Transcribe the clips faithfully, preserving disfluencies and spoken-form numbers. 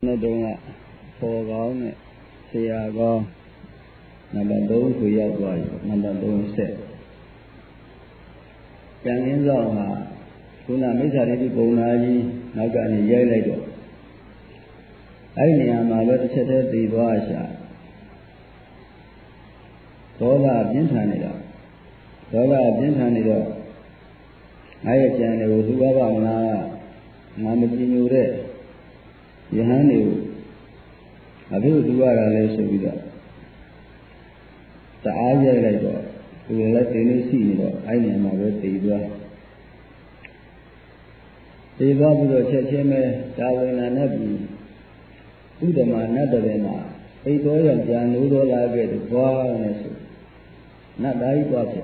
နဲ့တုန်းကပေါ်ကောင်းနဲ့ဆရာကောင်းနံပါတ်သုံးကိုရောက်သွားပြီနံပါတ်သုံးဆက်ကံရင်းဆောင်ဟာခုနမိစ္ဆာဒိဋ္ဌိပုံနာကြီးနောက်ကနေရိုက်လိုက်တော့အဲ့ဒီနေရာမှာပဲတစ်ချက်တည်းသိသွားရှာဒေါသပြင်းထန်နေတော့ဒေါသပြင်းထန်နေတော့အဲ့ဒီကြံတွေကိုသူဘာဝမလားငါမကြည်ညိုတဲ့ယဟန်တွေကိုအဘိဓိသူရတာလဲဆိုပြီးတော့တအားရိုက်လိုက်တော့သူလည်းတင်းနေရှိနေတော့အဲ့ဒီမှာပဲတည်သွားတည်သွားပြီးတော့ချက်ချင်းပဲဒါဝိနာနဲ့ပြီးဥဒ္ဓမာနတ်တရေမှာအိတ်တော်ရကြံလို့တော်လာခဲ့တယ်ဘွားနဲ့ဆိုနတ်သားကြီးသွားဖြစ်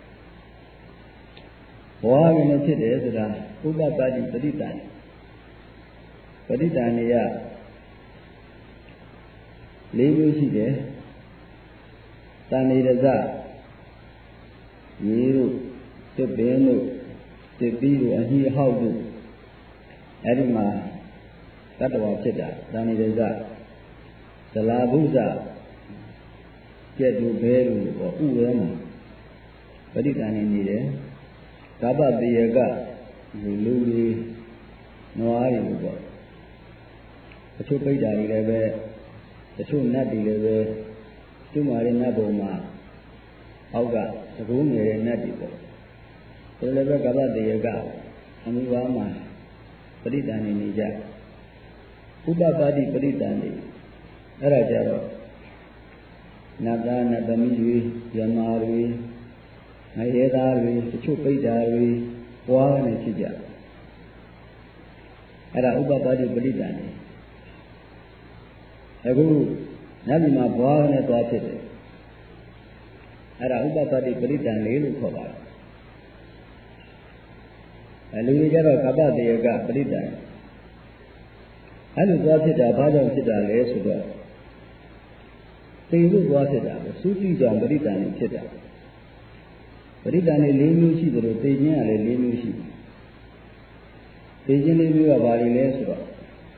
ဘွားနဲ့ဖြစ်တယ်ဆိုတာဥပ္ပပတ္တိပဋိတန်ပဋိတန်နေရလေးမျိုးရှိတယ်တဏှိရဇရေတို့သစ်ပင်တို့သစ်ပြီးတို့အဟိဟောက်တို့အဲ့ဒီမှာတတ္တဝါဖြစ်တာတဏှိရဇဇလာဘုဇကျက်တို့ဘဲတို့ပေါ့ဥရဲမှာပဋိတန်နေနေတယ်ဓပ္ပတေယကလူလူတွေနွားတွေပေါ့တချို့ပိဋ္ဌာတွေလည်းပဲတချို့နတ်တွေလည်းပဲသူ့မာရဲ့နတ်ဘုံမှာအောက်ကသကုန်းငယ်တဲ့နတ်တွေပေါ့ဒါလည်းပဲကပ္ပတေယကအမိဝါမှာပဋိတန်နေနေကြဥပ္ပပါတိပဋိတန်နေအဲ့ဒါကြတော့နတ်သားနတ်သမီးတွေယမာတွေငရဲသားတွေတချို့ပိဋ္ဌာတွေပွားနေဖြစ်ကြအဲ့ဒါဥပ္ပပါတိပဋိတန်နေအခုနတ်ပြည်မှာဘွားနဲ့သွားဖြစ်တယ်အဲ့ဒါဥပ္ပပတ္တိပရိတန်လေးလို့ခေါ်ပါတယ်အဲလူတွေကြတော့ကပ္ပတေယကပရိတန်အဲ့လိုသွားဖြစ်တာဘာကြောင့်ဖြစ်တာလဲဆိုတော့သိလို့သွားဖြစ်တာပဲစူးကြည့်ကြောင့်ပရိတန်လေးဖြစ်တာပရိတန်လေး၄မျိုးရှိတယ်လို့သိခြင်းကလည်း၄မျိုးရှိတယ်သိခြင်း၄မျိုးကဘာတွေလဲဆိုတော့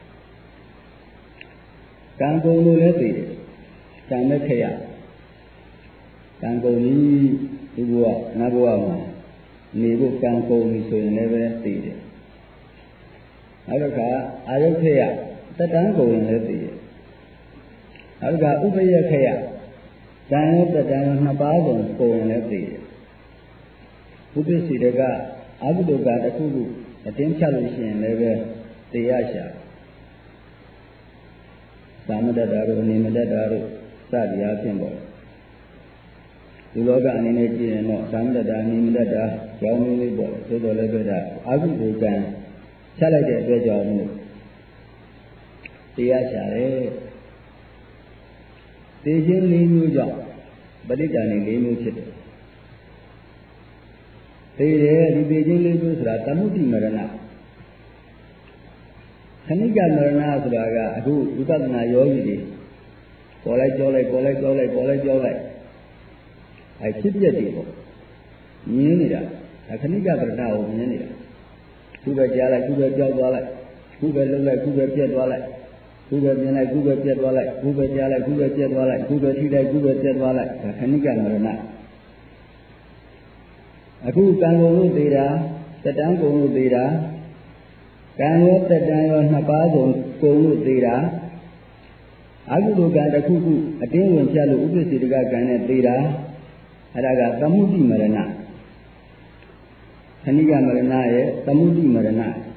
ကံကုန်လို့လည်းသိတယ်ကံနဲ့ခရကံကုန်ကြီးဒီဘဝနတ်ဘဝမှာနေဖို့ကံကုန်ပြီဆိုရင်လည်းပဲသိတယ်နောက်တစ်ခါအာယုခရတက်တန်းကုန်ရင်လည်းသိတယ်နောက်တစ်ခါဥပယခရကံနဲ့တက်တန်းနှစ်ပါးကုန်ကုန်ရင်လည်းသိတယ်ဥပ္ပစီတကအဘုဒ္ဓကတခုခုအတင်းဖြတ်လို့ရှိရင်လည်းပဲသိရရှာသာမတ္တတာတို့အနေမတ္တတာတို့စသည်အားဖြင့်ပေါ့ဒီလောကအနေနဲ့ကြည့်ရင်တော့သာမတ္တတာအနေမတ္တတာကြောင်းမျိုးလေးပေါ့သို့တော်လည်းပဲဒါအာဟုဒုကံချက်လိုက်တဲ့အတွက်ကြောင့်မို့တရားရှာတယ်သိခြင်း၄မျိုးကြောင့်ပဋိက္ခဏီ၄မျိုးဖြစ်တယ်သိတယ်ဒီသိခြင်း၄မျိုးဆိုတာသမုဒိမရဏခဏိကမရဏဆိုတာကအခုဝိပဿနာယောဂီတွေပေါ်လိုက်ကြောလိုက်ပေါ်လိုက်ကြောလိုက်ပေါ်လိုက်ကြောလိုက်အဲဖြစ်ပြက်တွေပေါ့မြင်နေတာခဏိကမရဏကိုမြင်နေတာခုပဲကြားလိုက်ခုပဲကြောက်သွားလိုက်ခုပဲလှုပ်လိုက်ခုပဲပြက်သွားလိုက်ခုပဲမြင်လိုက်ခုပဲပြက်သွားလိုက်ခုပဲကြားလိုက်ခုပဲပြက်သွားလိုက်ခုပဲထိလိုက်ခုပဲပြက်သွားလိုက်ဒါခဏိကမရဏအခုကံကုန်လို့သေးတာတတန်းကုန်လို့သေးတာကံရောတက်တန်ရောနှစ်ပါးစုံကုန်လို့သေးတာအကုသိုလ်ကံတစ်ခုခုအတင်းဝင်ဖြတ်လို့ဥပ္ပစေတကကံနဲ့သေးတာအဲ့ဒါကသမုဒိမရဏခဏိကမရဏရဲ့သမုဒိမရဏ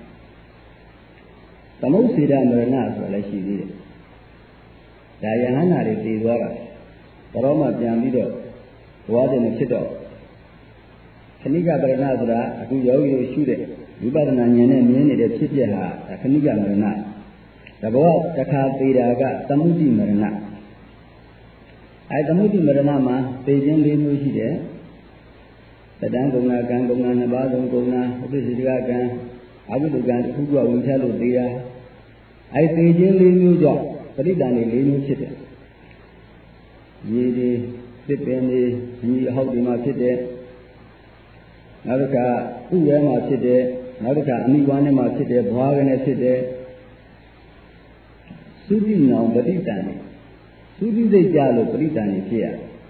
သမုစေတမရဏဆိုတာလည်းရှိသေးတယ်ဒါယဟန္တာတွေတည်သွားတာတော်မှပြန်ပြီးတော့ဘဝတည်းမဖြစ်တော့ခဏိကမရဏဆိုတာအခုယောဂီတို့ရှုတဲ့ဝိပဿနာဉာဏ်နဲ့မြင်နေတဲ့ဖြစ်ပျက်ဟာခဏိကမရဏတဘောတခါသေးတာကသမုဒိမရဏအဲသမုဒိမရဏမှာသိခြင်း၄မျိုးရှိတယ်တတန်းကုဏကံကုဏနှစ်ပါးသုံးကုဏဥပ္ပစေတကကံအဘိဓိကံတစ်ခုခုဝင်ချလို့သေးတာအဲသိခြင်း၄မျိုးကြောင့်ပဋိတန်တွေ၄မျိုးဖြစ်တယ်ရေတွေသစ်ပင်တွေအညီအဟောက်တွေမှာဖြစ်တယ်နောက်တစ်ခါဥရဲမှာဖြစ်တယ်နောက်တစ်ခါအမိဝါနဲ့မှာဖြစ်တယ်ဘွားကနေဖြစ်တယ်သုတိနောင်ပဋိတန်သုတိစိတ်ကြလို့ပဋိတန်နေဖြစ်ရ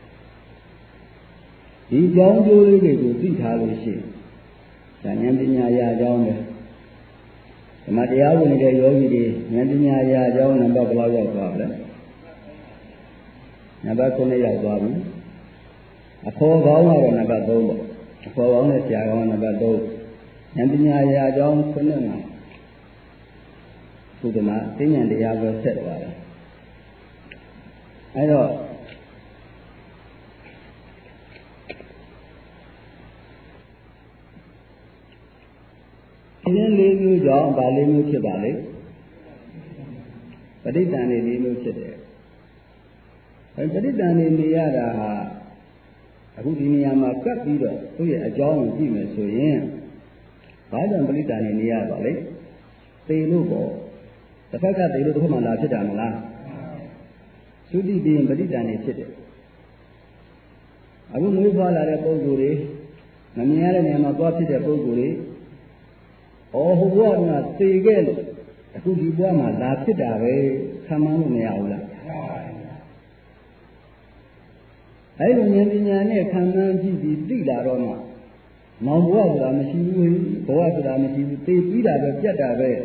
ဒီကြောင်းကျိုးလေးတွေကိုသိထားလို့ရှိရင်ဉာဏ်ပညာရာအကြောင်းပဲဓမ္မတရားဝင်နေတဲ့ယောဂီတွေဉာဏ်ပညာရာအကြောင်းနံပါတ်ဘယ်လောက်ရောက်သွားလဲနံပါတ်9ရောက်သွားပြီအခေါ်ကောင်းကတော့နံပါတ်3ပေါ့အခေါ်ကောင်းနဲ့ဆရာကောင်းနံပါတ်3ဉာဏ်ပညာရာအကြောင်း9မှာခုဒီမှာသိဉာဏ်တရားပဲဆက်သွားတယ်အဲတော့ဒီလေးမျိုးကြောင့်ဗာလေးမျိုးဖြစ်ပါလေပဋိသန္ဓေလေးမျိုးဖြစ်တယ်အဲပဋိသန္ဓေနေရတာဟာအခုဒီနေရာမှာကပ်ပြီးတော့သူ့ရဲ့အကြောင်းကိုကြည့်မယ်ဆိုရင်ဘာကြောင့်ပဋိသန္ဓေနေရပါလဲသေလို့ပေါ့တစ်ဖက်ကသေလို့တစ်ဖက်မှာလာဖြစ်တာမလားသုတိပြီးရင်ပဋိသန္ဓေဖြစ်တယ်အခုမွေးဖွားလာတဲ့ပုဂ္ဂိုလ်တွေမမြင်ရတဲ့နေရာမှာသွားဖြစ်တဲ့ပုဂ္ဂိုလ်တွေအော်ဟိုဘဝကသေခဲ့လို့အခုဒီဘဝမှာလာဖြစ်တာပဲခံမှန်းလို့မရဘူးလားအဲ့လိုဉာဏ်ပညာနဲ့ခံမှန်းကြည့်ပြီးသိလာတော့မှမောင်ဘဝဆိုတာမရှိဘူးဘဝဆိုတာမရှိဘူးသေပြီးတာပဲပြတ်တာပဲ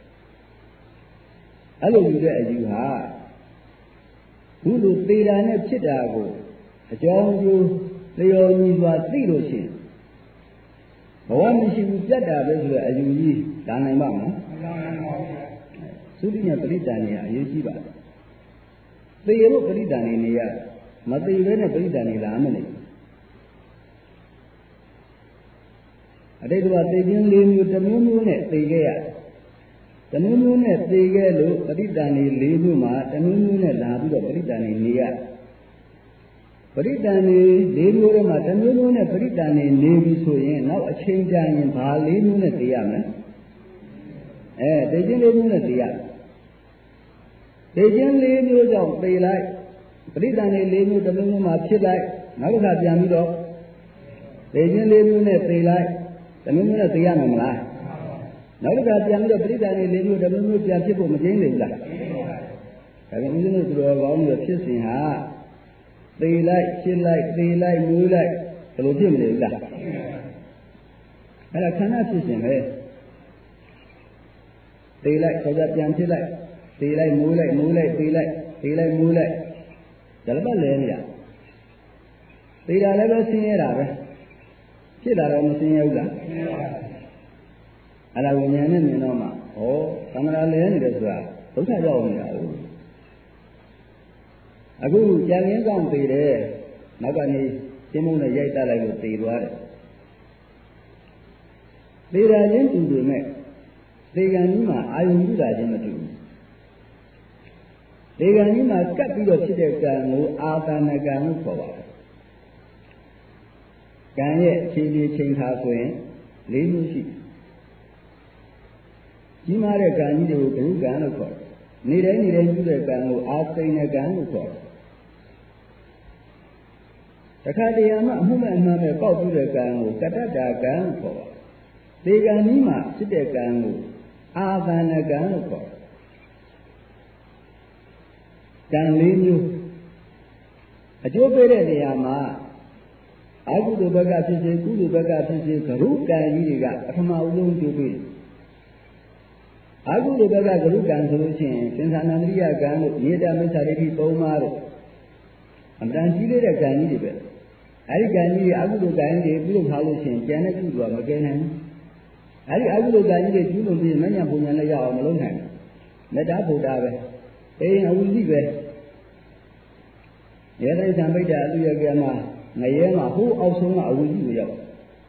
အဲ့လိုယူတဲ့အယူဟာဘူးလို့သေတာနဲ့ဖြစ်တာကိုအကြောင်းကျိုးလျော်ညီစွာသိလို့ရှိရင်ဘဝမရှိဘူးပြတ်တာပဲဆိုတော့အယူကြီးဒါနိုင်ပါမလားမနိုင်ပါဘူးသုတိနဲ့ပဋိသန္ဓေကအရေးကြီးပါတယ်သေလို့ပဋိသန္ဓေနေရမသေဘဲနဲ့ပဋိသန္ဓေလာမနေအတိတ်ကသေခြင်းလေးမျိုးတစ်မျိုးမျိုးနဲ့သေခဲ့ရတမျိုးမျိုးနဲ့သေခဲ့လို့ပဋိသန္ဓေလေးမျိုးမှာတမျိုးမျိုးနဲ့လာပြီးတော့ပဋိသန္ဓေနေရပဋိသန္ဓေလေးမျိုးထဲမှာတမျိုးမျိုးနဲ့ပဋိသန္ဓေနေပြီဆိုရင်နောက်အချိန်ကြာရင်ဘာလေးမျိုးနဲ့သိရမလဲအဲသိခြင်းလေးမျိုးနဲ့သိရသိခြင်းလေးမျိုးကြောင့်သိလိုက်ပဋိသန္ဓေလေးမျိုးတမျိုးမျိုးမှာဖြစ်လိုက်နောက်တစ်ခါပြန်ပြီးတော့သိခြင်းလေးမျိုးနဲ့သိလိုက်တမျိုးမျိုးနဲ့သိရမှာမလားနောက်တစ်ခါပြန်ပြီးတော့ပဋိသန္ဓေလေးမျိုးတမျိုးမျိုးပြန်ဖြစ်ဖို့မကျင်းနေဘူးလားဒါပေမဲ့ဦးဇင်းတို့သူတော်ကောင်းတွေဖြစ်စဉ်ဟာသေလိုက်ဖြစ်လိုက်သေလိုက်မွေးလိုက်ဘယ်လိုဖြစ်မလဲလားအဲ့ဒါခန္ဓာဖြစ်စဉ်ပဲသေလိုက်ခေါ်ကြပြန်ဖြစ်လိုက်သေလိုက်မွေးလိုက်မွေးလိုက်သေလိုက်သေလိုက်မွေးလိုက်ဒါလည်းပဲလဲနေရသေတာလည်းပဲဆင်းရဲတာပဲဖြစ်တာတော့မဆင်းရဲဘူးလားအဲ့ဒါဝိညာဉ်နဲ့မြင်တော့မှဩသမဏလဲနေတယ်ဆိုတာဒုက္ခရောက်နေတာဟုတ်အခုကြံရင်းဆောင်သေးတယ်နောက်ကနေရှင်းမုံနဲ့ရိုက်တက်လိုက်လို့သေသွားတယ်သေတာချင်းတူတူနဲ့သေကံကြီးမှာအာယုံပြုတာချင်းမတူဘူးသေကံကြီးမှာကပ်ပြီးတော့ဖြစ်တဲ့ကံကိုအာသနကံလို့ခေါ်ပါတယ်ကံရဲ့အခြေအနေချိန်ခါဆိုရင်၄မျိုးရှိကြီးမားတဲ့ကံကြီးတွေကိုဘုကံလို့ခေါ်တယ်နေတိုင်းနေတိုင်းပြုတဲ့ကံကိုအာသိဏကံလို့ခေါ်တယ်တခါတရံမှအမှုမဲ့အမှန်မဲ့ပေါက်ပြုတဲ့ကံကိုကတ္တတာကံလို့ခေါ်တယ်သေကံကြီးမှာဖြစ်တဲ့ကံကိုအာသနကံလို့ခေါ်တယ်ကံလေးမျိုးအကျိုးပေးတဲ့နေရာမှာအကုသိုလ်ဘက်ကဖြစ်စေကုသိုလ်ဘက်ကဖြစ်စေကရုကံကြီးတွေကပထမဦးဆုံးကျိုးပေးအကုသိုလ်ဘက်ကကရုကံဆိုလို့ရှိရင်သင်္ခါနန္ဒရိယကံလို့မြေတမိစ္ဆာဒိဋ္ဌိသုံးပါးတို့အမှန်တန်ကြီးတဲ့ကံကြီးတွေပဲအဲဒီကံကြီးတွေအကုသိုလ်ကံကြီးတွေပြုလုပ်ထားလို့ရှိရင်ကျန်တဲ့ကုသိုလ်ကမကဲနိုင်ဘူးအဲဒီအကုသိုလ်ကံကြီးတွေကျူးလွန်ပြီးမညံပုံညာနဲ့ရအောင်မလုပ်နိုင်ဘူးမေတ္တာဘုဒ္ဓပဲအေးအဝိဇ္ဇိပဲရေတိသံပိဋ္ဌာအတုယကမှာငရဲမှာဟိုးအောက်ဆုံးကအဝိဇ္ဇိကိုရောက်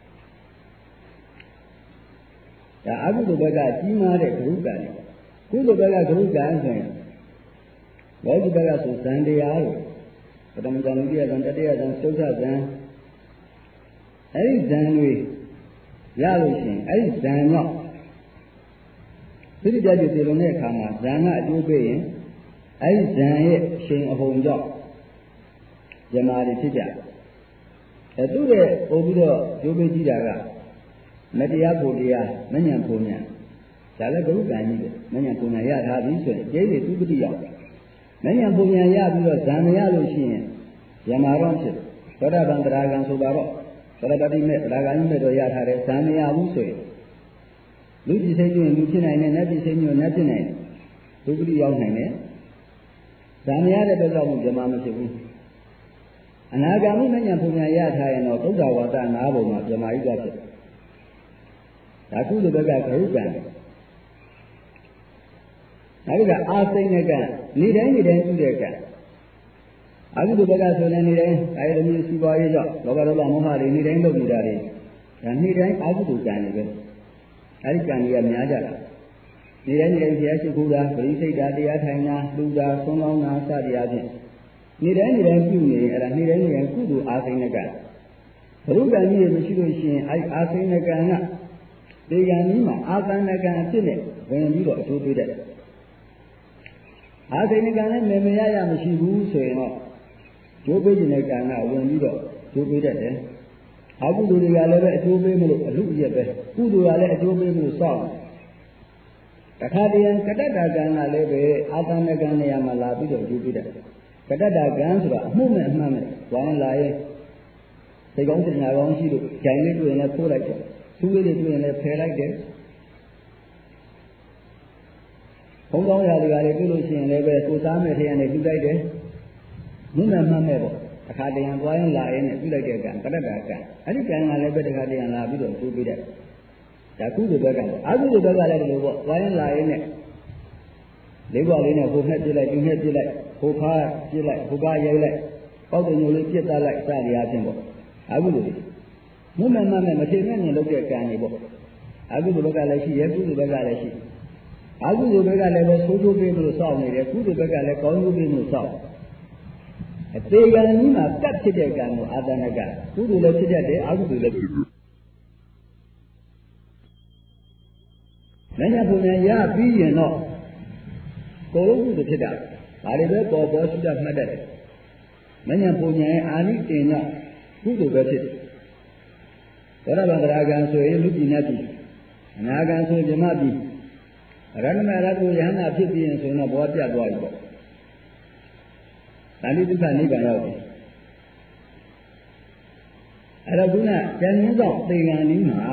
ဒါအကုသိုလ်ဘက်ကကြီးမားတဲ့ဂရုကံကုသိုလ်ဘက်ကဂရုကံဆိုရင်လောကီဘက်ကဆိုဇန်တရားလို့ပထမဇန်ဒုတိယဇန်တတိယဇန်သုဒ္ဓဇန်အဲဒီဇန်တွေရလို့ရှိရင်အဲဒီဇန်တော့သတိပြည့်ပြည့်လုံးတဲ့အခါမှာဇန်ကအကျိုးပေးရင်အဲဒီဇန်ရဲ့အရှင်အဟုန်ကြောင့်ဇမားတွေဖြစ်ကြအဲသူ့ရဲ့ပုံပြီးတော့ကျိုးပေးကြည့်တာကမတရားဖို့တရားမညံဖို့ညံဒါလည်းဘုရားကြီးပဲမဉ္ဇဉ်ပုံညာရထားပြီဆိုရင်ကျေးဇူးသူပတိရောက်မဉ္ဇဉ်ပုံညာရပြီးတော့ဇံမရလို့ရှိရင်ယမရောဖြစ်သောတာပန်တရားကံဆိုပါတော့သောတာပတိမဲ့တရားကံမဲ့တော့ရထားတယ်ဇံမရဘူးဆိုရင်လူကြည့်စိတ်ကျွရင်လူဖြစ်နိုင်တယ်နတ်ကြည့်စိတ်ကျွရင်နတ်ဖြစ်နိုင်တယ်သူပတိရောက်နိုင်တယ်ဇံမရတဲ့တော့မှဇမမရှိဘူးအနာဂါမိမဉ္ဇဉ်ပုံညာရထားရင်တော့သုဒ္ဓဝါဒနာဘုံမှာဇမဣဒဖြစ်ဒါကုသိုလ်ဘက်ကဂရုကံဒါကအာစိမ့်တဲ့ကံနေတိုင်းနေတိုင်းပြုတဲ့ကံအကုသိုလ်ဘက်ကဆိုရင်နေတိုင်းအဲဒီလိုမျိုးစီးပွားရေးကြောင့်လောဘဒေါသမောဟတွေနေတိုင်းလုပ်နေတာတွေဒါနေတိုင်းအကုသိုလ်ကံတွေပဲအဲဒီကံတွေကများကြတာနေတိုင်းနေတိုင်းဘုရားရှိခိုးတာပရိစိတ်တာတရားထိုင်တာလူတာဆုံးကောင်းတာစသည်အပြင်နေတိုင်းနေတိုင်းပြုနေအဲ့ဒါနေတိုင်းနေတိုင်းကုသိုလ်အာစိမ့်တဲ့ကံဘုရုကံကြီးရမရှိလို့ရှိရင်အဲဒီအာစိမ့်တဲ့ကံကဒီကံကြီးမှာအာသန္တကံအဖြစ်နဲ့ဝင်ပြီးတော့အကျိုးပေးတတ်တယ်အာစိဏကံနဲ့မေမရရမရှိဘူးဆိုရင်တော့ကျိုးပေးတဲ့ကံကဝင်ပြီးတော့ကျိုးပေးတတ်တယ်အကုသိုလ်တွေကလည်းပဲအကျိုးပေးမလို့အလူအရက်ပဲကုသိုလ်ကလည်းအကျိုးပေးမလို့စောင့်တခါတည်းကတ္တတာကံကလည်းပဲအာသန္တကံနေရာမှာလာပြီးတော့ကျိုးပေးတတ်တယ်ကတ္တတာကံဆိုတာအမှုမဲ့အမှန်မဲ့ဝိုင်းလာရဲ့စိတ်ကောင်းစင်ညာကောင်းရှိလို့ဂျိုင်လေးတွေ့ရင်လည်းဖိုးလိုက်တယ်သူ့လေးတွေတွေ့ရင်လည်းဖယ်လိုက်တယ်ဘုံကောင်းရာတွေကလည်းပြုလို့ရှိရင်လည်းပဲကိုစားမဲ့ထဲကနေပြုလိုက်တယ်။မြင့်မှန်မှန်မဲ့ပေါ့။အခါတရံသွားရင်လာရင်လည်းပြုလိုက်တဲ့ကံကတ္တတာကံအဲ့ဒီကံကလည်းပဲတခါတရံလာပြီးတော့ကျိုးပေးတယ်။ဒါကုသိုလ်ဘက်ကလည်းအကုသိုလ်ဘက်ကလည်းဒီလိုပေါ့။သွားရင်လာရင်လည်းလေးဘွားလေးနဲ့ဟိုဖက်ပြစ်လိုက်ဒီဖက်ပြစ်လိုက်ဟိုဖားပြစ်လိုက်ဟိုဖားရိုက်လိုက်ပေါက်တဲ့ညိုလေးပြစ်သားလိုက်စသည်အချင်းပေါ့။အကုသိုလ်တွေမြင့်မှန်မှန်မဲ့မထေမဲ့မြင်လုပ်တဲ့ကံတွေပေါ့။အကုသိုလ်ဘက်ကလည်းရှိရဲ့ကုသိုလ်ဘက်ကလည်းရှိအကုသိုလ်ဘက်ကလည်းပဲဆိုးကျိုးပေးလို့စောင့်နေတယ်ကုသိုလ်ဘက်ကလည်းကောင်းကျိုးပေးလို့စောင့်အသေးကံကြီးမှာကတ်ဖြစ်တဲ့ကံကိုအာသန္တကကုသိုလ်လည်းဖြစ်တတ်တယ်အကုသိုလ်လည်းဖြစ်တယ်။ဉာဏ်ပုံဉာဏ်ရပြီးရင်တော့ကိုယ်လုံးကုသိုလ်ဖြစ်တာဒါတွေပဲပေါ်ပေါ်ရှိတတ်မှတ်တတ်တယ်။ဉာဏ်ပုံဉာဏ်ရဲ့အာနိတင်တော့ကုသိုလ်ပဲဖြစ်တယ်။သောတာပန်တရားကံဆိုရင်လူပြည်နဲ့ပြည်အနာကံဆိုရင်ဓမ္မပြည်ရဏမရတုယဟနာဖြစ်ပြီးရင်ဆိုရင်တော့ဘောပြတ်သွားပြီပေါ့။ဒါလိဒုက္ခနိဗ္ဗာန်ရောက်ပြီ။အဲ့တော့ခုနကျန်ရင်းဆောင်သေကံนี้မှာ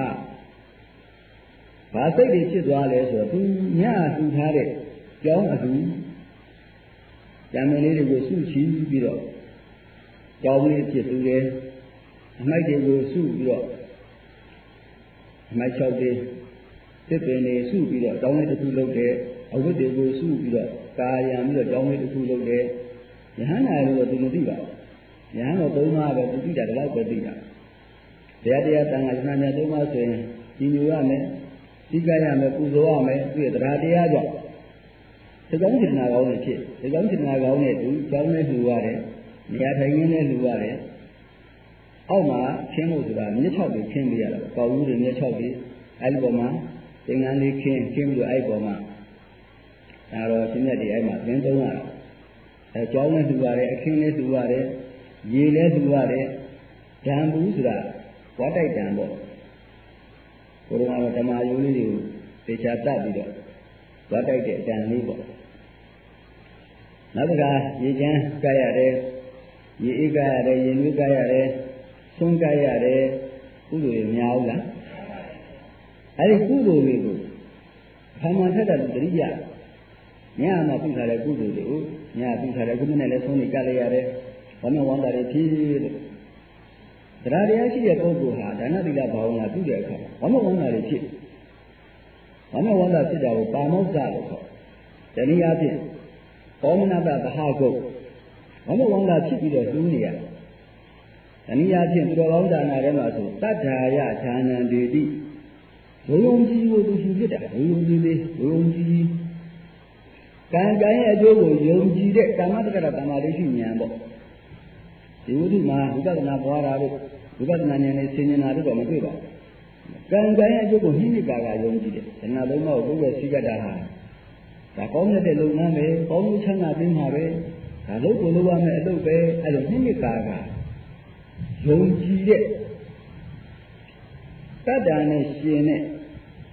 ဘာစိတ်တွေဖြစ်သွားလဲဆိုတော့သူညတူထားတဲ့ကြောင်းအတူကျန်မလေးတွေကိုစုချီပြီးတော့ကြောင်းလေးဖြစ်သူတယ်။အမိုက်တွေကိုစုပြီးတော့အမိုက်၆တွေစစ်ပင်တွေစုပြီးတော့တောင်းလေးတစ်ခုလုပ်တယ်အဝတ်တွေကိုစုပြီးတော့ကာယံပြီးတော့တောင်းလေးတစ်ခုလုပ်တယ်ယဟန္တာလို့သူမသိပါဘူးယဟန်တော့သုံးပါးပဲသူသိတာဒီလောက်ပဲသိတာတရားတရားတန်ခါယဟန်များသုံးပါးဆိုရင်ဒီညိုရမယ်သိကြရမယ်ပူဇော်ရမယ်သူရဲ့တရားတရားကြောင့်ဒီကောင်းစေတနာကောင်းနဲ့ဖြစ်ဒီကောင်းစေတနာကောင်းနဲ့သူကျောင်းနဲ့လှူရတယ်နေရာထိုင်ရင်းနဲ့လှူရတယ်အောက်မှာချင်းလို့ဆိုတာမျက်ခြောက်တွေချင်းပြရတာပေါ့ကောက်ဦးတွေမျက်ခြောက်တွေအဲဒီပေါ်မှာသင်္ကန်းလေးခင်းခင်းပြီးတော့အဲ့ပေါ်မှာဒါတော့ရှင်မြတ်တွေအဲ့မှာသင်သုံးရတာအဲကြောင်းနဲ့တူရတယ်အခင်းနဲ့တူရတယ်ရေနဲ့တူရတယ်ဓာန်ဘူးဆိုတာဝါတိုက်တံပေါ့ဘုရားကဓမ္မယုံလေးတွေကိုသေချာတတ်ပြီးတော့ဝါတိုက်တဲ့အတန်လေးပေါ့နောက်တစ်ခါရေချမ်းကရတယ်ရေအေးကရတယ်ရေနွေးကရတယ်ဆွန်းကရတယ်ကုသိုလ်တွေများဘူးလားအဲဒီကုသိုလ်တွေကိုခန္ဓာထက်တဲ့တရိယာညမှာပြုထားတဲ့ကုသိုလ်တွေကိုညပြုထားတဲ့ကုသိုလ်နဲ့လည်းဆုံးနေကြရရတယ်။ဘာမှဝမ်းသာတွေဖြစ်လို့တရားတရားရှိတဲ့ပုဂ္ဂိုလ်ဟာဒါနသီလဘာဝနာပြုတဲ့အခါဘာမှဝမ်းသာတွေဖြစ်။ဘာမှဝမ်းသာဖြစ်တာကိုပါမောက္ခလို့ခေါ်။တနည်းအားဖြင့်ကောမနတသဟကုတ်ဘာမှဝမ်းသာဖြစ်ပြီးတော့တူးနေရတယ်။တနည်းအားဖြင့်သူတော်ကောင်းဒါနာထဲမှာဆိုတတ္ထာယဌာနံဒေတိဘုံကြီးကိုသူရှိဖြစ်တာဘုံကြီးလေးဘုံကြီးကံကံရဲ့အကျိုးကိုယုံကြည်တဲ့ကာမတက္ကရာတမာလေးရှိဉာဏ်ပေါ့ဒီဝိသုမှာဝိပဿနာပွားတာတို့ဝိပဿနာဉာဏ်နဲ့ဆင်ញင်တာတို့တော့မတွေ့ပါဘူးကံကံရဲ့အကျိုးကိုနှိမ့်ကာကယုံကြည်တယ်ဒါနာသုံးပါးကိုဘုရားရှိကြတာဟာဒါကောင်းတဲ့လုပ်ငန်းပဲကောင်းမှုချမ်းသာပေးမှာပဲဒါလုပ်ကိုလုပ်ရမယ်အလုပ်ပဲအဲ့လိုနှိမ့်ကာကယုံကြည်တဲ့တတ္တာနဲ့ရှင်တဲ့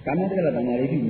ကာမတက္ကလသမာဓိဉာဏ်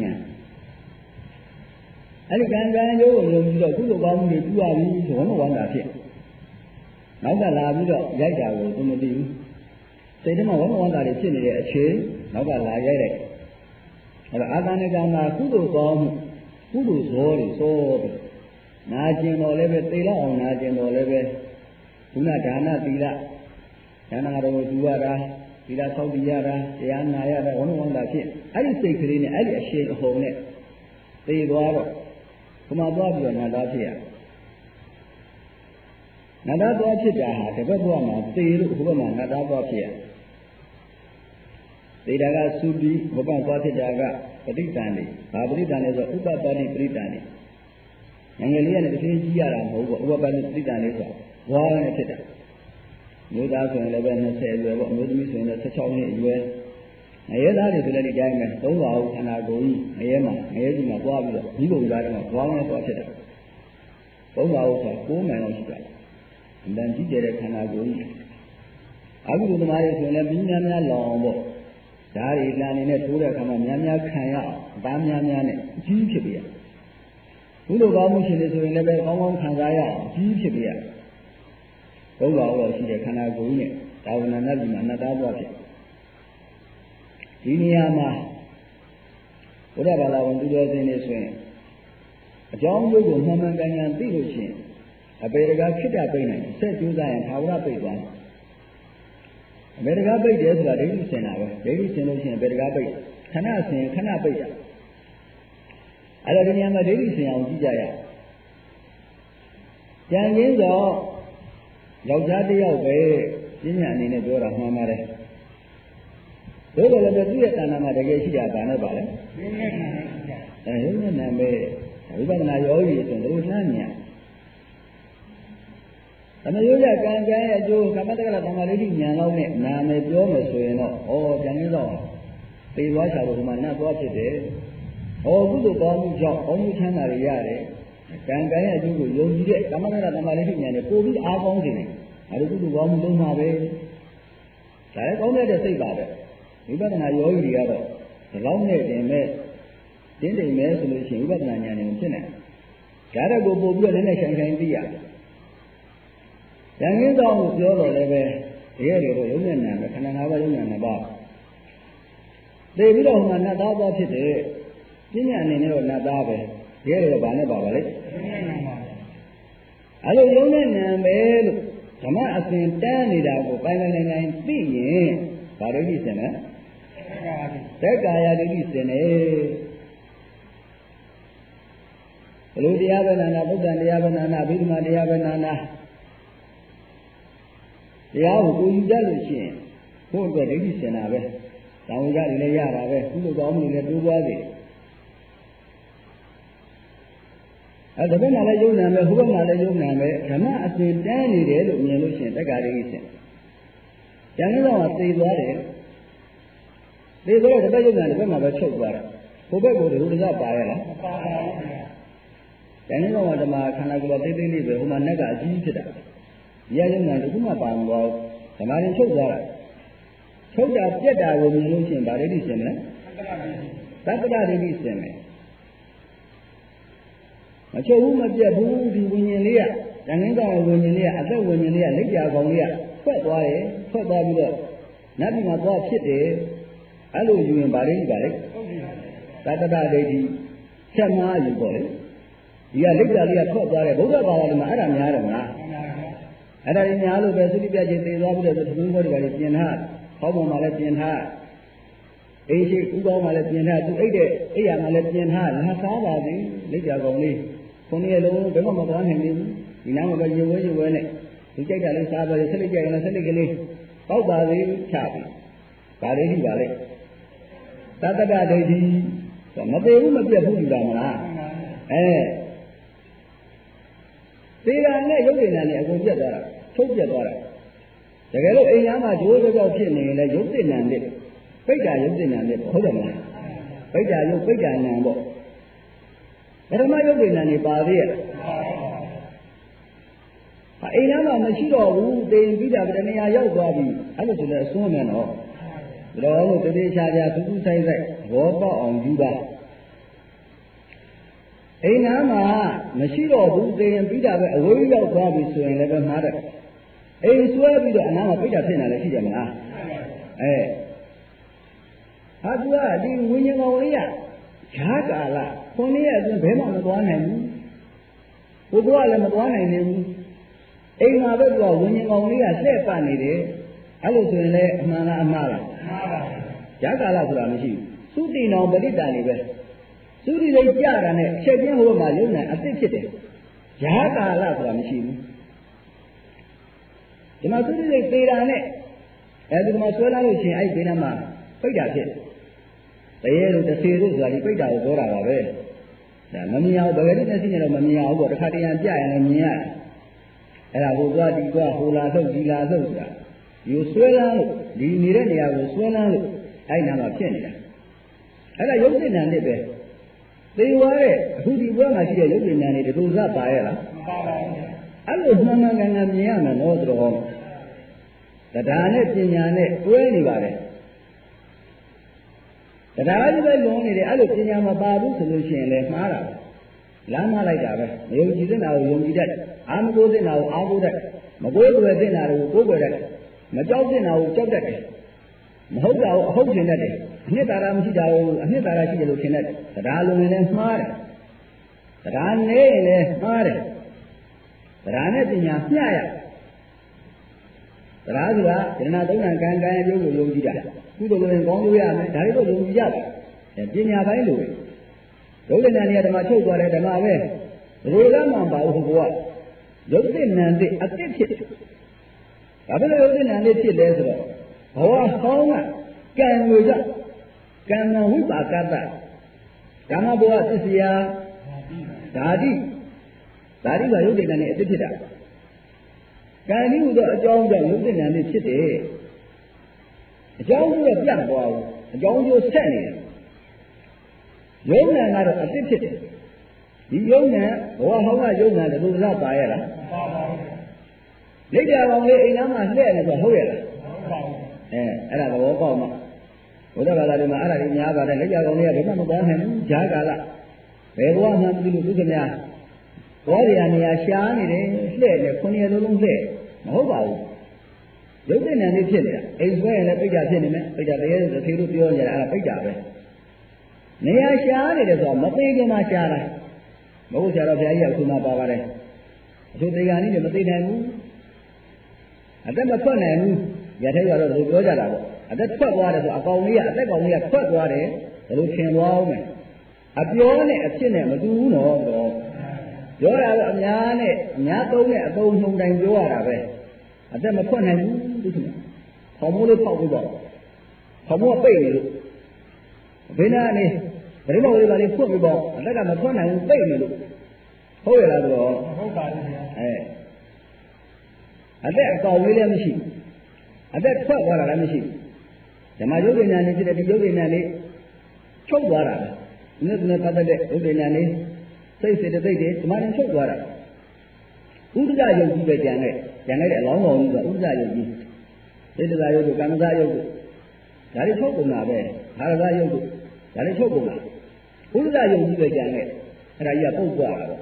အဲ့ဒီကံကံရုပ်ကိုယုံပြီးတော့ကုသိုလ်ကောင်းမှုတွေပြုရပြီဆိုတော့ဝမ်းသာဖြစ်နောက်ကလာပြီးတော့ရိုက်တာကိုသူမသိဘူးစိတ်ထဲမှာဝမ်းဝမ်းသာတွေဖြစ်နေတဲ့အချိန်နောက်ကလာရိုက်တယ်အဲ့တော့အာသနိကမှာကုသိုလ်ကောင်းမှုကုသိုလ်ဇောတွေစောပြီးနာကျင်တော်လည်းပဲသိလောက်အောင်နာကျင်တော်လည်းပဲခုနဒါနသီလဒါနတော်ကိုယူရတာသီလဆောက်တည်ရတာတရားနာရတာဝမ်းဝမ်းသာဖြစ်အဲ့ဒီစိတ်ကလေးနဲ့အဲ့ဒီအရှိန်အဟုန်နဲ့သိသွားတော့ခမသွားပြီးတော့နာသားဖြစ်ရနာသားသွားဖြစ်တာဟာတစ်ဘက်ဘဝမှာသိလို့ဟိုဘက်မှာနာသားသွားဖြစ်ရသိတာကသုတိဘုပ္ပသွားဖြစ်တာကပဋိသန္ဓေဘာပဋိသန္ဓေဆိုဥပ္ပပါတိပဋိသန္ဓေငယ်လေးကနေတစ်ချိန်ကြီးရတာမဟုတ်ဘူးဥပ္ပပါတိပဋိသန္ဓေဆိုဘွားနဲ့ဖြစ်တာမျိုးသားဆိုရင်လည်းပဲ၂၀အရွယ်ပေါ့အမျိုးသမီးဆိုရင်လည်း၁၆နှစ်အရွယ်ငရဲသားတွေဆိုလည်းဒီတိုင်းပဲသုံးပါးခန္ဓာကိုယ်ကြီးငရဲမှာငရဲကြီးမှာသွားပြီးတော့ဒီပုံသားတွေမှာဘွားနဲ့သွားဖြစ်တာသုံးပါးဆိုတာ၉မိုင်လောက်ရှိတာအမှန်ကြီးကျယ်တဲ့ခန္ဓာကိုယ်ကြီးအခုဒီသမားတွေဆိုရင်လည်းပြီးများများလောင်ပေါ့ဓာတ်ရည်လမ်းနေနဲ့ထိုးတဲ့အခါမှာများများခံရအောင်အသားများများနဲ့အကြီးဖြစ်ပြရဘုလိုကောင်းမှုရှင်တွေဆိုရင်လည်းပဲကောင်းကောင်းခံစားရအောင်အကြီးဖြစ်ပြရဘုရားတော်ရှိတဲ့ခန္ဓာကိုယ်ကြီးနဲ့ဒါဝနာနဲ့ဒီမှာအနတ္တသွားဖြစ်ဒီနေရာမှာဘုရားဘာသာဝင်သူတော်စင်တွေဆိုရင်အကြောင်းကျိုးကိုမှန်မှန်ကန်ကန်သိလို့ရှိရင်အပေတကာခိတ္တပိတ်နိုင်ဆက်ကျိုးစားရင်သာဝရပိတ်သွားတယ်အပေတကာပိတ်တယ်ဆိုတာဒိဋ္ဌိစင်တာပဲဒိဋ္ဌိစင်လို့ရှိရင်အပေတကာပိတ်ခဏစင်ခဏပိတ်တာအဲ့တော့ဒီနေရာမှာဒိဋ္ဌိစင်အောင်ကြည့်ကြရကြံရင်းတော့ယောက်ျားတစ်ယောက်ပဲပညာအနေနဲ့ပြောတာမှန်ပါတယ်။ဒါတော့လည်းသူ့ရဲ့တဏ္ဍာမှာတကယ်ရှိတာဘာနဲ့ပါလဲ။ရုပ်နဲ့နာနဲ့ရှိတာ။အဲရုပ်နဲ့နာမဲ့ဝိပဿနာယောဂီဆိုရင်တို့နှမ်းမြတ်။သမယောဂကံကံရဲ့အကျိုးကမ္မတက္ကလသမာဓိဉာဏ်လောက်နဲ့နာမယ်ပြောမယ်ဆိုရင်တော့ဩကျန်ရင်းတော့သေသွားချာလို့ဒီမှာနတ်သွားဖြစ်တယ်။ဩကုသိုလ်ကောင်းမှုကြောင့်အောင်းမှုချမ်းသာတွေရတယ်။ကံကံရဲ့အကျိုးကိုယုံကြည်တဲ့ကမ္မတက္ကလသမာဓိဉာဏ်နဲ့ပို့ပြီးအားကောင်းစေတယ်။အဲဒါကုသိုလ်ကောင်းမှုလုံးမှာပဲ။ဒါလည်းကောင်းတဲ့စိတ်ပါပဲ။ဝိပဿနာယောဂီတွေကတော့ဒီလောက်နဲ့တင်မဲ့တင်းတိမ်မဲ့ဆိုလို့ရှိရင်ဝိပဿနာဉာဏ်နဲ့ဖြစ်နေတယ်။ဒါတော့ကိုပို့ပြီးတော့လည်းနဲ့ဆိုင်ဆိုင်သိရတယ်။ဉာဏ်ရင်းသောကိုပြောတော့လည်းပဲဒီရဲ့တော့ရုံနဲ့နာပဲခန္ဓာ၅ပါးရုံနဲ့နာပါသိပြီးတော့ဟိုမှာနတ်သားသွားဖြစ်တယ်ပညာအနေနဲ့တော့နတ်သားပဲဒီရဲ့တော့ဗာနဲ့ပါပါလေအဲ့လိုရုံနဲ့နာပဲလို့ဓမ္မအစဉ်တန်းနေတာကိုပိုင်းပိုင်းနိုင်နိုင်သိရင်ဘာလို့ဒီစင်လဲသက်ကာယဒိဋ္ဌိစင်တယ်ဘလို့တရားပဲနာနာဗုဒ္ဓတရားပဲနာနာအဘိဓမ္မာတရားပဲနာနာတရားကိုကိုယူတတ်လို့ရှိရင်ကိုယ့်အတွက်ဒိဋ္ဌိစင်တာပဲ။တောင်းကြတယ်လည်းရတာပဲ။ကုသိုလ်ကောင်းမှုတွေလည်းတိုးပွားစေ။အဲဒီဘက်မှာလည်းယုံနာပဲဟိုဘက်မှာလည်းယုံနာပဲဓမ္မအစဉ်တန်းနေတယ်လို့မြင်လို့ရှိရင်တက္ကရာဒိဋ္ဌိစင်။ကျန်တော့ကသိသွားတယ်။သိသွားတော့တစ်ဘက်ယုံနာတစ်ဘက်မှာပဲချုပ်သွားတာ။ဟိုဘက်ကိုဒီလိုတကပါရလား။မပါပါဘူး။ကျန်တော့ကဓမ္မခန္ဓာကိုယ်သေးသေးလေးပဲဟိုမှာနက်ကအကြီးဖြစ်တာ။ဒီအယုံနာတစ်ခုမှပါမသွားဘူးဓမ္မရင်ချုပ်သွားတာချုပ်တာပြက်တာကိုမြင်လို့ရှိရင်ဗာဒိဋ္ဌိစင်မလဲသတ္တရဒိဋ္ဌိစင်မယ်မချုပ်ဘူးမပြက်ဘူးဒီဝိညာဉ်လေးကဉာဏ်ရင်းသောဝိညာဉ်လေးကအသက်ဝိညာဉ်လေးကလက်ပြကောင်လေးကထွက်သွားတယ်ထွက်သွားပြီးတော့နတ်ပြည်မှာသွားဖြစ်တယ်အဲ့လိုယူရင်ဗာဒိဋ္ဌိပါလေသတ္တရဒိဋ္ဌိချက်မှားယူပေါ့လေဒီကလက်ပြလေးကထွက်သွားတယ်ဗုဒ္ဓဘာသာတွေမှာအဲ့ဒါများတယ်မလားအဲ့ဒါကြီးများလို့ပဲသုတိပြခြင်းသိသွားပြီးတော့သမင်းဘောတွေပါလေပြင်ထားခေါင်းပေါ်မှာလည်းပြင်ထားအိရှိဥကောင်းမှာလည်းပြင်ထားသူအိတ်တဲ့အိယာမှာလည်းပြင်ထားလာစားပါစေလက်ကြကောင်လေးခုနှစ်လုံးဘယ်မှမသွားနိုင်ဘူးဒီနားမှာပဲရေဝဲရေဝဲနဲ့သူကြိုက်တာလေးစားပါလေဆက်လက်ကြရင်လည်းဆက်လက်ကလေးပေါက်ပါစေချပြီဗာဒိဋ္ဌိပါလေသတ္တဒိဋ္ဌိမသေးဘူးမပြတ်ဘူးယူတာမလားအဲသေတာနဲ့ရုပ်ဉာဏ်နဲ့အကုန်ပြတ်သွားတာထုတ်ပြတ်သွားတာတကယ်လို့အိမ်သားမှာဂျိုးကြောက်ဖြစ်နေရင်လည်းရုပ်ဉာဏ်နဲ့ပိဋကရုပ်ဉာဏ်နဲ့ဟုတ်တယ်မလားပိဋကရုပ်ပိဋကဉာဏ်ပေါ့ပထမရုပ်ဉာဏ်နဲ့ပါသေးရဲ့အိမ်သားမှာမရှိတော့ဘူးတိမ်ပြီးတာကတည်းကရောက်သွားပြီအဲ့လိုဆိုလည်းအစွန်းမြန်တော့ဘယ်လိုလို့တတိချာချာသူသူဆိုင်ဆိုင်ဘောပေါက်အောင်ယူပါအိမ်နာမှာမရှိတော့ဘူးသိရင်ပြီးတာပဲအဝေးရောက်သွားပြီဆိုရင်လည်းပဲမှားတယ်အိမ်ဆွဲပြီးတော့အနားမှာပိတ်တာဖြစ်နေတယ်ရှိတယ်မလားအဲဟာသူကဒီဝိညာဉ်ကောင်လေးကဈာကာလခွန်လေးရဲ့အတွင်းဘယ်မှမသွားနိုင်ဘူးဘုရားလည်းမသွားနိုင်နေဘူးအိမ်မှာပဲသူကဝိညာဉ်ကောင်လေးကလှည့်ပတ်နေတယ်အဲ့လိုဆိုရင်လည်းအမှန်လားအမှားလားမှားပါဘူးဈာကာလဆိုတာမရှိဘူးသုတိနောပဋိတ္တန်နေပဲသုတိလေးကြတာနဲ့ချက်ချင်းဟိုမှာလုံနိုင်အသစ်ဖြစ်တယ်ဈာကာလဆိုတာမရှိဘူးဒီမှာသုတိလေးသေတာနဲ့အဲဒီမှာဆွဲလာလို့ရှိရင်အဲ့ဒီဘေးနားမှာပိတ်တာဖြစ်တရေတို့တစ်ဆေတို့ဆိုတာဒီပိတ်တာကိုပြောတာပါပဲဒါမမြင်အောင်ဘယ်လိုနဲ့သိနေတော့မမြင်အောင်ပေါ့တစ်ခါတရံပြရင်လည်းမြင်ရတယ်အဲ့ဒါကိုသွားဒီသွားဟိုလာထုတ်ဒီလာထုတ်ဆိုတာယူဆွဲလာလို့ဒီနေတဲ့နေရာကိုဆွဲလာလို့အဲ့နာမှာဖြစ်နေတာအဲ့ဒါရုပ်ဉာဏ်နဲ့ပဲသေဝါရဲ့အခုဒီဘွဲမှာရှိတဲ့ရုပ်ဉာဏ်နဲ့တူစပ်ပါရဲ့လားမပါပါဘူးအဲ့လိုမှန်မှန်ကန်ကန်မြင်ရမယ်နော်ဆိုတော့တရားနဲ့ပညာနဲ့တွဲနေပါတယ်တရားကြီးပဲလုံးနေတယ်အဲ့လိုပညာမပါဘူးဆိုလို့ရှိရင်လည်းမှားတာပဲလမ်းမလိုက်တာပဲမယုံကြည်တဲ့နာကိုယုံကြည်တတ်အာမကိုးတဲ့နာကိုအားကိုးတတ်မကိုးကွယ်တဲ့နာကိုကိုးကွယ်တတ်မကြောက်တဲ့နာကိုကြောက်တတ်တယ်မဟုတ်တာကိုအဟုတ်ထင်တတ်တယ်အနှစ်သာရမရှိတာကိုအနှစ်သာရရှိတယ်လို့ထင်တတ်တယ်တရားလုံးနေလည်းမှားတယ်တရားနေလည်းမှားတယ်တရားနဲ့ပညာမျှရတရားဆိုတာဉာဏ်သုံးဏ်ကံကံရုပ်ကိုယုံကြည်တာကုသိုလ်ကံကောင်းလို့ရမယ်ဒါတွေကိုယုံကြည်ကြပါပညာပိုင်းလို့ဒုက္ခဉာဏ်တွေကဓမ္မချုပ်သွားတယ်ဓမ္မပဲဘယ်လိုလဲမှမပါဘူးဘုရားရုပ်သိဉာဏ်သိအတိတ်ဖြစ်ဒါပဲရုပ်သိဉာဏ်လေးဖြစ်လဲဆိုတော့ဘဝဟောင်းကကံကိုကြကံမဝိပါကတ္တကာမဘဝသစ္စယာဓာတိဓာတိကရုပ်သိဉာဏ်နဲ့အတိတ်ဖြစ်တာကံဒီဟူသောအကြောင်းကြောင့်ရုပ်သိဉာဏ်လေးဖြစ်တယ်အကြောင်းကျိုးပြတ်သွားဘူးအကြောင်းကျိုးဆက်နေတယ်ယုံဉာဏ်ကတော့အတိတ်ဖြစ်တယ်ဒီယုံဉာဏ်ဘဝဟောင်းကယုံဉာဏ်တလူစားပါရဲ့လားမပါပါဘူးလက်ကြကောင်လေးအိမ်သားမှာလှည့်နေဆိုဟုတ်ရဲ့လားမဟုတ်ပါဘူးအဲအဲ့ဒါသဘောပေါက်မှာဘုရားဘာသာတွေမှာအဲ့ဒါတွေများပါတယ်လက်ကြကောင်လေးကဘယ်မှမသွားနိုင်ဘူးဈာကာလဘယ်ဘဝမှမသိလို့သူကများဘောရနေရာရှားနေတယ်လှည့်တယ်ခုနှစ်ရက်လုံးလုံးလှည့်မဟုတ်ပါဘူးရုပ်ဉာဏ်လေးဖြစ်နေတာအိမ်ဆွဲရင်လည်းပိဋကဖြစ်နေမယ်ပိဋကတရေသေတို့ပြောကြတာအဲ့ဒါပိဋကပဲနေရာရှားနေတယ်ဆိုတော့မသိခင်မှာရှားတာမဟုတ်ဆရာတော်ဘုရားကြီးကခုမှပါပါတယ်အချို့တရားနည်းနဲ့မသိနိုင်ဘူးအသက်မထွက်နိုင်ဘူးရထိုက်ရတော့သူပြောကြတာပေါ့အသက်ထွက်သွားတယ်ဆိုအကောင်လေးကအသက်ကောင်လေးကထွက်သွားတယ်ဘယ်လိုထင်သွားအောင်လဲအပြောနဲ့အဖြစ်နဲ့မတူဘူးနော်တော့ပြောတာတော့အများနဲ့အများသုံးနဲ့အသုံးနှုံတိုင်းပြောရတာပဲအသက်မထွက်နိုင်ဘူးသူကခေါမိုးလေးပေါက်ပြီးတော့ခေါမိုးကပိတ်နေလို့ဘယ်နာနေဘယ်တော့လေးပါလေးဖွင့်ပြီးတော့အသက်ကမထွက်နိုင်ဘူးပိတ်နေလို့ဟုတ်ရလားတော့ဟုတ်ပါဘူးအဲအသက်အကောင်လေးလည်းမရှိအသက်ထွက်သွားတာလည်းမရှိဓမ္မယုတ်ဉာဏ်နဲ့ဖြစ်တဲ့ဒီယုတ်ဉာဏ်လေးချုပ်သွားတာနည်းနည်းပတ်သက်တဲ့ယုတ်ဉာဏ်လေးစိတ်စေတသိက်တွေဓမ္မနဲ့ချုပ်သွားတာဥဒ္ဒယုတ်ကြီးပဲကြံခဲ့ကြံခဲ့တဲ့အလောင်းတော်ကြီးကဥဒ္ဒယုတ်ကြီးစေတသာယုတ်ကိုကမ္မဇယုတ်ကိုဒါတွေချုပ်ကုန်တာပဲဟာရဇယုတ်ကိုဒါလည်းချုပ်ကုန်တာဥဒ္ဒယုံကြီးပဲကြံခဲ့အဲ့ဒါကြီးကပုတ်သွားတာ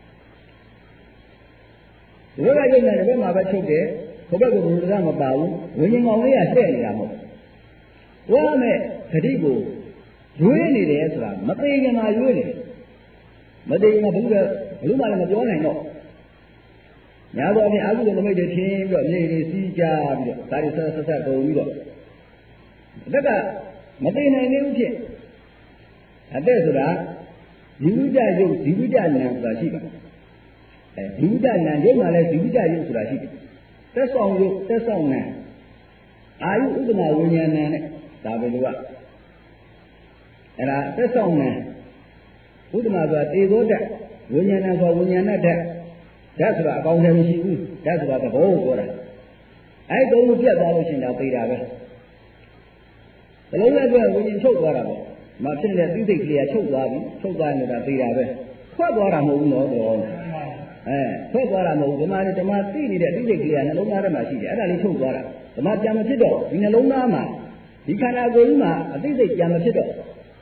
ပေါ့ဒီဘက်ကယုံတယ်ဒီဘက်မှာပဲချုပ်တယ်ဘုဘက်ကဘုရားမပါဘူးဝိညာဉ်ကောင်လေးကလှည့်နေတာမဟုတ်ဝါမဲ့ဂတိကိုရွေးနေတယ်ဆိုတာမသိခင်မှာရွေးနေမသိခင်မှာဘုရားဘယ်လိုမှလည်းမပြောနိုင်တော့ညာတော့ပြင်အာဟုသောနမိတ်တွေထင်းပြီးတော့နေနေစီးကြပြီးတော့ဒါတွေဆက်ဆက်ဆက်ပုံပြီးတော့အသက်ကမသိနိုင်သေးဘူးဖြစ်အသက်ဆိုတာဒီဝိတ္တယုတ်ဒီဝိတ္တဉာဏ်ဆိုတာရှိပါတယ်အဲဒီဝိတ္တဉာဏ်ရုပ်မှာလည်းဒီဝိတ္တယုတ်ဆိုတာရှိတယ်သက်ဆောင်ယုတ်သက်ဆောင်ဉာဏ်အာယုဥဒ္ဒနာဝိညာဏနဲ့ဒါပဲလို့ကအဲ့ဒါသက်ဆောင်ဉာဏ်ဥဒ္ဒနာဆိုတာတေသောဓာတ်ဝိညာဏဆိုတာဝိညာဏဓာတ်ဓာတ်ဆိုတာအကောင်းတယ်မရှိဘူးဓာတ်ဆိုတာသဘောကိုပြောတာအဲ့တုံးကိုပြတ်သွားလို့ရှိရင်ဒါသိတာပဲဘလုံးနဲ့အတွက်ဝိညာဉ်ချုပ်သွားတာပေါ့မဖြစ်တဲ့သိစိတ်ကလေးကချုပ်သွားပြီချုပ်သွားနေတာသိတာပဲထွက်သွားတာမဟုတ်ဘူးနော်တော့အဲထွက်သွားတာမဟုတ်ဘူးဒီမှာဓမ္မသိနေတဲ့သိစိတ်ကလေးကနှလုံးသားထဲမှာရှိတယ်အဲ့ဒါလေးချုပ်သွားတာဓမ္မပြန်မဖြစ်တော့ဒီနှလုံးသားမှာဒီခန္ဓာကိုယ်ကြီးမှာအသိစိတ်ပြန်မဖြစ်တော့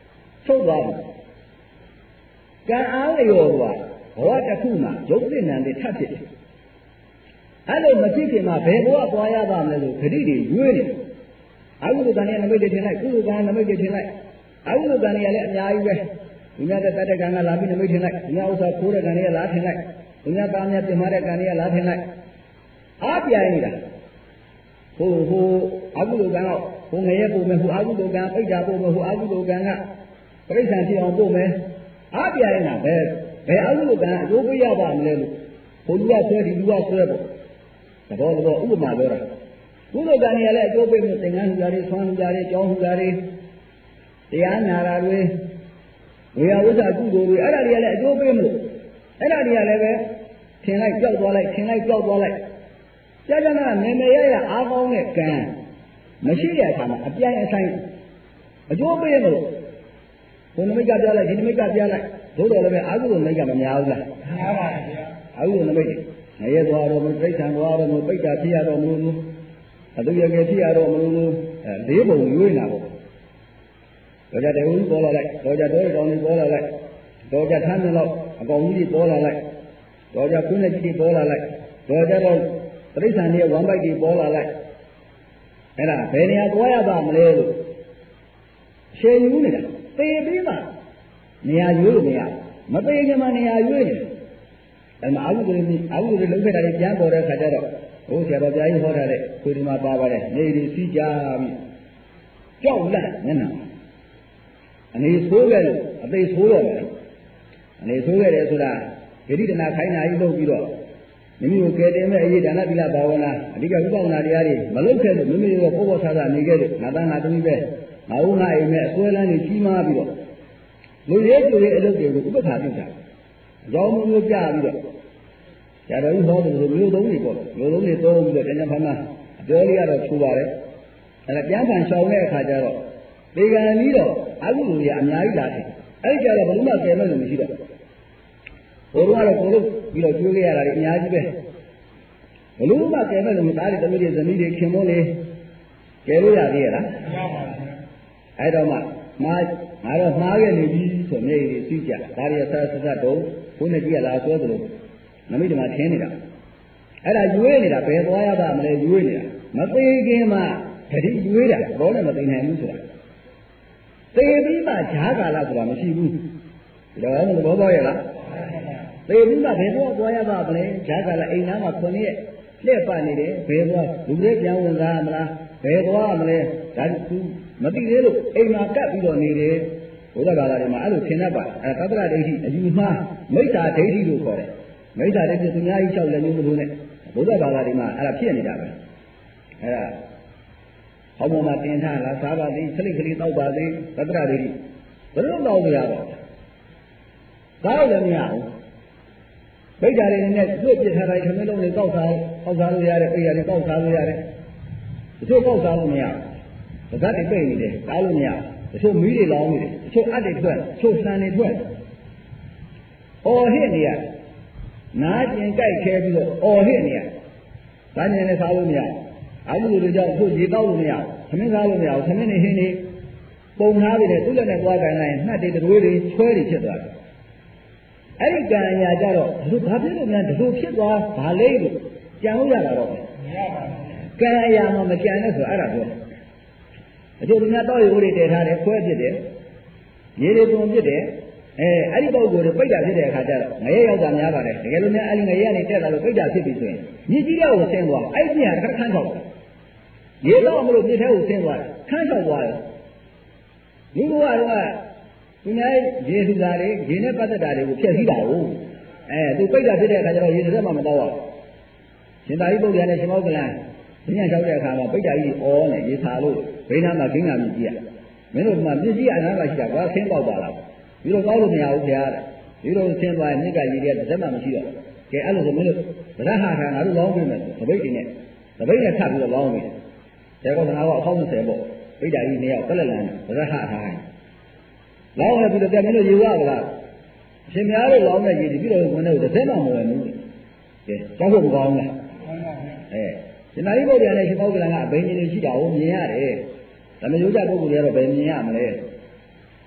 ထုတ်သွားပြီကံအားလျော်ကဘဝတစ်ခုမှာရုပ်သိဏ္ဍတွေထပ်ဖြစ်တယ်အဲ့လိုမဖြစ်ခင်မှာဘယ်ဘဝသွားရပါမလဲလို့ခရီးတွေရွေးနေအကုသိုလ်ကံရဲ့နမိတ်တွေထင်လိုက်ကုသိုလ်ကံနမိတ်တွေထင်လိုက်အကုသိုလ်ကံတွေကလည်းအများကြီးပဲဒီများတဲ့တတ်တဲ့ကံကလာပြီးနမိတ်ထင်လိုက်ဒီများဥစ္စာခိုးတဲ့ကံတွေကလာထင်လိုက်ဒီများသားများပြင်မာတဲ့ကံတွေကလာထင်လိုက်အားပြိုင်နေတာဟိုဟိုအကုသိုလ်ကံကဟိုငရဲပို့မယ်ဟိုအကုသိုလ်ကံပိဋ္ဌာပို့မယ်ဟိုအကုသိုလ်ကံကပြိဋ္ဌာန်ဖြစ်အောင်ပို့မယ်အားပြိုင်နေတာပဲဘယ်အကုသိုလ်ကံအကျိုးပေးရပါမလဲလို့ဘုရားဆွဲဒီလူကဆွဲပေါ့သဘောတော်ဥပမာပြောတာကုသိုလ်ကံတွေကလည်းအကျိုးပေးမှုသင်္ကန်းဟူတာတွေဆွမ်းဟူတာတွေကြောင်းဟူတာတွေတရားနာတာတွေဝေယဝိဇ္ဇကုသိုလ်တွေအဲ့ဒါတွေကလည်းအကျိုးပေးမှုအဲ့ဒါတွေကလည်းပဲထင်လိုက်ကြောက်သွားလိုက်ထင်လိုက်ကြောက်သွားလိုက်ကြာကြာနာနေနေရရအားကောင်းတဲ့ကံမရှိတဲ့အခါမှာအပြိုင်အဆိုင်အကျိုးပေးလို့ဘုံနမိတ်ကပြလိုက်ဒီနမိတ်ကပြလိုက်သို့တော်လည်းပဲအာဟုနမိတ်ကမများဘူးလားများပါဗျာအာဟုနမိတ်ငရဲသွားတော့မပိဋ္ဌာန်သွားတော့မပိဋ္ဌာဖြစ်ရတော့မလို့အတူရကဖြစ်ရတော့မလို့အဲလေးပုံရွေးနေတာပေါ့တော့ကြတဲ့ဦးပေါ်လာလိုက်တော့ကြတော့တောင်းကြီးပေါ်လာလိုက်တော့ကြထမ်းနေတော့အကောင်ကြီးပေါ်လာလိုက်တော့ကြခွင်းနဲ့ကြီးပေါ်လာလိုက်တော့ကြတော့တိရစ္ဆာန်တွေဝမ်ပိုက်တွေပေါ်လာလိုက်အဲ့ဒါဘယ်နေရာသွားရပါမလဲလို့ရှေ့ယူနေတာသေပြီးမှနေရာရွေးလို့မရမသေခင်မှာနေရာရွေးနေအဲ့မှာအာဟုတွေအာဟုတွေလုံးခဲ့တာတွေပြန်ပေါ်တဲ့ခါကျတော့ဟိုဆရာတော်ဘုရားကြီးဟောထားတဲ့ကိုဒီမှာပါပါတယ်နေဒီစီးကြပြီးကြောက်လက်မျက်နှာအနေဆိုးခဲ့လို့အသေးဆိုးတော့တယ်အနေဆိုးခဲ့တယ်ဆိုတာဂတိတနာခိုင်းတာကြီးလုပ်ပြီးတော့မိမိကိုကယ်တင်မဲ့အရေးဒါနသီလဘာဝနာအဓိကဝိပဿနာတရားတွေမလုပ်ခဲ့လို့မိမိတို့ပေါ်ပေါ်ဆာဆာနေခဲ့လို့ငါသားငါသမီးပဲငါဦးငါအိမ်မဲ့အစွဲလန်းတွေကြီးမားပြီးတော့လူရဲကျိုးရဲ့အလုပ်တွေကိုဥပ္ပခါပြုတာအကြောင်းမျိုးပြပြီးတော့ဆရာတော်ကြီးဟောတယ်ဆိုမျိုးသုံးတွေပေါ့မျိုးသုံးတွေသုံးပြီးတော့တဏှာဖမ်းမှအပြောလေးကတော့ထူပါတယ်အဲဒါပြန်ဖန်ရှောင်တဲ့အခါကျတော့ဒီကံပြီးတော့အကုသိုလ်တွေအများကြီးလာတယ်အဲဒီကျတော့ဘယ်လိုမှကယ်မဲ့လို့မရှိတော့ဘုရားကတော့ကိုလို့ပြီးတော့ကျွေးခဲ့ရတာတွေအများကြီးပဲဘယ်လိုမှကယ်မဲ့လို့မသားတွေသမီးတွေဇနီးတွေခင်မုန်းတွေကယ်လို့ရသေးရဲ့လားမရပါဘူးအဲတော့မှမာငါတော့မှားခဲ့နေပြီဆိုမြေကြီးသိကြဒါရီဆက်ဆက်ဆက်တော့ဘုန်းကြီးကလာဆွဲသလိုနမိတ်တမထင်းနေတာအဲ့ဒါရွေးနေတာဘယ်သွားရပါမလဲရွေးနေတာမသိခင်မှတတိရွေးတာဘောနဲ့မသိနိုင်ဘူးဆိုတာသိပြီးမှဈာကာလဆိုတာမရှိဘူးဒါလည်းသဘောပေါက်ရဲ့လားသိပြီးမှဘယ်သွားသွားရပါမလဲဈာကာလအိမ်သားမှာခုနှစ်လှည့်ပတ်နေတယ်ဘယ်သွားလူတွေပြန်ဝင်ကားမလားဘယ်သွားမလဲဒါသူမသိသေးလို့အိမ်မှာကပ်ပြီးတော့နေတယ်ဘုရားဘာသာတွေမှာအဲ့လိုသင်တတ်ပါအဲသတ္တရဒိဋ္ဌိအယူမှားမိစ္ဆာဒိဋ္ဌိလို့ခေါ်တယ်မိစ္ဆာဒိဋ္ဌိသူများကြီးလျှောက်လည်းမျိုးမလို့နဲ့ဘုရားဘာသာတွေမှာအဲ့ဒါဖြစ်နေတာပဲအဲ့ဒါဟောပေါ်မှာတင်ထားလားစားပါသေးခလိခလိတောက်ပါသေးသတ္တရဒိဋ္ဌိဘယ်လိုတောက်ကြရပါ့ကောက်လည်းမရဘူးမိစ္ဆာတွေနဲ့တွေ့ပြထားတိုင်းခမင်းလုံးတွေကောက်စားကောက်စားလို့ရတယ်ပိရတယ်ကောက်စားလို့ရတယ်တချို့ကောက်စားလို့မရဘူးဒါကတည်းပိတ်နေတယ်ကားလို့မရဘူးတချို့မီးတွေလောင်းနေတယ်တချို့အပ်တွေထွက်တချို့ဆန်တွေထွက်အော်ဟစ်နေရနားကျင်ကြိုက်ခဲပြီးတော့အော်ဟစ်နေရဘာညင်လဲစားလို့မရဘူးအခုလိုကြောင့်သူ့ရေတောက်လို့မရဘူးခမင်းစားလို့မရဘူးခမင်းနေဟင်းနေပုံထားပြီးတယ်သူ့လက်နဲ့သွားကြိုင်လိုက်နှက်တွေတွေတွေချွဲတွေဖြစ်သွားတယ်အဲ့ဒီကံညာကြတော့ဘာဖြစ်လို့များဒီလိုဖြစ်သွားဘာလဲလို့ကြံလို့ရတာတော့မရပါဘူးကံအရာမှမကြံနဲ့ဆိုအဲ့ဒါပြောအကျိုးများတောက်ရိုးတွေတည်ထားတယ်ခွဲဖြစ်တယ်ရေတွေပုံဖြစ်တယ်အဲအဲ့ဒီပုံကိုယ်တွေပိတ်တာဖြစ်တဲ့အခါကျတော့ငရဲရောက်တာများပါတယ်တကယ်လို့များအဲ့ဒီငရဲကနေတက်လာလို့ပိတ်တာဖြစ်ပြီဆိုရင်မြစ်ကြီးရောက်ကိုဆင်းသွားအဲ့ဒီညကခန်းထောက်ရေတော့မလို့မြစ်ထဲကိုဆင်းသွားခန်းထောက်သွားတယ်ဒီဘဝတော့သူများရေစုတာတွေရေနဲ့ပတ်သက်တာတွေကိုဖျက်ဆီးတာကိုအဲသူပိတ်တာဖြစ်တဲ့အခါကျတော့ရေတစ်သက်မှမတော့ဘူးရှင်သာရိပုတ္တရာနဲ့ရှင်မောကလန်ညံ့လျှောက်တဲ့အခါမှာပိဋ္ဌာကြီးအော်နဲ့ရေစာလို့ဘိန်းနာမှာခင်းကမြည်ကြည့်ရမင်းတို့ကမြည်ကြည့်အနားမှာရှိတာကွာဆင်းပေါက်ပါလားဒီလိုကောက်လို့မရဘူးခင်ဗျာဒီလိုဆင်းသွားရင်မြစ်ကရေတဲ့တစ်သက်မှမရှိတော့ကဲအဲ့လိုဆိုမင်းတို့ဗရဟထာငါတို့လောင်းပေးမယ်သပိတ်တွေနဲ့သပိတ်နဲ့ထပ်ပြီးတော့လောင်းပေးတယ်ဒါကောကနာကအခေါက်၂၀ပေါ့ပိဋ္ဌာကြီးနှစ်ယောက်ပလက်လန်ဗရဟထာလောင်းရပြီးတော့ကဲမင်းတို့ရေဝကလားအရှင်များတို့လောင်းတဲ့ရေဒီပြီးတော့ဝင်တဲ့တစ်သက်မှမဝင်ဘူးကဲကြောက်ဖို့မကောင်းလားအဲရှင်သာရိပုတ္တရာနဲ့ရှင်မောကလန်ကအဘိညာဉ်တွေရှိတာကိုမြင်ရတယ်။ဒါမျိုးကြပုဂ္ဂိုလ်တွေကတော့ဘယ်မြင်ရမလဲ။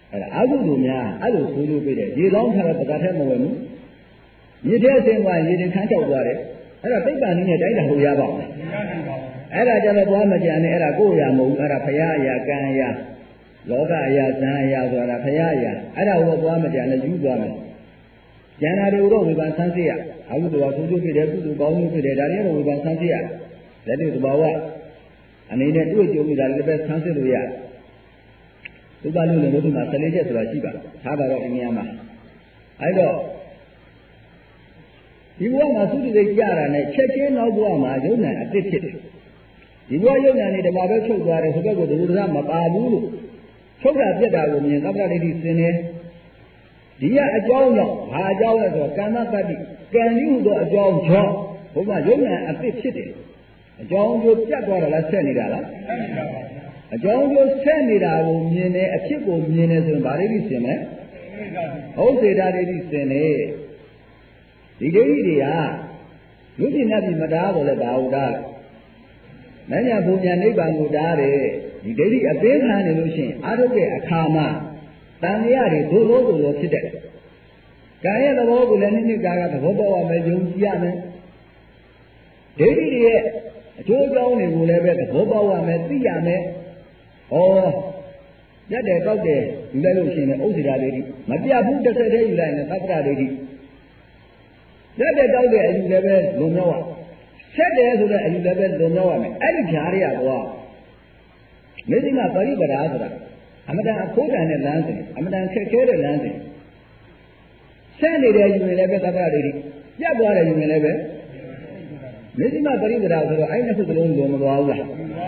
အဲ့ဒါအကုသိုလ်များအဲ့လိုဆိုလို့ပြတယ်ရေကောင်းထားတဲ့ပကားထဲမဝင်ဘူးမြေထဲအစင်းကရေတင်ခန်းချောက်သွားတယ်အဲ့ဒါသိပ္ပံနည်းနဲ့တိုက်တာဟုတ်ရပါ့မလားအဲ့ဒါကြတော့သွားမကြံနဲ့အဲ့ဒါကိုယ်ရမဟုတ်အဲ့ဒါဖရာအရာကံအရာလောကအရာဇံအရာဆိုတာဖရာအရာအဲ့ဒါကိုသွားမကြံနဲ့ယူသွားမယ်ကျန်တာတွေကိုတော့ဝေဖန်ဆန်းစစ်ရအကုသိုလ်ကဆိုးကျိုးဖြစ်တယ်ကုသိုလ်ကောင်းကျိုးဖြစ်တယ်ဒါတွေတော့ဝေဖန်ဆန်းစစ်ရလက်တွေ့သဘာဝအနေနဲ့တွေ့ကြုံမိတာလည်းပဲဆန်းစစ်လို့ရသုဘလို့လည်းဘုရားမှာဆယ်လေးချက်ဆိုတာရှိပါထားပါတော့အမြင်မှာအဲ့တော့ဒီဘဝမှာသုတိစိတ်ကြတာနဲ့ချက်ချင်းနောက်ဘဝမှာယုံနာအတစ်ဖြစ်တယ်ဒီဘဝယုံနာနေဓမ္မပဲချုပ်သွားတယ်ဆိုတော့ဒီလိုကမပါဘူးလို့ချုပ်တာပြက်တာကိုမြင်သဗ္ဗဒိဋ္ဌိစင်တယ်ဒီကအကြောင်းတော့ဘာအကြောင်းလဲဆိုတော့ကမ္မတတ္တိကံဤဟူသောအကြောင်းကြောင့်ဘုရားယုံနာအတစ်ဖြစ်တယ်အကြောင်းကိုပြတ်သွားတာလားဆက်နေတာလားဆက်နေတာပါအကြောင်းကိုဆက်နေတာကိုမြင်တယ်အဖြစ်ကိုမြင်တယ်ဆိုရင်ဗာဒိဋ္ဌိစင်မယ်ဟုတ်စေတာဒိဋ္ဌိစင်တယ်ဒီဒိဋ္ဌိတွေကလူကျင်တဲ့ပြီမတားတော့လဲဘာဟုတ်တာလဲမညာဘုံညာနိဗ္ဗာန်ကိုတားတယ်ဒီဒိဋ္ဌိအသေးခံနေလို့ရှိရင်အာထုတ်တဲ့အခါမှာတန်မြရတွေဒုလို့ဒုလို့ဖြစ်တဲ့ကံရဲ့သဘောကိုလည်းနိမိတ်ကာကသဘောပေါက်ရမယ်ယုံကြည်ရမယ်ဒိဋ္ဌိတွေရဲ့အကျိုးအကြောင်းတွေကိုလည်းပဲသဘောပေါက်ရမယ်သိရမယ်ဩရက်တယ်တောက်တယ်ယူလိုက်လို့ရှိရင်ဥစ္စေတာဒိဋ္ဌိမပြတ်ဘူးတစ်ဆက်တည်းယူလိုက်ရင်သတ္တရဒိဋ္ဌိရက်တယ်တောက်တယ်အယူလည်းပဲလွန်မြောက်ရဆက်တယ်ဆိုတဲ့အယူလည်းပဲလွန်မြောက်ရမယ်အဲ့ဒီဖြားရကတော့မေဇိမပရိပဒါဆိုတာအမတန်အခိုးတန်တဲ့လမ်းစဉ်အမတန်ခက်ခဲတဲ့လမ်းစဉ်ဆက်နေတယ်ယူရင်လည်းပဲသတ္တရဒိဋ္ဌိပြတ်သွားတယ်ယူရင်လည်းပဲမေဇိမပရိပဒါဆိုတော့အဲ့နှစ်ခုစလုံးလွန်မသွားဘူးလား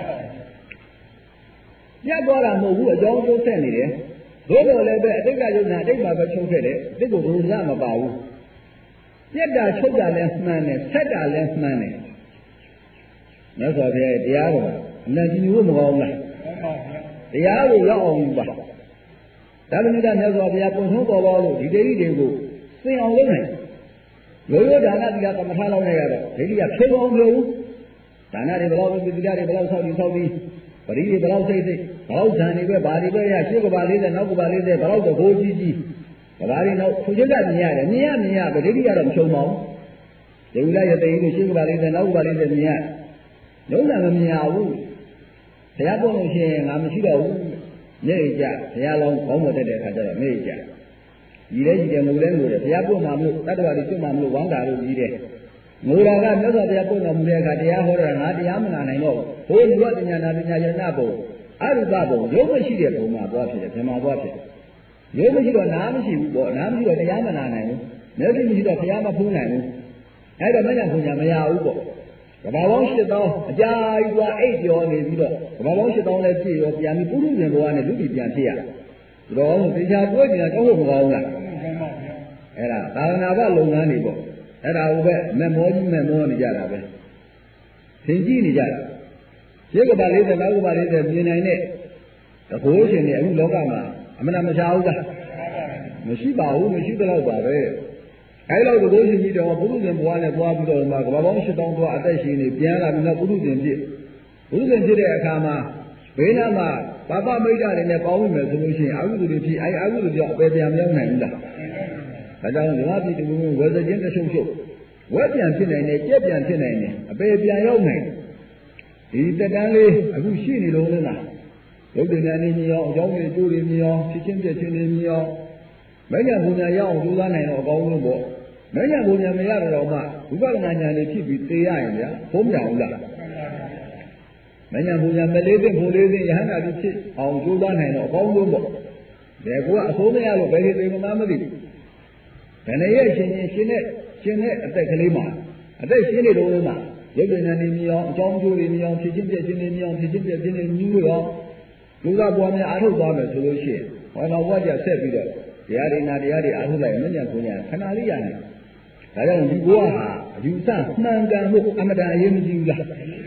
ပြတ်သွားတာမဟုတ်ဘူးအကြောင်းကျိုးဆက်နေတယ်သို့တော်လည်းပဲအတိတ်ကယုံနာအတိတ်မှာပဲချုပ်ခဲ့တယ်အတိတ်ကိုဘုရားမပါဘူးပြတ်တာချုပ်တာလည်းမှန်တယ်ဆက်တာလည်းမှန်တယ်မြတ်စွာဘုရားတရားတော်အနန္တကြီးကိုမကောင်းလားတရားကိုရောက်အောင်ယူပါဒါပေမဲ့မြတ်စွာဘုရားပုံထုံးပေါ်ပေါ်လို့ဒီဒိဋ္ဌိတွေကိုသင်အောင်လုပ်နိုင်ရိုးရိုးဒါနသီလကမ္မထာလောက်နဲ့ရတော့ဒိဋ္ဌိကဖြုံအောင်လို့ဒါနတွေဘယ်လောက်သီလတွေဘယ်လောက်ဆောက်ပြီးဆောက်ပြီးပရိတွေဘယ်လောက်စိတ်စိတ်ဘယ်လောက်ဇန်တွေပဲဘာတွေပဲရရှေ့ကဘာလေးနဲ့နောက်ကဘာလေးနဲ့ဘယ်လောက်တော့ဘိုးကြီးကြီးဘာတွေနောက်သူချက်ကမြင်ရတယ်မြင်ရမြင်ရဗဒိဋ္ဌိကတော့မဖြုံပါဘူးဒေဝိလရတေကြီးကိုရှေ့ကဘာလေးနဲ့နောက်ကဘာလေးနဲ့မြင်ရလုံးဝမမြင်ရဘူးဘုရားပြောလို့ရှိရင်ငါမရှိတော့ဘူးမြေကြဘုရားလောင်းကောင်းမတက်တဲ့အခါကျတော့မြေကြဒီလဲကြီးတယ်ငိုလဲငိုတယ်ဘုရားပို့မှမလို့တတ္တဝါတွေကျွတ်မှမလို့ဝမ်းတာလို့ကြီးတယ်ငိုတာကမြတ်စွာဘုရားပို့တော်မူတဲ့အခါတရားဟောတာငါတရားမနာနိုင်တော့ဘူးဘိုးလူကပညာနာပညာယနာဘုံအရုပဘုံရုပ်မရှိတဲ့ဘုံမှာသွားဖြစ်တယ်ဘယ်မှာသွားဖြစ်ရုပ်မရှိတော့နားမရှိဘူးပေါ့နားမရှိတော့တရားမနာနိုင်ဘူးမျက်စိမရှိတော့ဘုရားမဖူးနိုင်ဘူးအဲ့တော့မညာဘုံညာမရဘူးပေါ့ကဘာပေါင်း၈သောင်းအကြာကြီးသွားအိတ်ပြောနေပြီးတော့ကဘာပေါင်း၈သောင်းလည်းပြည့်ရောပြန်ပြီးပုရုဇဉ်ဘဝနဲ့လူပြည်ပြန်ဖြစ်ရတော့သေချာတွေ့ကြတာတော့မကောင်းလားအဲ့ဒါသာသနာ့ဘလုပ်ငန်းတွေပေါ့အဲ့ဒါကိုပဲမမောကြီးမမောနေကြတာပဲသင်ကြည့်နေကြတာရေကဘာလေးတဲ့နောက်ကဘာလေးတဲ့မြင်နိုင်တဲ့တကိုးရှင်တွေအခုလောကမှာအမှန်တမရှားဘူးလားမရှိပါဘူးမရှိတော့ပါပဲအဲ့လိုတကိုးရှင်ကြီးတော့ပုရုဇဉ်ဘဝနဲ့သွားပြီးတော့မှကဘာပေါင်း၈သောင်းသွားအသက်ရှင်နေပြန်လာပြီးတော့ပုရုဇဉ်ဖြစ်ပုရုဇဉ်ဖြစ်တဲ့အခါမှာဘေးနားမှာပါပမိတ်တာတွေနဲ့ပေါင်းဝင်မယ်ဆိုလို့ရှိရင်အာဟုသူတွေဖြစ်အဲ့အာဟုသူကြောင့်အပေပြန်မရောက်နိုင်ဘူးလားဒါကြောင့်ဓမ္မပြည်သူဝေဇချင်းတရှုပ်ရှုပ်ဝက်ပြန်ဖြစ်နိုင်တယ်ကြက်ပြန်ဖြစ်နိုင်တယ်အပေပြန်ရောက်နိုင်ဒီတက်တန်းလေးအခုရှိနေလို့လားရုပ်တည်နေနေရောအကြောင်းတွေကျိုးတွေမြင်ရောဖြစ်ချင်းပြည့်ချင်းတွေမြင်ရောမညာဘုံညာရအောင်ကြိုးစားနိုင်တော့အကောင်းဆုံးပေါ့မညာဘုံညာမရတော့မှဝိပဿနာဉာဏ်လေးဖြစ်ပြီးသိရရင်ဗျာဘုံမြောင်လားမညာဘုံညာမလေးသိဘုံလေးသိယဟန္တာတိဖြစ်အောင်ကြိုးစားနိုင်တော့အကောင်းဆုံးပေါ့ဒါကအဆိုးမရလို့ဘယ်လိုသိမှမသိဘူးဘယ်နဲ့ရဲ့ရှင်ရှင်ရှင်နဲ့ရှင်နဲ့အသက်ကလေးမှာအသက်ရှင်နေတော့လို့မှာရုပ်ဉာဏ်နေမြင်အောင်အကြောင်းကျိုးတွေမြင်အောင်ဖြစ်ချင်းပြည့်ချင်းတွေမြင်အောင်ဖြစ်ချင်းပြည့်ချင်းတွေမြင်လို့ရောလူကပွားများအားထုတ်သွားမယ်ဆိုလို့ရှိရင်ဟောတော့ဘဝကြဆက်ပြီးတော့တရားတွေနာတရားတွေအားထုတ်လိုက်မညံ့ခွင့်ရခဏလေးရနေဒါကြောင့်ဒီဘဝဟာအယူဆမှန်ကန်မှုအမတန်အရေးမကြီးဘူးလား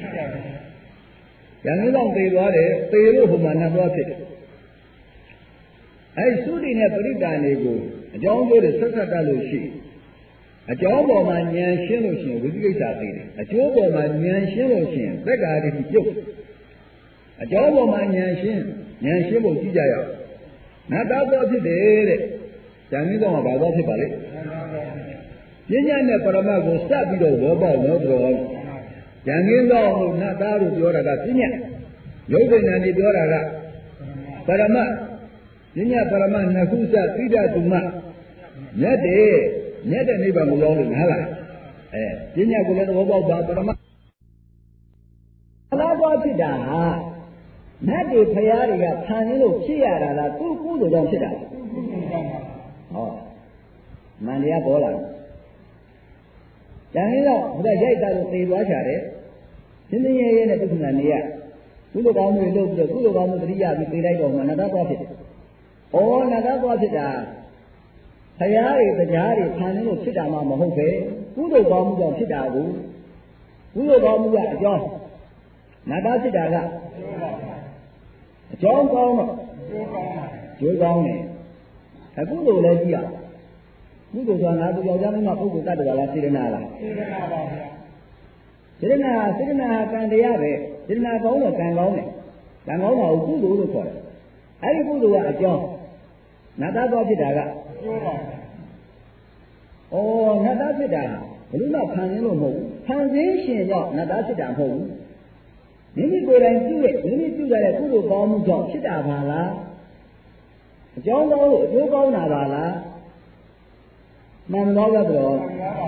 ရန်ကုန်တော့သေသွားတယ်သေလို့ဟိုမှာနတ်သွားဖြစ်တယ်အဲသုတိနဲ့ပရိဒါနေကိုအကြောင်းကျိုးတွေဆက်ဆက်တတ်လို့ရှိအကြောင်းပေါ်မှာဉာဏ်ရှင်းလို့ရှိရင်ဝိသိကိစ္စသိတယ်အကျိုးပေါ်မှာဉာဏ်ရှင်းလို့ရှိရင်သက္ကာတိပြုတ်အကြောင်းပေါ်မှာဉာဏ်ရှင်းဉာဏ်ရှင်းဖို့ကြည့်ကြရအောင်နတ်သားသောဖြစ်တယ်တဲ့ဉာဏ်ကြီးတော့ဘာသောဖြစ်ပါလဲပညာနဲ့ပရမတ်ကိုစပ်ပြီးတော့ဝေါပေါက်လို့ဆိုတော့ဉာဏ်ကြီးတော့ဟိုနတ်သားတို့ပြောတာကပညာရုပ်ဉာဏ်တွေပြောတာကပရမတ်ပညာပရမတ်နှစ်ခုစပ်ပြီးတာသူမမြတ်တယ်မြတ်တဲ့နိဗ္ဗာန်ကိုရောက်လို့ဟုတ်လားအဲပညာကိုလည်းသဘောပေါက်ပါပရမတ်အလားတူဖြစ်တာဟာနတ်တွေဖရာတွေကခံရလို့ဖြစ်ရတာလားသူ့ကုသိုလ်ကြောင့်ဖြစ်တာဟောမန္တရားပေါ်လာတယ်ဉာဏ်ကြီးတော့ဘုရားရိုက်တာလို့သေသွားကြတယ်သင်္သေးရဲရဲနဲ့ဒုက္ခနာနေရကုသိုလ်ကောင်းမှုတွေလုပ်ပြီးတော့ကုသိုလ်ကောင်းမှုတတိယပြီးပြေးလိုက်တော့မှနတ်သားသွားဖြစ်တယ်ဩနတ်သားသွားဖြစ်တာဖရာတွေတရားတွေခံရလို့ဖြစ်တာမှမဟုတ်ပဲကုသိုလ်ကောင်းမှုကြောင့်ဖြစ်တာကိုကုသိုလ်ကောင်းမှုကအကြောင်းနတ်သားဖြစ်တာကအကြောင်းကောင်းတော့ကျိုးကောင်းတယ်အခုလိုလဲကြည့်ရကုသိုလ်ဆိုတာငါတို့ယောက်ျားမင်းမပုဂ္ဂိုလ်တ attva လားစေတနာလားစေတနာပါဗျာစေတနာစေတနာကံတရားပဲစေတနာကောင်းတော့ကံကောင်းတယ်ကံကောင်းတာကိုကုသိုလ်လို့ခေါ်တယ်အဲဒီကုသိုလ်ကအကြောင်းနတ်သားသွားဖြစ်တာကကျိုးပါဗျာဩနတ်သားဖြစ်တာဘယ်လိုမှဖန်ဆင်းလို့မဟုတ်ဘူးဖန်ဆင်းရှင်ကြောင့်နတ်သားဖြစ်တာမဟုတ်ဘူးမိမိကိုယ်တိုင်ပြုတဲ့မိမိပြုတဲ့ကုသိုလ်ကောင်းမှုကြောင့်ဖြစ်တာပါလားအကြောင်းကောင်းလို့အကျိုးကောင်းတာပါလားမှန်တော့တော့တော့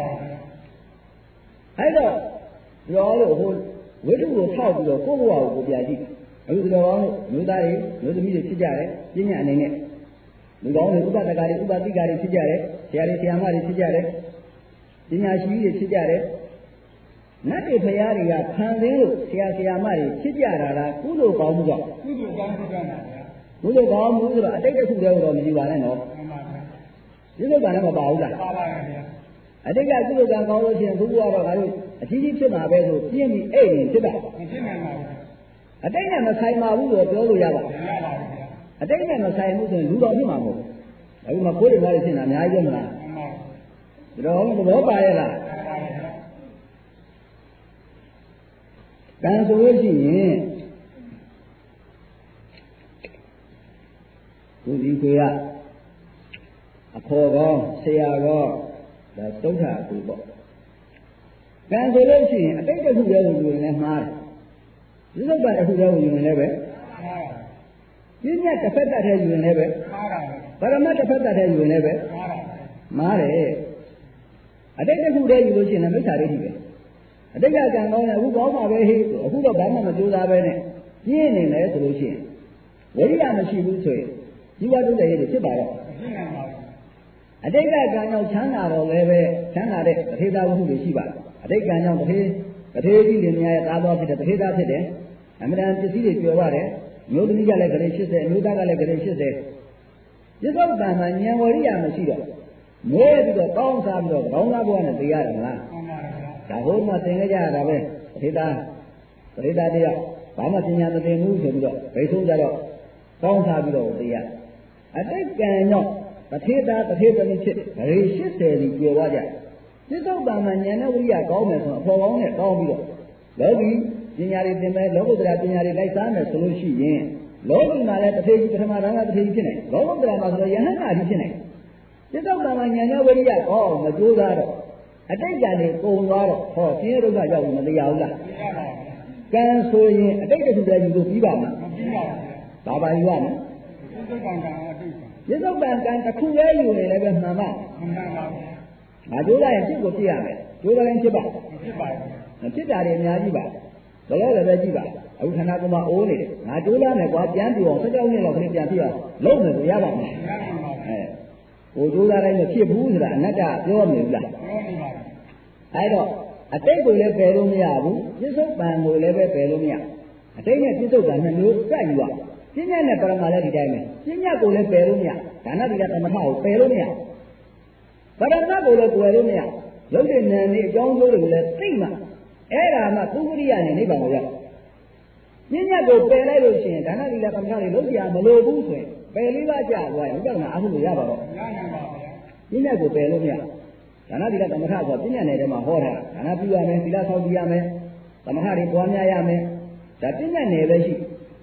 အဲ့တော့ရောလို့ဟိုဝိတုကိုထောက်ပြီးတော့ကိုယ့်ဘဝကိုပြကြည့်အခုဒီလိုကောင်းလို့မျိုးသားတွေမျိုးသမီးတွေဖြစ်ကြတယ်ပညာအနေနဲ့လူကောင်းတွေဥပဒကတွေဥပတိကတွေဖြစ်ကြတယ်ဆရာတွေဆရာမတွေဖြစ်ကြတယ်ပညာရှိတွေဖြစ်ကြတယ်နတ်တွေဖရာတွေကခံသေးလို့ဆရာဆရာမတွေဖြစ်ကြတာလားကုသိုလ်ကောင်းမှုကြောင့်ကုသိုလ်ကောင်းမှုကြောင့်ပါဗျာကုသိုလ်ကောင်းမှုဆိုတော့အတိတ်တစ်ခုတည်းတော့မကြည့်ပါနဲ့နော်မှန်ပါဗျာကုသိုလ်ကံလည်းမပါဘူးလားပါပါဗျာအတိတ်ကကုသိုလ်ကံကောင်းလို့ရှိရင်ဘုရားကတော့ငါတို့အကြီးကြီးဖြစ်မှာပဲဆိုပြင်းပြီးအိတ်နေဖြစ်တာမဖြစ်နိုင်ပါဘူးအတိတ်နဲ့မဆိုင်ပါဘူးလို့ပြောလို့ရပါဘူးမရပါဘူးဗျာအတိတ်နဲ့မဆိုင်ဘူးဆိုရင်လူတော်ဖြစ်မှာမဟုတ်ဘူးအခုမှကိုယ်တွေဘာတွေဖြစ်နေတာအများကြီးပဲမလားမှန်ပါဘူးဒါတော့သဘောပါရဲ့လားကံဆိုလို့ရှိရင်ကိုဒီကိုရအဖော်ကောဆရာကောဒါသုခအကူပေါ့ကံဆိုလို့ရှိရင်အတိတ်တစ်ခုတည်းကိုယူရင်လည်းမှားတယ်ဒီလိုပါတစ်ခုတည်းကိုယူရင်လည်းပဲမှားတယ်ပြည့်ညက်တစ်ဖက်တည်းယူရင်လည်းပဲမှားတာပဲပရမတ်တစ်ဖက်တည်းယူရင်လည်းပဲမှားတာမှားတယ်အတိတ်တစ်ခုတည်းယူလို့ရှိရင်လည်းမိစ္ဆာဒိဋ္ဌိပဲအတိတ်ကကံကောင်းတယ်အခုကောင်းပါပဲဟေ့အခုတော့ဘာမှမကြိုးစားပဲနဲ့ပြင်းနေတယ်ဆိုလို့ရှိရင်ဝိရိယမရှိဘူးဆိုရင်ဒီဝတ္ထုတွေဖြစ်ပါတော့မရှိနိုင်ပါဘူးအတိတ်ကကံကြောင့်ချမ်းသာတော့လည်းပဲချမ်းသာတဲ့တထေသာဝတ္ထုတွေရှိပါတယ်အတိတ်ကံကြောင့်တထေတထေကြီးတွေများရဲ့သားတော်ဖြစ်တဲ့တထေသာဖြစ်တယ်အမှန်တန်ပစ္စည်းတွေကျွယ်ရတယ်မျိုးသမီးကလည်းဂရေ၈၀အမျိုးသားကလည်းဂရေ၈၀ဒီသောတာမှာဉာဏ်ဝရိယမရှိတော့မွေးပြီးတော့တောင်းစားပြီးတော့ကောင်းသားဘဝနဲ့သိရတယ်မလားဒါဟိုမှသင်ခဲ့ကြရတာပဲပရိသတ်ပရိသတ်တယောက်ဘာမှပညာမသင်ဘူးဆိုပြီးတော့ဘိဆုံးကြတော့ကောင်းစားပြီးတော့သိရအတိတ်ကံကြောင့်တထေသာတထေသမီးဖြစ်ဂရေ၈၀ကြီးကျော်သွားကြသစ္စုပ္ပန်မှာဉာဏ်နဲ့ဝိရိယကောင်းမယ်ဆိုတော့အဖော်ကောင်းနဲ့ကောင်းပြီးတော့လောကီပညာတွေသင်မယ်လောကုတ္တရာပညာတွေလိုက်စားမယ်ဆိုလို့ရှိရင်လောကီမှာလည်းတထေကြီးပထမဓမ္မတထေကြီးဖြစ်နေလောကုတ္တရာမှာဆိုတော့ယဟန္တာကြီးဖြစ်နေသစ္စုပ္ပန်မှာဉာဏ်နဲ့ဝိရိယကောင်းမကြိုးစားတော့အတိတ်ကံတွေပုံသွားတော့ဟောဆင်းရဲဒုက္ခရောက်ပြီးမတရားဘူးလားမတရားပါဘူးကံဆိုရင်အတိတ်ကတည်းကယူလို့ပြီးပါမလားမပြီးပါဘူးဘာပါယူရမလဲသစ္စုပ္ပန်ကံအတိတ်သစ္စုပ္ပန်ကံတစ်ခုလေးယူရင်လည်းပဲမှန်ပါမှန်ပါပါငါကြိုးစားရင်ဖြစ်ကိုဖြစ်ရမယ်ကြိုးစားရင်ဖြစ်ပါဖြစ်ပါဘူးဖြစ်တာတွေအများကြီးပါဘယ်လိုလဲပဲကြည့်ပါအခုခန္ဓာကိုယ်မှာအိုးနေတယ်ငါကြိုးစားမယ်ကွာပြန်ပြီးအောင်၁၆နှစ်လောက်ကလေးပြန်ပြီးအောင်လုံးမယ်ဆိုရပါမယ်ရပါပါအဲဟိုကြိုးစားတိုင်းမဖြစ်ဘူးဆိုတာအနတ္တပြောမနေဘူးလားပြောနေပါဘူးအဲ့တော့အတိတ်ကိုလည်းပယ်လို့မရဘူးပြစ္ဆုတ်ပံကိုလည်းပဲပယ်လို့မရအတိတ်နဲ့ပြစ္ဆုတ်ပံနှစ်မျိုးစက်ယူရပညာနဲ့ပရမလည်းဒီတိုင်းပဲပညာကိုလည်းပယ်လို့မရဒါနတိကသမထကိုပယ်လို့မရပရမကိုလည်းပယ်လို့မရရုပ်တည်ဉာဏ်နဲ့အကြောင်းကျိုးတွေကိုလည်းသိမှအဲ့ဒါမှပုဂ္ဂရိယနဲ့နိဗ္ဗာန်ကိုရောက်ပညာကိုပယ်လိုက်လို့ရှိရင်ဒါနတိကသမထတွေလုံးပြမလို့ဘူးဆိုရင်ပယ်လေးပါးကြာသွားရင်ဥပ္ပန္နအားထုတ်လို့ရပါတော့ရနိုင်ပါဗျာပညာကိုပယ်လို့မရဒါနတိကသမထဆိုပညာနယ်ထဲမှာဟောထားဒါနပြုရမယ်သီလဆောက်တည်ရမယ်သမထတွေပွားများရမယ်ဒါပညာနယ်ပဲရှိပ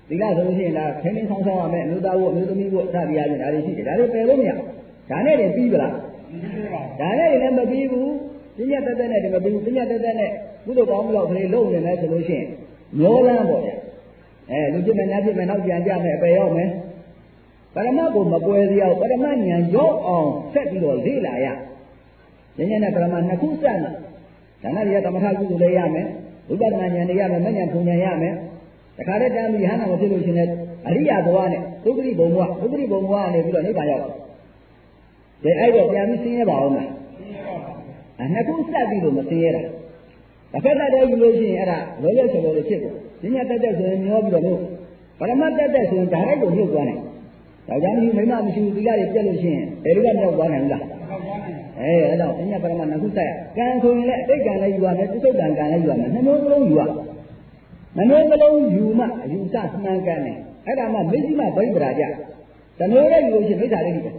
သီလဆိုလို့ရှိရင်ဒါခင်းခင်းဆောင်ဆောင်ရမယ်အမျိုးသားဝတ်အမျိုးသမီးဝတ်စသည်အချင်းဒါတွေရှိတယ်ဒါတွေပယ်လို့မရဒါနဲ့တည်းပြီးပလားဒါနဲ့လည်းမပြီးဘူးပညာတတ်တဲ့နဲ့တည်းမပြီးဘူးပညာတတ်တဲ့နဲ့ကုသိုလ်ကောင်းမှုတော့ကလေးလုံးနေမယ်ဆိုလို့ရှိရင်မျောလန်းပေါ့ဗျအဲလူဖြစ်မယ်ညာဖြစ်မယ်နောက်ပြန်ကြမယ်အပယ်ရောက်မယ်ပရမတ်ကိုမပွဲစရာပရမတ်ဉာဏ်ရောက်အောင်ဆက်ပြီးတော့လေ့လာရဉာဏ်ဉာဏ်နဲ့ပရမတ်နှစ်ခုစက်မှာဒါနတွေကသမထကုသိုလ်လည်းရမယ်ဝိပဿနာဉာဏ်တွေရမယ်မဉဏ်ပုံဉာဏ်ရမယ်တခါတည်းတမ်းပြီးဟန္တာမဖြစ်လို့ရှိရင်အရိယာဘဝနဲ့သုတိဘုံဘဝသုတိဘုံဘဝကနေပြီးတော့နိဗ္ဗာန်ရောက်တယ်အဲ့တော့ပြန်ပြီးဆင်းရဲပါအောင်လားအနှစ်ခုစက်ပြီးတော့မဆင်းရဲတာတစ်ဖက်သက်တည်းယူလို့ရှိရင်အဲ့ဒါလောလောဆယ်လို့ဖြစ်တယ်ဉာဏ်တက်တက်ဆိုရင်မျောပြီးတော့လို့ပရမတ်တက်တက်ဆိုရင်ဒါရိုက်ကိုမြုပ်သွားတယ်ဒါကြောင့်ဒီမိမမရှိဘူးသီလတွေပြတ်လို့ရှိရင်ဘယ်လိုကမြောက်သွားနိုင်ဘူးလားအဲအဲ့တော့ပညာပရမတ်နှစ်ခုစက်ရကံဆိုရင်လည်းအတိတ်ကံလည်းယူရမယ်သုတ္တကံကံလည်းယူရမယ်နှမျိုးစလုံးယူရနှမျိုးစလုံးယူမှအယူဆမှန်ကန်တယ်အဲ့ဒါမှမိစ္ဆမဗိဗ္ဗရာကြတမျိုးလည်းယူလို့ရှိရင်မိစ္ဆာဒိဋ္ဌိပဲ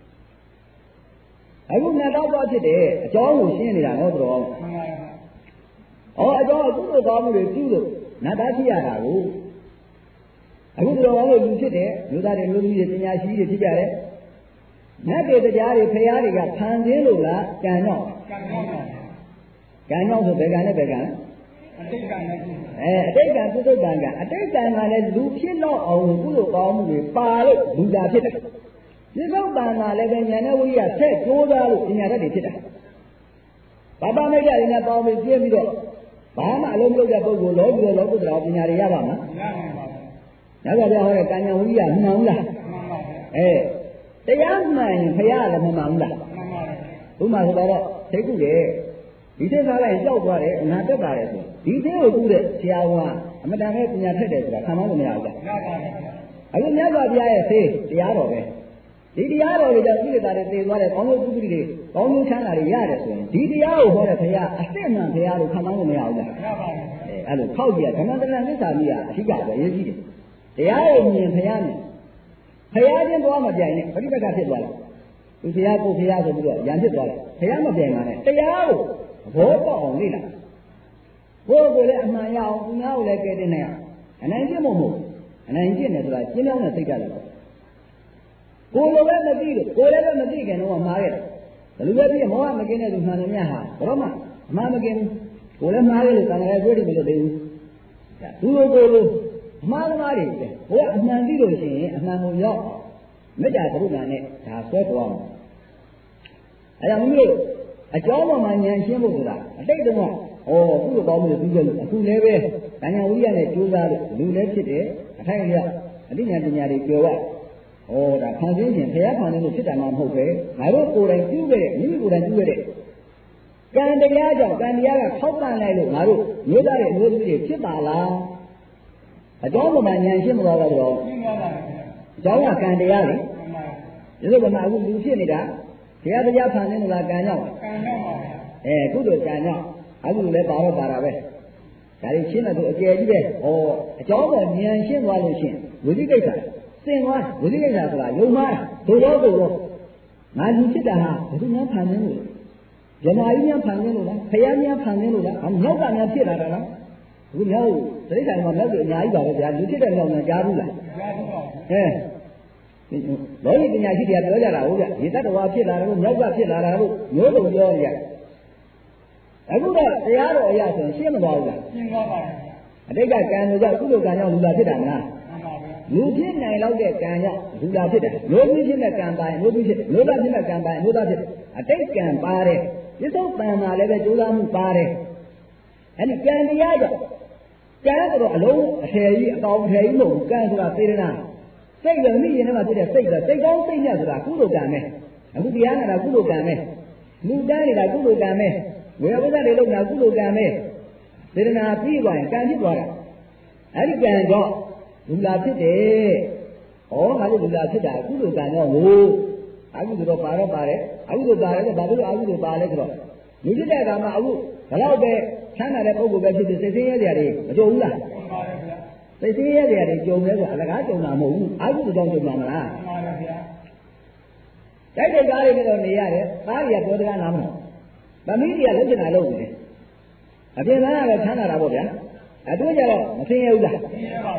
အခုနှစ်တော့တော့ဖြစ်တယ်အကြောင်းကိုရှင်းနေတာနော်တော်ဟောအကြောင်းကုသိုလ်ကောင်းမှုတွေပြုလို့နတ်သားဖြစ်ရတာကိုအခုတော်ကောင်းလို့လူဖြစ်တယ်လူသားတွေလူကြီးတွေပညာရှိတွေဖြစ်ကြတယ်နတ်တွေတရားတွေဖရာတွေကဖန်ဆင်းလို့လားကံတော့ကံတော့ဆိုဘယ်ကံနဲ့ဘယ်ကံအတိတ်ကံနဲ့အဲအတိတ်ကံကုသိုလ်ကံကအတိတ်ကံကလည်းလူဖြစ်တော့အောင်ကုသိုလ်ကောင်းမှုတွေပါလို့လူသားဖြစ်တယ်ဒီသောတန်ကလည်းပဲဉာဏ်နဲ့ဝိရိယဆက်ကြိုးစားလို့ပညာတတ်တွေဖြစ်တာဘာပါမိတ်တွေနဲ့ပေါင်းပြီးပြည့်ပြီးတော့ဘာမှအလုံးမလုပ်တဲ့ပုဂ္ဂိုလ်လောကီလောကုတ္တရာပညာတွေရပါမလားမရပါဘူးညကပြဟောတဲ့ကံဉာဏ်ဝိရိယမှန်ဘူးလားမှန်ပါဘူးအဲတရားမှန်ရင်ဘုရားလည်းမမှန်ဘူးလားမှန်ပါဘူးဘုရားဆိုတော့သိကုတယ်ဒီသိစားလိုက်ကြောက်သွားတယ်အနာတက်ပါတယ်ဆိုဒီသိကိုကူးတဲ့ဆရာကအမတန်ပဲပညာထက်တယ်ဆိုတာခံမလို့မရဘူးလားရပါဘူးအခုမြတ်စွာဘုရားရဲ့သိတရားတော်ပဲဒီတရားတော်တွေကြောင့်ကိလေသာတွေတည်သွားတယ်ကောင်းကျိုးကုသိုလ်တွေကောင်းကျိုးချမ်းသာတွေရတယ်ဆိုရင်ဒီတရားကိုဟောတဲ့ဘုရားအစစ်မှန်ဘုရားကိုခံမလို့မရဘူးလားရပါဘူးအဲအဲ့လိုခောက်ကြဓမ္မတရဏသစ္စာကြီးကအဓိကပဲအရေးကြီးတယ်တရားကိုမြင်ဘုရားမြင်ဘုရားချင်းသွားမပြိုင်နဲ့ပဋိပက္ခဖြစ်သွားတယ်သူဘုရားကိုဘုရားဆိုပြီးတော့ရန်ဖြစ်သွားတယ်ဘုရားမပြိုင်ပါနဲ့တရားကိုဘောပေါက်အောင်လေ့လာဘိုးကိုလည်းအမှန်ရအောင်သူများကိုလည်းကဲတင်နိုင်အောင်အနိုင်ကျင့်မို့မို့အနိုင်ကျင့်တယ်ဆိုတာကျင်းပြောင်းတဲ့စိတ်ကလည်းကိုယ်လိုလည်းမသိလို့ကိုယ်လည်းမသိခင်တော့မှားရတယ်ဘယ်လိုလဲပြီးမောဟမကင်းတဲ့သူမှန်တယ်များဟာဘာမှအမှားမကင်းကိုယ်လည်းမှားတယ်လို့တန်ခါးတွေ့တယ်မလို့သိဘူးသူလိုကိုယ်လိုအမှားသမားတွေပဲဘုရားအမှန်သိလို့ရှိရင်အမှန်ကိုရောက်မေတ္တာကရုဏာနဲ့ဒါဆွဲပေါ်အောင်အဲဒါမျိုးအကြောင်းပေါ်မှာဉာဏ်ရှင်းဖို့ဆိုတာအတိတ်တုန်းကဩကုသိုလ်ကောင်းမှုတွေပြီးကြလို့အခုလည်းပဲဉာဏ်ဝိရိယနဲ့ကြိုးစားလို့လူလည်းဖြစ်တယ်အထိုက်အလျောက်အဋ္ဌဉာဏ်ပညာတွေကျော်ရဩဒါခံစင်းခြင်းဘုရားခံတယ်လို့ဖြစ်တာမှမဟုတ်ပဲငါတို့ကိုယ်တိုင်ပြုခဲ့တဲ့မိမိကိုယ်တိုင်ပြုခဲ့တဲ့ကံတရားကြောင့်ကံတရားကထောက်ပံ့လိုက်လို့ငါတို့မျိုးသားတွေအမျိုးသမီးတွေဖြစ်ပါလားအကြောင်းပေါ်မှာဉာဏ်ရှင်းမသွားတော့ရှင်းပါပါအကြောင်းကကံတရားလေဒီလိုကမှအခုလူဖြစ်နေတာဘုရားတရားဖန်ဆင်းလို့လားကံကြောင့်ကံကြောင့်ပါအဲကုသိုလ်ကံကြောင့်အခုလည်းပါတော့ပါတာပဲဒါလေးရှင်းတဲ့သူအကျယ်ကြီးပဲဩအကြောင်းပေါ်ဉာဏ်ရှင်းသွားလို့ရှင်းဝိသိကိစ္စစင်သွားဝိသိကိစ္စဆိုတာယုံမှားဒုတော့ဒုတော့ငါလူဖြစ်တာဟာဘယ်သူများဖန်ဆင်းလို့ဇမားကြီးများဖန်ဆင်းလို့လားဖယားများဖန်ဆင်းလို့လားမြောက်ကများဖြစ်လာတာလားအခုမြောက်တိရစ္ဆာန်မှာမြောက်ကအများကြီးပါပဲဗျာလူဖြစ်တဲ့မြောက်များကြားဘူးလားကြားဘူးပါဘူးအဲလောကီပညာရှိတွေကပြောကြတာဟုတ်ကြရေတ္တဝါဖြစ်လာတယ်လို့မြောက်ကဖြစ်လာတာလို့မျိုးစုံပြောကြတယ်အခုတော့တရားတော်အရာဆိုရင်ရှင်းမသွားဘူးလားရှင်းသွားပါဘူးအတိတ်ကကံတို့ကြောင့်ကုသိုလ်ကံကြောင့်လူလာဖြစ်တာမလားလူဖြစ်နိုင်လောက်တဲ့ကံကြောင့်လူလာဖြစ်တယ်မျိုးပြီးဖြစ်တဲ့ကံပိုင်းမျိုးပြီးဖြစ်တယ်မျိုးသားဖြစ်တဲ့ကံပိုင်းမျိုးသားဖြစ်တယ်အတိတ်ကံပါတယ်ဒီသုတ်တန်မှာလည်းပဲကြိုးစားမှုပါတယ်အဲဒီကံတရားကြောင့်ကံကတော့အလုံးအထည်ကြီးအကောင်အထည်ကြီးမဟုတ်ဘူးကံဆိုတာစေတနာစိတ်ကမိရင်ထဲမှာဖြစ်တဲ့စိတ်ကစိတ်ကောင်းစိတ်နဲ့ဆိုတာကုသိုလ်ကံပဲအခုတရားနာတာကုသိုလ်ကံပဲလူတန်းနေတာကုသိုလ်ကံပဲဝေယဝိသတွေလုပ်တာကုသိုလ်ကံပဲစေတနာပြီးသွားရင်ကံဖြစ်သွားတာအဲဒီကံကြောင့်လူလာဖြစ်တယ်ဩငါတို့လူလာဖြစ်တာကုသိုလ်ကံတော့ဟိုအခုတော့ပါတော့ပါတယ်အခုတော့ပါတယ်ဘာလို့အခုတော့ပါလဲဆိုတော့လူဖြစ်တဲ့အခါမှာအခုဘယ်တော့ပဲချမ်းသာတဲ့ပုဂ္ဂိုလ်ပဲဖြစ်ဖြစ်စိတ်ဆင်းရဲကြတယ်မကြုံဘူးလားစိတ်ဆင်းရဲကြတယ်ကြုံလဲဆိုအလကားကြုံတာမဟုတ်ဘူးအခုတော့ကြုံမှာမလားမှန်ပါဗျာတိုက်တဲ့ကားတွေကတော့နေရတယ်ကားတွေကပြောတကားနားမလို့သမီးတွေကလက်ချင်တာလုပ်နေတယ်အပြင်သားကလည်းချမ်းသာတာပေါ့ဗျာအတွေ့ကြတော့မဆင်းရဲဘူးလားဆင်းရဲပါဘူး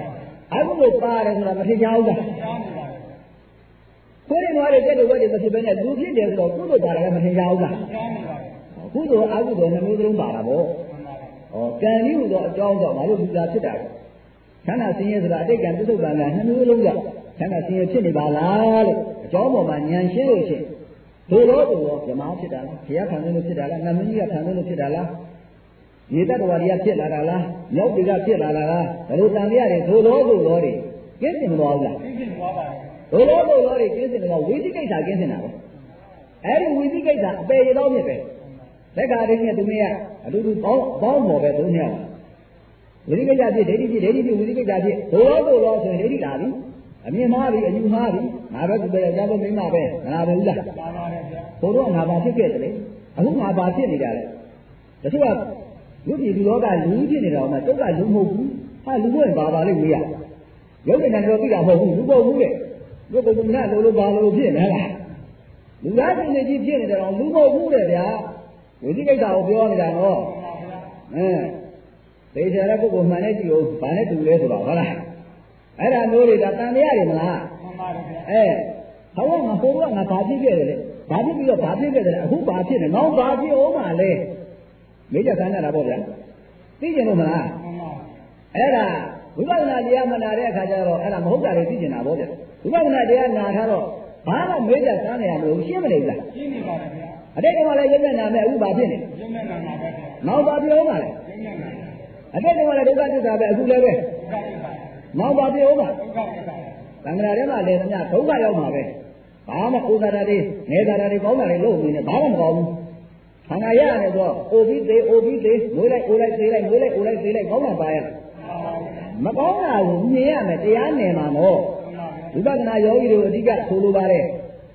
အခုလိုပါတယ်ဆိုတာမထင်ကြဘူးလားကိုယ်ရင်သွားတဲ့တဲ့ဝက်တွေမဖြစ်ဘဲနဲ့လူဖြစ်တယ်ဆိုတော့ကုသိုလ်ပါတယ်လည်းမထင်ကြဘူးလားကုသိုလ်အကုသိုလ်နှမျိုးသုံးပါတာပေါ့ဩကံကြီးဟူသောအကြောင်းကြောင့်ငါတို့လူသားဖြစ်တာချမ်းသာဆင်းရဲဆိုတာအတိတ်ကံပြစ္ဆုတ်ကံကနှမျိုးလုံးကြောင့်ချမ်းသာဆင်းရဲဖြစ်နေပါလားလို့အကြောင်းပေါ်မှာဉာဏ်ရှင်းလို့ရှိရင်ဒို့လို့ဆိုတော့ဓမ္မဖြစ်တာလားဘုရားခံလို့ဖြစ်တာလားနတ်မင်းကြီးကခံလို့ဖြစ်တာလားရေတ္တဝါတွေကဖြစ်လာတာလားရောက်တွေကဖြစ်လာတာလားဘယ်လိုတန်ပြရတယ်ဒို့လို့ဆိုတော့တွေကင်းစင်မသွားဘူးလားကင်းစင်သွားပါတယ်ဒို့လို့ဆိုတော့တွေကင်းစင်တော့ဝိသိကိစ္စကင်းစင်တာပဲအဲ့ဒီဝိသိကိစ္စအပေရတော့မြစ်ပဲလက်ကားရင်းနဲ့သူမရအတူတူပေါင်းပေါင်းပေါ်ပဲသုံးနှစ်ယောက်ဝိသိကိစ္စဖြစ်ဒိဋ္ဌိဖြစ်ဒိဋ္ဌိဖြစ်ဝိသိကိစ္စဖြစ်ဒို့လို့ဆိုတော့ဆိုရင်ဒိဋ္ဌိလာပြီအမြင်မှားပြီအယူမှားပြီငါပဲသူပဲကြားဖို့မိမပဲငါပဲဘူးလားပါပါတယ်ဗျာဘုရားငါပါဖြစ်ခဲ့တယ်လေအခုငါပါဖြစ်နေတာလေတချို့ကလူပြည်လူလောကလူဖြစ်နေတာမှတုတ်ကလူမဟုတ်ဘူးဟာလူဘွဲ့ပါပါလိမ့်မေးရရုပ်ဉာဏ်တော့သိတာမဟုတ်ဘူးလူပေါ့ဘူးလေလူပုံကလိုလိုပါလိုဖြစ်နေလားလူသားရှင်နေကြီးဖြစ်နေတယ်တော့လူပေါ့ဘူးလေဗျာဝိသိကိစ္စကိုပြောနေတာနော်အင်းသေချာတဲ့ပုဂ္ဂိုလ်မှန်တဲ့ကြည့်ဦးဘာနဲ့တူလဲဆိုတော့ဟုတ်လားအဲ့ဒါမျိုးတွေကတန်တရားတွေမလားမှန်ပါတယ်ဗျအဲဟောငါဟိုကငါဘာဖြစ်ခဲ့တယ်လဲဘာဖြစ်ပြီးတော့ဘာဖြစ်ခဲ့တယ်လဲအခုဘာဖြစ်နေနောက်ဘာဖြစ်အောင်ပါလဲမေးကြခံရတာပေါ့ဗျာသိကြလို့မလားမှန်ပါအဲ့ဒါဝိပဿနာတရားမနာတဲ့အခါကျတော့အဲ့ဒါမဟုတ်တာတွေသိကျင်တာပေါ့ဗျာဝိပဿနာတရားနာထားတော့ဘာမှမေးကြခံရမလို့ရှင်းမနေဘူးလားရှင်းနေပါတယ်ဗျာအတိတ်ကလည်းရုပ်နဲ့နာနဲ့အခုဘာဖြစ်နေရုပ်နဲ့နာပါပဲနောက်ဘာဖြစ်အောင်ပါလဲရုပ်နဲ့နာအတိတ်ကလည်းဒုက္ခသစ္စာပဲအခုလည်းပဲဒုက္ခသစ္စာနောက်ပါပြောပါဒုက္ခသစ္စာသံဃာထဲမှာလည်းသမျှဒုက္ခရောက်မှာပဲဘာမှဥဒါရတွေနေဒါရတွေကောင်းတာတွေလုပ်နေတယ်ဘာမှမကောင်းဘူးသံဃာရရတယ်ဆိုတော့အိုပြီးသေးအိုပြီးသေးငွေလိုက်အိုလိုက်သေးလိုက်ငွေလိုက်အိုလိုက်သေးလိုက်ကောင်းတာပါရမကောင်းတာကိုမြင်ရမယ်တရားနယ်မှာတော့ဝိပဿနာယောဂီတို့အဓိကဆိုလိုပါတယ်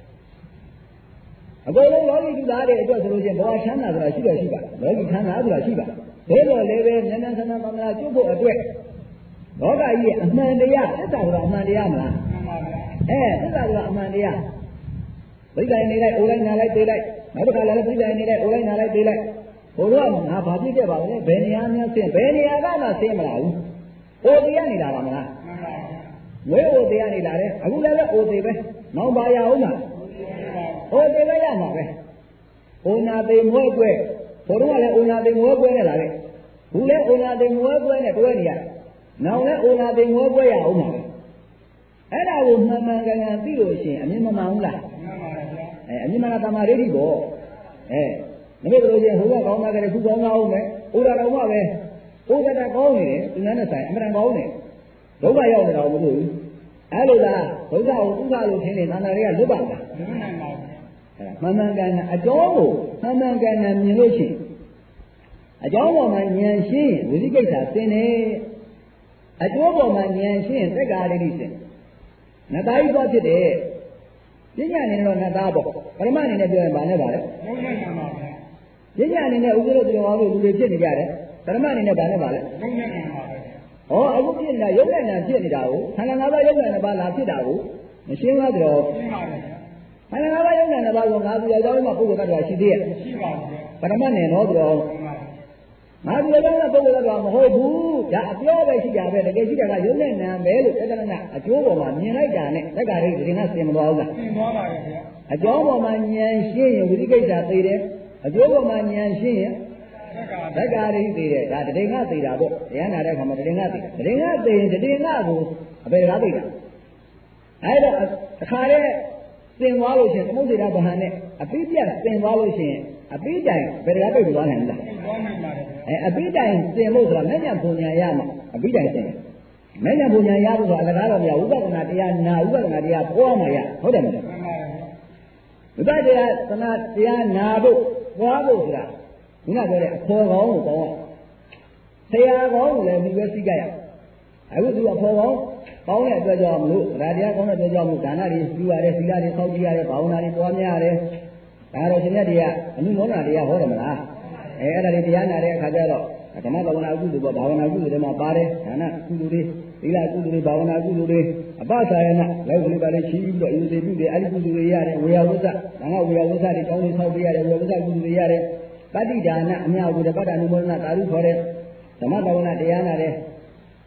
အကုန်လုံးလောကီသူသားတွေအတွက်ဆိုလို့ချင်းဘဝချမ်းသာဆိုတာရှိတယ်ရှိပါလောကီချမ်းသာဆိုတာရှိပါဘယ်တော့လည်းပဲဉာဏ်ဉာဏ်ဆန္ဒသမာဓိကျွတ်ဖို့အတွက်လောကကြီးရဲ့အမှန်တရားသစ္စာဆိုတာအမှန်တရားမလားမှန်ပါဗျာအဲသစ္စာဆိုတာအမှန်တရားဘိက္ခိုင်နေလိုက်အိုလိုက်နာလိုက်သေးလိုက်နောက်တစ်ခါလည်းဘိက္ခိုင်နေလိုက်အိုလိုက်နာလိုက်သေးလိုက်ဘုရားငါဘာဖြစ်ခဲ့ပါလဲဘယ်နေရာများဆင်းဘယ်နေရာကမှဆင်းမလာဘူးအိုတရားနေတာပါမလားမှန်ပါဗျာဝဲအိုတရားနေတာလေအခုလည်းပဲအိုသေးပဲနောက်ပါရအောင်လားအိုသေးပဲရမှာပဲအိုနာသေးမွဲကွဲဘုရားလည်းအိုနာသေးမွဲကွဲနဲ့လာလေဘူးလည်းအိုနာသေးမွဲကွဲနဲ့တွဲနေရနောက်လည်းအိုနာသေးမွဲကွဲရအောင်ပါအဲ့ဒါကိုမှန်မှန်ကန်ကန်သိလို့ရှိရင်အမြင်မမှန်ဘူးလားမှန်ပါဗျာအဲအမြင်မှန်ကတမာဒိဋ္ဌိပေါ့အဲမင်းတို့ချင်းဟိုကကောင်းတာကလည်းခုကောင်းလာအောင်မယ်ဥဒါတော်မှပဲဥဒတာကောင်းနေတယ်သူနဲ့ဆိုင်အမှန်ကောင်းနေဒုက္ခရောက်နေတာမဟုတ်ဘူးအဲ့လိုလားဒုက္ခကိုဥက္ခလို့ထင်နေသံဃာတွေကလွတ်ပါလားမလွတ်နိုင်ပါဘူးမှန်မှန်ကန်ကန်အကြောင်းကိုမှန်မှန်ကန်ကန်မြင်လို့ရှိရင်အကြောင်းပေါ်မှာဉာဏ်ရှင်းရင်ဝိသိကိစ္စသင်တယ်အကျိုးပေါ်မှာဉာဏ်ရှင်းရင်သက္ကာရိဋ္ဌိသင်နတ်သားကြီးသွားဖြစ်တယ်ပညာအနေနဲ့တော့နတ်သားပေါ့ပရမအနေနဲ့ပြောရင်ဗာနဲ့ပါလေလုံးနဲ့မှန်ပါဗျာပညာအနေနဲ့ဥပ္ပဒေတော်တော်လူတွေဖြစ်နေကြတယ်ပရမအနေနဲ့ဗာနဲ့ပါလေလုံးနဲ့မှန်ပါဗျာဟောအခုဖြစ်နေတာရုပ်နဲ့နာဖြစ်နေတာကိုခန္ဓာငါးပါးရုပ်နဲ့ပါလာဖြစ်တာကိုမရှင်းလားတော့ရှင်းပါဗျာခန္ဓာငါးပါးရုပ်နဲ့ပါဆိုငါးသူအကြောင်းမှပုဂ္ဂိုလ်တ attva ရှိသေးရဲ့ရှိပါဗျာပရမနဲ့တော့တော်ငါဒီလိုတော့ပုဂ္ဂိုလ်တော်မဟုတ်ဘူးဒါအပြောပဲရှိကြပဲတကယ်ရှိတာကရုပ်နဲ့နာပဲလို့တက္ကနာအကျိုးပေါ်မှာမြင်လိုက်တာနဲ့တက္ကရာရိဒီကစင်မသွားဘူးလားစင်သွားပါရဲ့ဗျာအကျိုးပေါ်မှာဉာဏ်ရှင်းရင်ဝိသိကိစ္စသိတယ်အကျိုးပေါ်မှာဉာဏ်ရှင်းရင်တက္ကရာရိသိတယ်ဒါတတိယသိတာပေါ့တရားနာတဲ့အခါမှာတတိယသိတတိယသိရင်တတိယကိုအပေကားသိတာအဲ့တော့အခါတဲ့စင်သွားလို့ရှိရင်သမုဒ္ဒေရဗဟန်နဲ့အပိပြတ်စင်သွားလို့ရှိရင်အပိတိုင်ဘယ်ကားပိတ်သွားနိုင်လားသွားနိုင်ပါတယ်အဲအပိတိုင်စင်လို့ဆိုတာမဲ့ညာပုံညာရမှာအပိတိုင်စင်မဲ့ညာပုံညာရဖို့ဆိုတာအလကားတော့မရဝိပဿနာတရားနာဝိပဿနာတရားပွားမှရဟုတ်တယ်မလားမှန်ပါတယ်ဝိပဿနာသနာတရားနာဖို့ပွားဖို့ဆိုတာခုနပြောတဲ့အဖော်ကောင်းကိုကောင်းဆရာကောင်းကိုလည်းဒီပဲသိကြရအခုသူအဖော်ကောင်းကောင်းတဲ့အတွက်ကြောင့်မလို့ဗာတရားကောင်းတဲ့အတွက်ကြောင့်မလို့ဒါနတွေပြုရတယ်သီလတွေစောင့်ကြည့်ရတယ်ဘာဝနာတွေပွားများရတယ်ဒါတော့ရှင်မြတ်တွေကအနုမောဒနာတရားဟောတယ်မလားအဲအဲ့ဒါတွေတရားနာတဲ့အခါကျတော့ဓမ္မဘာဝနာအကုသိုလ်ပေါ့ဘာဝနာအကုသိုလ်တွေမှာပါတယ်ဒါနကုသိုလ်တွေသီလကုသိုလ်တွေဘာဝနာကုသိုလ်တွေအပ္ပစာယနာလောက်ကလေးပါလေးရှိပြီးတော့ယူသေးပြုတယ်အဲ့ဒီကုသိုလ်တွေရတယ်ဝေယဝိသဒါကဝေယဝိသတွေကောင်းလေးဆောက်ပေးရတယ်ဝေယဝိသကုသိုလ်တွေရတယ်ပဋိဒါနအမြောက်ကိုတပတ်တာနုမောဒနာတာရုခေါ်တဲ့ဓမ္မဘာဝနာတရားနာတဲ့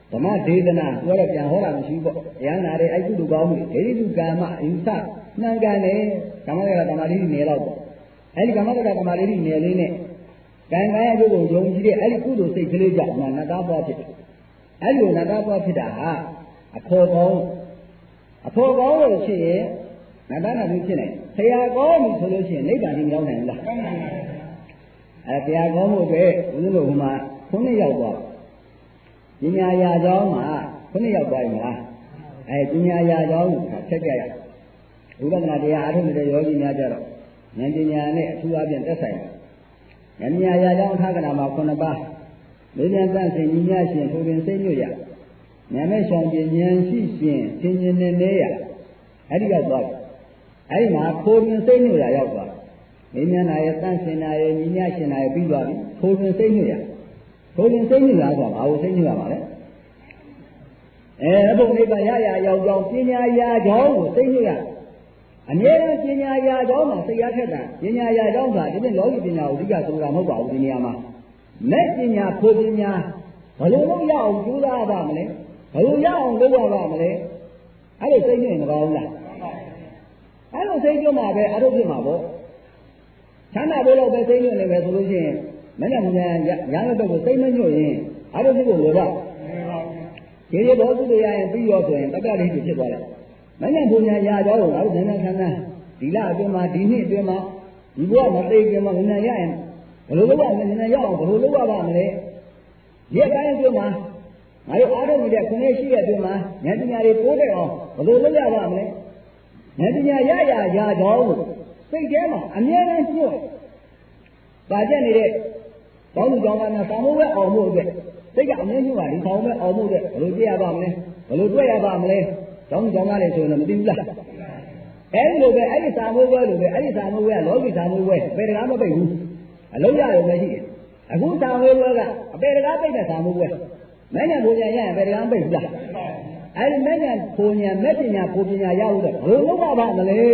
ဓမ္မဒေသနာပြောတော့ပြန်ဟောတာမရှိပေါ့တရားနာတဲ့အဲ့ကုသိုလ်ကောင်းမှုဒေဒီတုကာမအယူဆမှန်ကန်တယ်ကာမကရတမာတိနယ်တော့ပေါ့အဲ့ဒီကာမကရတမာတိနယ်လေးနဲ့ကံကံရဲ့အကျိုးကိုယုံကြည်တဲ့အဲ့ဒီကုသိုလ်စိတ်ကလေးကြောင့်နတ်သားပွားဖြစ်တယ်အဲ့ဒီနတ်သားပွားဖြစ်တာဟာအဖော်ကောင်းအဖော်ကောင်းလို့ရှိရင်နတ်သားနာပြီးဖြစ်နိုင်ဆရာကောင်းပြီဆိုလို့ရှိရင်နိဗ္ဗာန်ကြီးမရောက်နိုင်ဘူးလားအဲဆရာကောင်းမှုပဲဘုန်းကြီးတို့ဟိုမှာခုနှစ်ယောက်သွားပညာရာကျောင်းမှာခုနှစ်ယောက်သွားရင်မလားအဲပညာရာကျောင်းကိုဆက်ကြရဝိပဿနာတရားအားထုတ်နေတဲ့ယောဂီများကြတော့ဉာဏ်ပညာနဲ့အထူးအပြင်သက်ဆိုင်တယ်ဉာဏ်ပညာရာကျောင်းအခါကဏမှာခုနှစ်ပါးလူဉာဏ်တန့်ရှင်ညီညာရှင်ထိုပင်စိတ်ညွတ်ရဉာဏ်မဲ့ရှောင်ပင်ဉာဏ်ရှိရှင်သင်ခြင်းနဲ့နေရအဲ့ဒီရောက်သွားတယ်အဲ့ဒီမှာထိုပင်စိတ်ညွတ်ရရောက်သွားတယ်ဉာဏ်နာရဲ့တန့်ရှင်နာရဲ့ညီညာရှင်နာရဲ့ပြီးသွားပြီထိုပင်စိတ်ညွတ်ရထိုပင်စိတ်ညွတ်ရဆိုတာဘာလို့စိတ်ညွတ်ရပါလဲအဲအဘုံနိဗ္ဗာန်ရရရောက်ကြောင်းပညာရာကျောင်းကိုစိတ်ညွတ်ရအမြဲတမ်းပညာရာကျောင်းမှာစိတ်ရထက်တာပညာရာကျောင်းဆိုတာဒီနေ့လောကီပညာကိုအဓိကဆိုတာမဟုတ်ပါဘူးဒီနေရာမှာမဲ့ပညာဖို့ပညာဘယ်လိုလုပ်ရအောင်ကြိုးစားပါမလဲဘယ်လိုရအောင်လုပ်ရပါမလဲအဲ့လိုစိတ်ညွတ်ရင်မကောင်းဘူးလားအဲ့လိုစိတ်ညွတ်မှာပဲအထုတ်ဖြစ်မှာပေါ့ချမ်းသာဖို့တော့ပဲစိတ်ညွတ်နေပဲဆိုလို့ရှိရင်မနဲ့မနဲ့ရရတဲ့ဘက်ကိုစိတ်မညွတ်ရင်အထုတ်ဖြစ်ဖို့လိုတော့ဒီလိုတော့သူတွေရရင်ပြီးရောဆိုရင်တက္ကတိဖြစ်သွားတယ်မနဲ့ဘုံညာရာတော့ငါတို့နည်းနည်းခန်းခန်းဒီလအတွင်းမှာဒီနှစ်အတွင်းမှာဒီဘဝမသိခင်မှာနည်းနည်းရရင်ဘယ်လိုလုပ်ရမလဲနည်းနည်းရအောင်ဘယ်လိုလုပ်ရပါမလဲရက်တိုင်းအတွင်းမှာငါတို့အားထုတ်နေတဲ့ခုနှစ်ရှိရဲ့အတွင်းမှာဉာဏ်ပညာတွေပိုးတဲ့အောင်ဘယ်လိုလုပ်ရပါမလဲဉာဏ်ပညာရရရာကြောင်းစိတ်ထဲမှာအမြဲတမ်းညှို့ပါကျက်နေတဲ့ကောင်းလူကောင်းသားများသာမိုးပဲအောင်ဖို့အတွက်စိတ်ကအမြဲညှို့ပါဒီဆောင်ပဲအောင်ဖို့အတွက်ဘယ်လိုကြည့်ရပါမလဲဘယ်လိုတွေ့ရပါမလဲကောင်းလူကောင်းသားတွေဆိုရင်မသိဘူးလားအဲ့ဒီလိုပဲအဲ့ဒီသာမိုးပဲလိုပဲအဲ့ဒီသာမိုးပဲလောကီသာမိုးပဲဘယ်တကားမပိတ်ဘူးအလုံးရရုံပဲရှိတယ်အခုသာမိုးပဲကအပေတကားပိတ်တဲ့သာမိုးပဲမဉ္ဇဉ်ပူညာရရင်ဘယ်တကားပိတ်ဘူးလားအဲ့ဒီမဉ္ဇဉ်ပူညာမဲ့ပညာပူပညာရဖို့တော့ဘယ်လိုလုပ်ပါမလဲ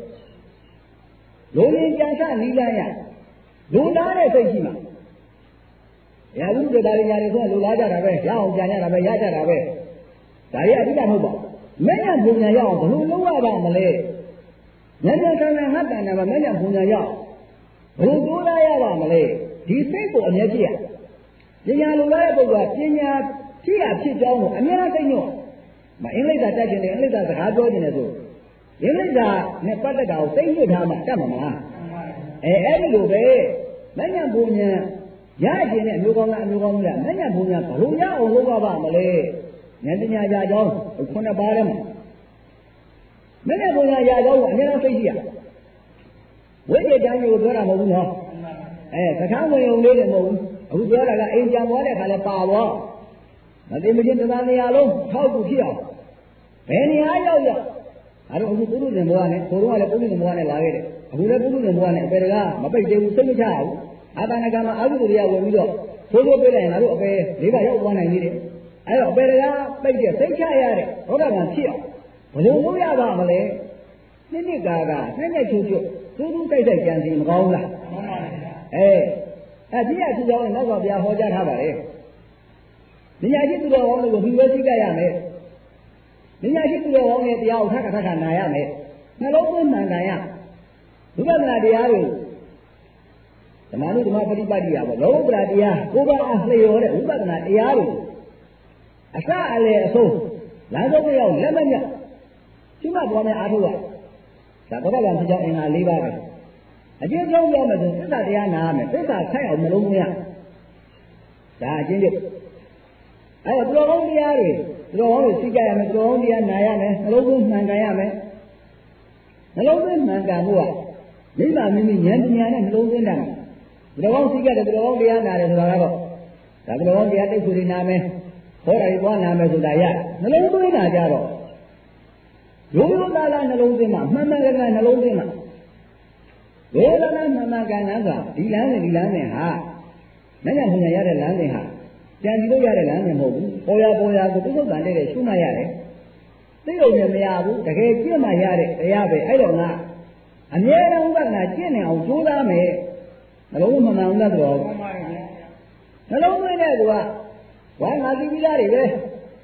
လူရင်းကြံစနီးလာရလူသားတဲ့စိတ်ရှိမှာရာဟုတရားတွေညာတွေဆိုလူလားကြတာပဲရအောင်ကြံရတာပဲရကြတာပဲဒါရီအဓိကမဟုတ်ပါဘူးမဉ္ဇဉ်ပူညာရအောင်ဘယ်လိုလုပ်ရပါမလဲဉာဏ်ဉာဏ်ဆန္ဒငါတန်တာမှာမဉ္ဇဉ်ပူညာရအောင်ဘယ်လိုကြိုးစားရပါမလဲဒီစိတ်ကိုအမြဲကြည့်ရပညာလိုလားတဲ့ပုဂ္ဂိုလ်ကပညာဖြစ်ရဖြစ်ကြောင်းကိုအမြဲတမ်းသိညွတ်မအင်္ဂလိပ်စာတတ်ခြင်းနဲ့အင်္ဂလိပ်စာစကားပြောခြင်းနဲ့ဆိုအင်္ဂလိပ်စာနဲ့ပတ်သက်တာကိုသိညွတ်ထားမှတတ်မှာမလားအဲအဲ့ဒီလိုပဲမဉ္ဇဉ်ပူညာရခြင်းနဲ့အမျိုးကောင်းကအမျိုးကောင်းလားမဉ္ဇဉ်ပူညာဘယ်လိုရအောင်လုပ်ရပါမလဲဉာဏ်ပညာရာကြောင်းခုနှစ်ပါးထဲမှာမဉ္ဇဉ်ပူညာရာကြောင်းကိုအမြဲတမ်းသိရှိရဝိသေတံကိုပြောတာမဟုတ်ဘူးနော်အဲစကားဝင်ုံလေးလည်းမဟုတ်ဘူးအခုပြောတာကအိမ်ပြန်သွားတဲ့ခါလဲပါသွားမသိမချင်းတသားနေရာလုံးထောက်ကူဖြစ်အောင်ဘယ်နေရာရောက်ရောက်အဲတော့အခုပုရုဇဉ်ဘဝနဲ့ကိုတော့လည်းပုရုဇဉ်ဘဝနဲ့လာခဲ့တယ်အခုလည်းပုရုဇဉ်ဘဝနဲ့အပေတကားမပိတ်သေးဘူးစိတ်မချရဘူးအာသနာကမှာအာဟုရိယဝင်ပြီးတော့သိုးသိုးပြလိုက်ရင်ငါတို့အပေလေးပါရောက်သွားနိုင်သေးတယ်အဲတော့အပေတကားပိတ်တဲ့စိတ်ချရတဲ့သောတာပန်ဖြစ်အောင်ဘယ်လိုလုပ်ရပါမလဲနှစ်နှစ်ကာကနှစ်နှစ်ချုပ်ချုပ်သူသူတိုက်တိုက်ကြံစီမကောင်းလားမှန်ပါဗျာအဲအဲဒီအသူတော်နဲ့နောက်ကဘုရားဟောကြားထားပါတယ်။ဉာဏ်ရှိသူတော်ကောင်းတွေကိုပြီးဝဲသိကြရမယ်။ဉာဏ်ရှိသူတော်ကောင်းရဲ့တရားကိုထပ်ထပ်ထပ်နာရမယ်။နှလုံးသွင်းမှန်ကန်ရ။ဝိပဿနာတရားတွေဓမ္မနုဓမ္မပฏิပတ်တိရပေါ့လောကုတ္တရာတရားကိုယ်ပါအလျော်တဲ့ဝိပဿနာတရားတွေအစအလယ်အဆုံးလမ်းဆုံးရောက်လက်မညက်ရှိမှပေါ်မယ်အားထုတ်ရ။ဒါတော့ကံဖြစ်ကြောင်းအင်္ဂါ၄ပါးပဲ။အကျဉ်းဆုံးပြောမယ်ဆိုသစ္စာတရားနာရမယ်သစ္စာဆိုင်အောင်မလုံးမရဒါအကျဉ်းချုပ်အဲဒါတော်ကောင်းတရားတွေတော်ကောင်းတွေသိကြရမယ်တော်ကောင်းတရားနာရမယ်နှလုံးသွင်းမှန်ကန်ရမယ်နှလုံးသွင်းမှန်ကန်မှုကမိဘမိမိဉာဏ်ပညာနဲ့နှလုံးသွင်းတာတော်ကောင်းသိကြတယ်တော်ကောင်းတရားနာတယ်ဆိုတာကတော့ဒါတော်ကောင်းတရားတိတ်ဆူနေနာမယ်ဟောတာတွေသွားနာမယ်ဆိုတာရနှလုံးသွင်းတာကြတော့ရိုးရိုးသားသားနှလုံးသွင်းမှမှန်မှန်ကန်ကန်နှလုံးသွင်းမှဝေဒနာမှန်မှန်ကန်ကန်ဆိုတာဒီလမ်းနဲ့ဒီလမ်းနဲ့ဟာမဉ္ဇဉ်ပူညာရတဲ့လမ်းစဉ်ဟာကြံစီလို့ရတဲ့လမ်းစဉ်မဟုတ်ဘူးပေါ်ရပေါ်ရကိုပုဂ္ဂိုလ်တန်တဲ့ရှုမှတ်ရတယ်သိလို့လည်းမရဘူးတကယ်ကျင့်မှရတဲ့တရားပဲအဲ့တော့ငါအမြဲတမ်းဥပဒနာကျင့်နေအောင်ကြိုးစားမယ်နှလုံးမမှန်အောင်လားဆိုတော့နှလုံးသွင်းတဲ့ကွာဝါငါသိပြီးသားတွေပဲ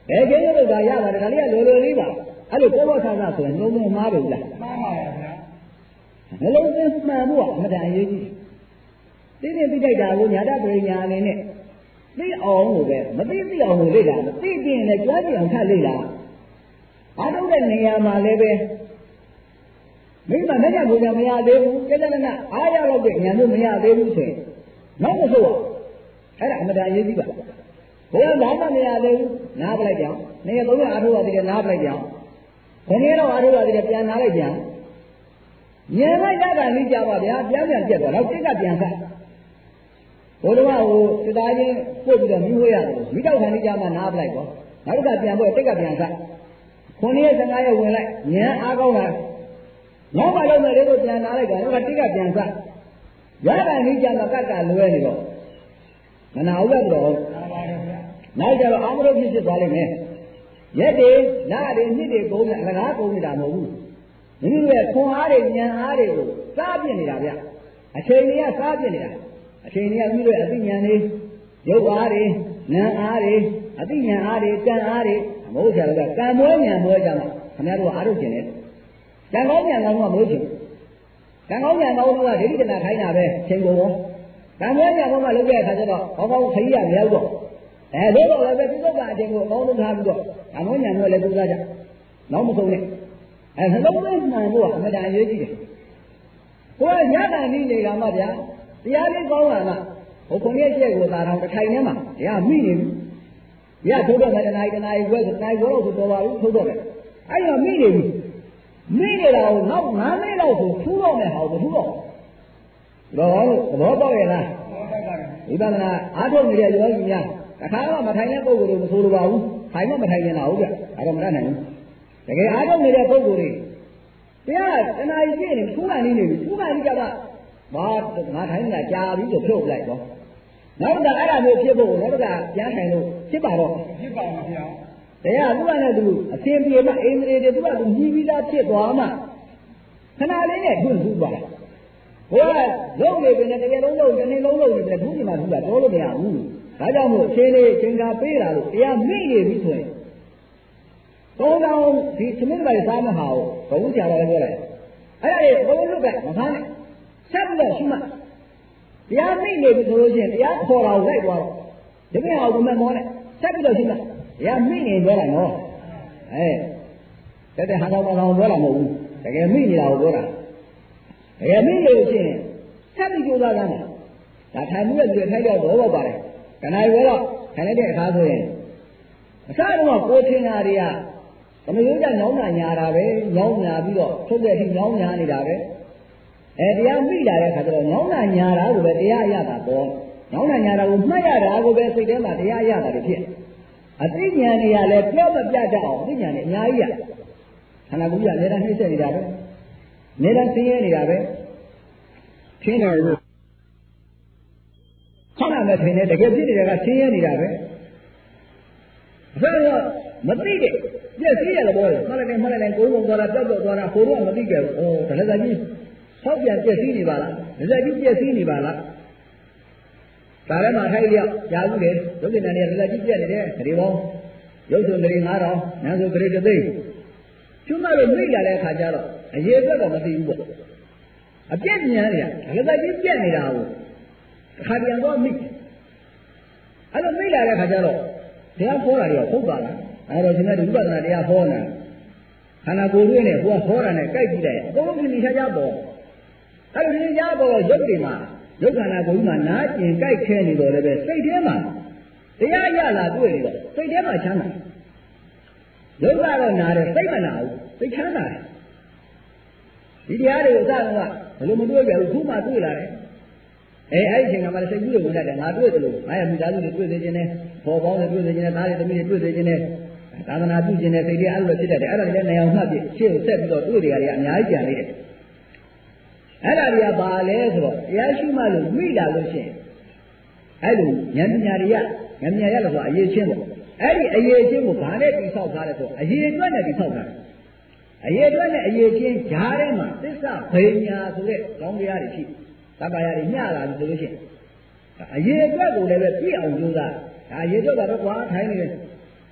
ဘယ်ကျင်းလို့သာရပါတယ်ဒါလေးကလိုလိုလေးပါအဲ့လိုပေါ်ပေါ်ဆန်းဆန်းဆိုရင်နှလုံးသွင်းမှားပြီလားမှားပါရဲ့ဗျာနှလုံးသွင်းမှန်ဖို့ကအမှန်တန်အရေးကြီးသိသိသိတိုက်တာကိုညာတပရိညာအနေနဲ့သိအောင်လို့ပဲမသိသိအောင်လို့လေ့လာသိသိရင်လည်းကြွားကြည့်အောင်ထပ်လေ့လာအားထုတ်တဲ့နေရာမှာလည်းပဲမိမနဲ့ကဘုရားမရသေးဘူးကျတဲ့နဲ့အားရတော့တဲ့ညာတို့မရသေးဘူးဆိုရင်နောက်မဆိုးအဲ့ဒါအမှန်တန်အရေးကြီးပါဘုရားဘာမှမရသေးဘူးနားပလိုက်ကြအောင်နေရာသုံးရအားထုတ်ရတဲ့နားပလိုက်ကြအောင်ခဏတော့အားထုတ်ရတဲ့ပြန်နားလိုက်ကြအောင်ညံလိုက်တာကလိကြပါဗျာပြန်ပြန်ပြက်သွားတော့တိတ်ကပြန်ဆက်ဘုရားဟိုစိသားချင်းပို့ပြီးတော့မြှွေးရတယ်မိတော့ခံလိကြမှာနားပလိုက်တော့နောက်တစ်ခါပြန်ပို့တိတ်ကပြန်ဆက်ခုနှစ်ရက်ဆယ်ငါးရက်ဝင်လိုက်ညံအားကောင်းလာနောက်မှလုံးမယ်လေးတို့ပြန်နားလိုက်တော့တိတ်ကပြန်ဆက်ရတာလိကြမှာကတ်ကလွဲနေတော့မနာဘူးတော့နောက်ကြတော့အာမရုပ်ဖြစ်ဖြစ်သွားလိမ့်မယ်ရက်တွေနားတွေညစ်တွေကုန်တယ်အလကားကုန်နေတာမဟုတ်ဘူးမိမိတို့ရဲ့ခွန်အားတွေဉာဏ်အားတွေကိုစားပြစ်နေတာဗျအချိန်ကြီးကစားပြစ်နေတာအချိန်ကြီးကမိမိတို့ရဲ့အသိဉာဏ်တွေရုပ်အားတွေဉာဏ်အားတွေအသိဉာဏ်အားတွေကံအားတွေမဟုတ်ကြတော့ကံမွေးဉာဏ်မွေးကြမှာခင်ဗျားတို့အားထုတ်ခြင်းနဲ့ကံကောင်းဉာဏ်ကောင်းကမဟုတ်ချင်ကံကောင်းဉာဏ်ကောင်းကဒိဋ္ဌိတနာခိုင်းတာပဲချိန်ကုန်ရောကံမွေးဉာဏ်ကောင်းကလုပ်တဲ့အခါကျတော့ဘောင်းကောင်းခရီးရမရောက်တော့အဲလို့တော့လည်းပြစ္ဆုတ်ကအချိန်ကိုအကောင်းဆုံးထားပြီးတော့ကံမွေးဉာဏ်တွေလည်းပူဇော်ကြနောက်မဆုံးနဲ့အဲနှလုံးသွင်းမှန်ဖို့ကအမှန်တန်အရေးကြီးတယ်။ကိုယ်ကရတာနည်းနေကမှဗျာတရားလေးကောင်းလာမှဟိုခုနှစ်ရက်ကိုသာတော့တစ်ထိုင်ထဲမှာတရားမိနေပြီ။ရထိုးတော့မယ်တနားတနားဝဲတနားဝဲတော့ဆိုတော်ပါဘူးထိုးတော့တယ်။အဲ့တော့မိနေပြီ။မိနေတာကိုနောက်ငါးမိနစ်လောက်ဆိုထူးတော့မယ်ဟောမထူးတော့။ဘောသဘောပေါက်ရဲ့လား။ဝိပဿနာအားထုတ်နေတဲ့ယောဂီများတစ်ခါတော့မထိုင်တဲ့ပုဂ္ဂိုလ်တွေမဆိုလိုပါဘူး။ထိုင်မှမထိုင်နေတာဟုတ်ကြ။ဒါတော့မတတ်နိုင်ဘူး။တကယ်အားထုတ်နေတဲ့ပုဂ္ဂိုလ်တွေတရားတဏှာကြီးပြည့်နေထူးကနေနေပြီထူးကနေကြတော့ဘာငါထိုင်နေတာကြာပြီဆိုဖြုတ်လိုက်တော့နောက်တော့အဲ့ဒါမျိုးဖြစ်ဖို့နောက်တော့ပြန်ထိုင်လို့ဖြစ်ပါတော့ဖြစ်ပါမှာဗျာတရားသူကလည်းသူအစဉ်ပြေမှအိန္ဒြေတွေသူကသူညီပြီးသားဖြစ်သွားမှခဏလေးနဲ့ထွန်းထူးပါဘုရားလုံးနေပြီနဲ့တကယ်လုံးလုံးတစ်နေ့လုံးလုံးနေပြီဘူးဒီမှာသူကတော်လို့မရဘူးဒါကြောင့်မို့အချိန်လေးချိန်ကပေးတာလို့တရားမိနေပြီဆိုရင်ကောင်းကောင်းဒီသမင်းပိုင်းစားမဟာကိုဘုရားဆရာတော်လည်းပြောလိုက်အဲ့ဒါတွေဘုံလွတ်ကမဖမ်းနဲ့ဆက်ပြီးတော့ရှိမှတရားမိနေပြီဆိုလို့ရှိရင်တရားခေါ်တာကိုလိုက်သွားတော့ဒီမင်းအောင်ကမမောနဲ့ဆက်ပြီးတော့ရှိမှတရားမိနေပြောတာနော်အဲတက်တဲ့ဟာတော်တော်ပြောတာမဟုတ်ဘူးတကယ်မိနေတာကိုပြောတာတကယ်မိနေလို့ရှိရင်ဆက်ပြီးကြိုးစားကြမှာဒါထိုင်မှုရဲ့တွေ့ထိုက်တော့ဘောပေါက်ပါတယ်ခဏရွယ်တော့ထိုင်လိုက်တဲ့အခါဆိုရင်အစတော့ကိုထင်တာတွေကသမယုံကြညောင်းညာညာတာပဲညောင်းညာပြီးတော့ထုတ်တဲ့အထိညောင်းညာနေတာပဲအဲတရားမိလာတဲ့အခါကျတော့ညောင်းညာညာတာကိုပဲတရားရတာပေါ့ညောင်းညာညာတာကိုမှတ်ရတာကိုပဲစိတ်ထဲမှာတရားရတာတွေဖြစ်အသိဉာဏ်တွေကလည်းပြောမပြတတ်အောင်အသိဉာဏ်တွေအများကြီးရခန္ဓာကိုယ်ကြီးအများအားနှိမ့်ဆက်နေတာပဲနေတိုင်းသိရနေတာပဲရှင်းတယ်လို့ခေါင်းနာမဲ့ထင်တယ်တကယ်ဖြစ်နေတာကရှင်းရနေတာပဲအဲ့တော့မသိတဲ့ပြည့်စည်ရတဲ့ဘောလေမှလည်းမှလည်းကိုယ်ကုန်သွားတာတောက်တော့သွားတာဟိုတော့မသိကြဘူးဩဒါလည်းကြီးဆောက်ပြန်ပြည့်စည်နေပါလားဒါလည်းကြီးပြည့်စည်နေပါလားဒါလည်းမှထိုက်လျောက်ကြာဘူးလေဒုက္ခနာနေလည်းကြီးပြည့်နေတယ်ခရီးပေါင်းရုပ်စုံခရီးငါးထောင်နာစုခရီးတစ်သိန်းကျွမ်းမလို့မိလာတဲ့အခါကျတော့အရေးအတွက်တော့မသိဘူးပေါ့အပြည့်ဉာဏ်တွေကဒါလည်းကြီးပြည့်နေတာကိုခါပြန်တော့မိအဲ့လိုမိလာတဲ့အခါကျတော့တရားဟောတာတွေကဟုတ်ပါလားအဲ့တော့ရှင်ကဒီဝိပဿနာတရားဟောနေတာခန္ဓာကိုယ်တွေနဲ့ကိုယ်ဟောတာနဲ့ကြိုက်ကြည့်လိုက်အကုန်လုံးသင်္ချာချပေါ်အဲ့လိုသင်္ချာပေါ်ရုပ်တွေမှာရုပ်ခန္ဓာကိုယ်ကြီးမှာနားကျင်ကြိုက်ခဲနေတော့လည်းပဲစိတ်ထဲမှာတရားရလာတွေ့နေတော့စိတ်ထဲမှာချမ်းသာရုပ်ကတော့နားတယ်စိတ်မနာဘူးစိတ်ချမ်းသာတယ်ဒီတရားတွေကိုအစကဘယ်လိုမတွေ့ကြဘူးခုမှတွေ့လာတယ်အဲအဲ့ဒီအချိန်ကမှလည်းစိတ်ကူးလို့ဝင်တတ်တယ်ငါတွေ့တယ်လို့ငါရဲ့မိသားစုတွေတွေ့နေခြင်းနဲ့ပေါ်ပေါင်းတွေတွေ့နေခြင်းနဲ့သားတွေသမီးတွေတွေ့နေခြင်းနဲ့သာသနာပြုခြင်းနဲ့စိတ်တွေအဲ့လိုဖြစ်တတ်တယ်အဲ့ဒါလည်းနေအောင်မှတ်ပြီးရှေ့ကိုဆက်ပြီးတော့တွေ့နေရတဲ့အများကြီးကြံနေတယ်အဲ့ဒါတွေကဘာလဲဆိုတော့တရားရှိမှလို့မိလာလို့ရှိရင်အဲ့လိုဉာဏ်ပညာတွေကဉာဏ်ပညာရလို့ဆိုအရေးချင်းပေါ့အဲ့ဒီအရေးချင်းကိုဘာနဲ့တိဆောက်ထားလဲဆိုအရေးအတွက်နဲ့တိဆောက်ထားတယ်အရေးအတွက်နဲ့အရေးချင်းဂျားထဲမှာသစ္စာဘိညာဆိုတဲ့ကောင်းတရားတွေရှိသဗ္ဗရာတွေညလာပြီဆိုလို့ရှိရင်အရေးအတွက်ကိုလည်းပဲပြည့်အောင်ကြိုးစားဒါအရေးအတွက်ကတော့ကွာထိုင်နေတယ်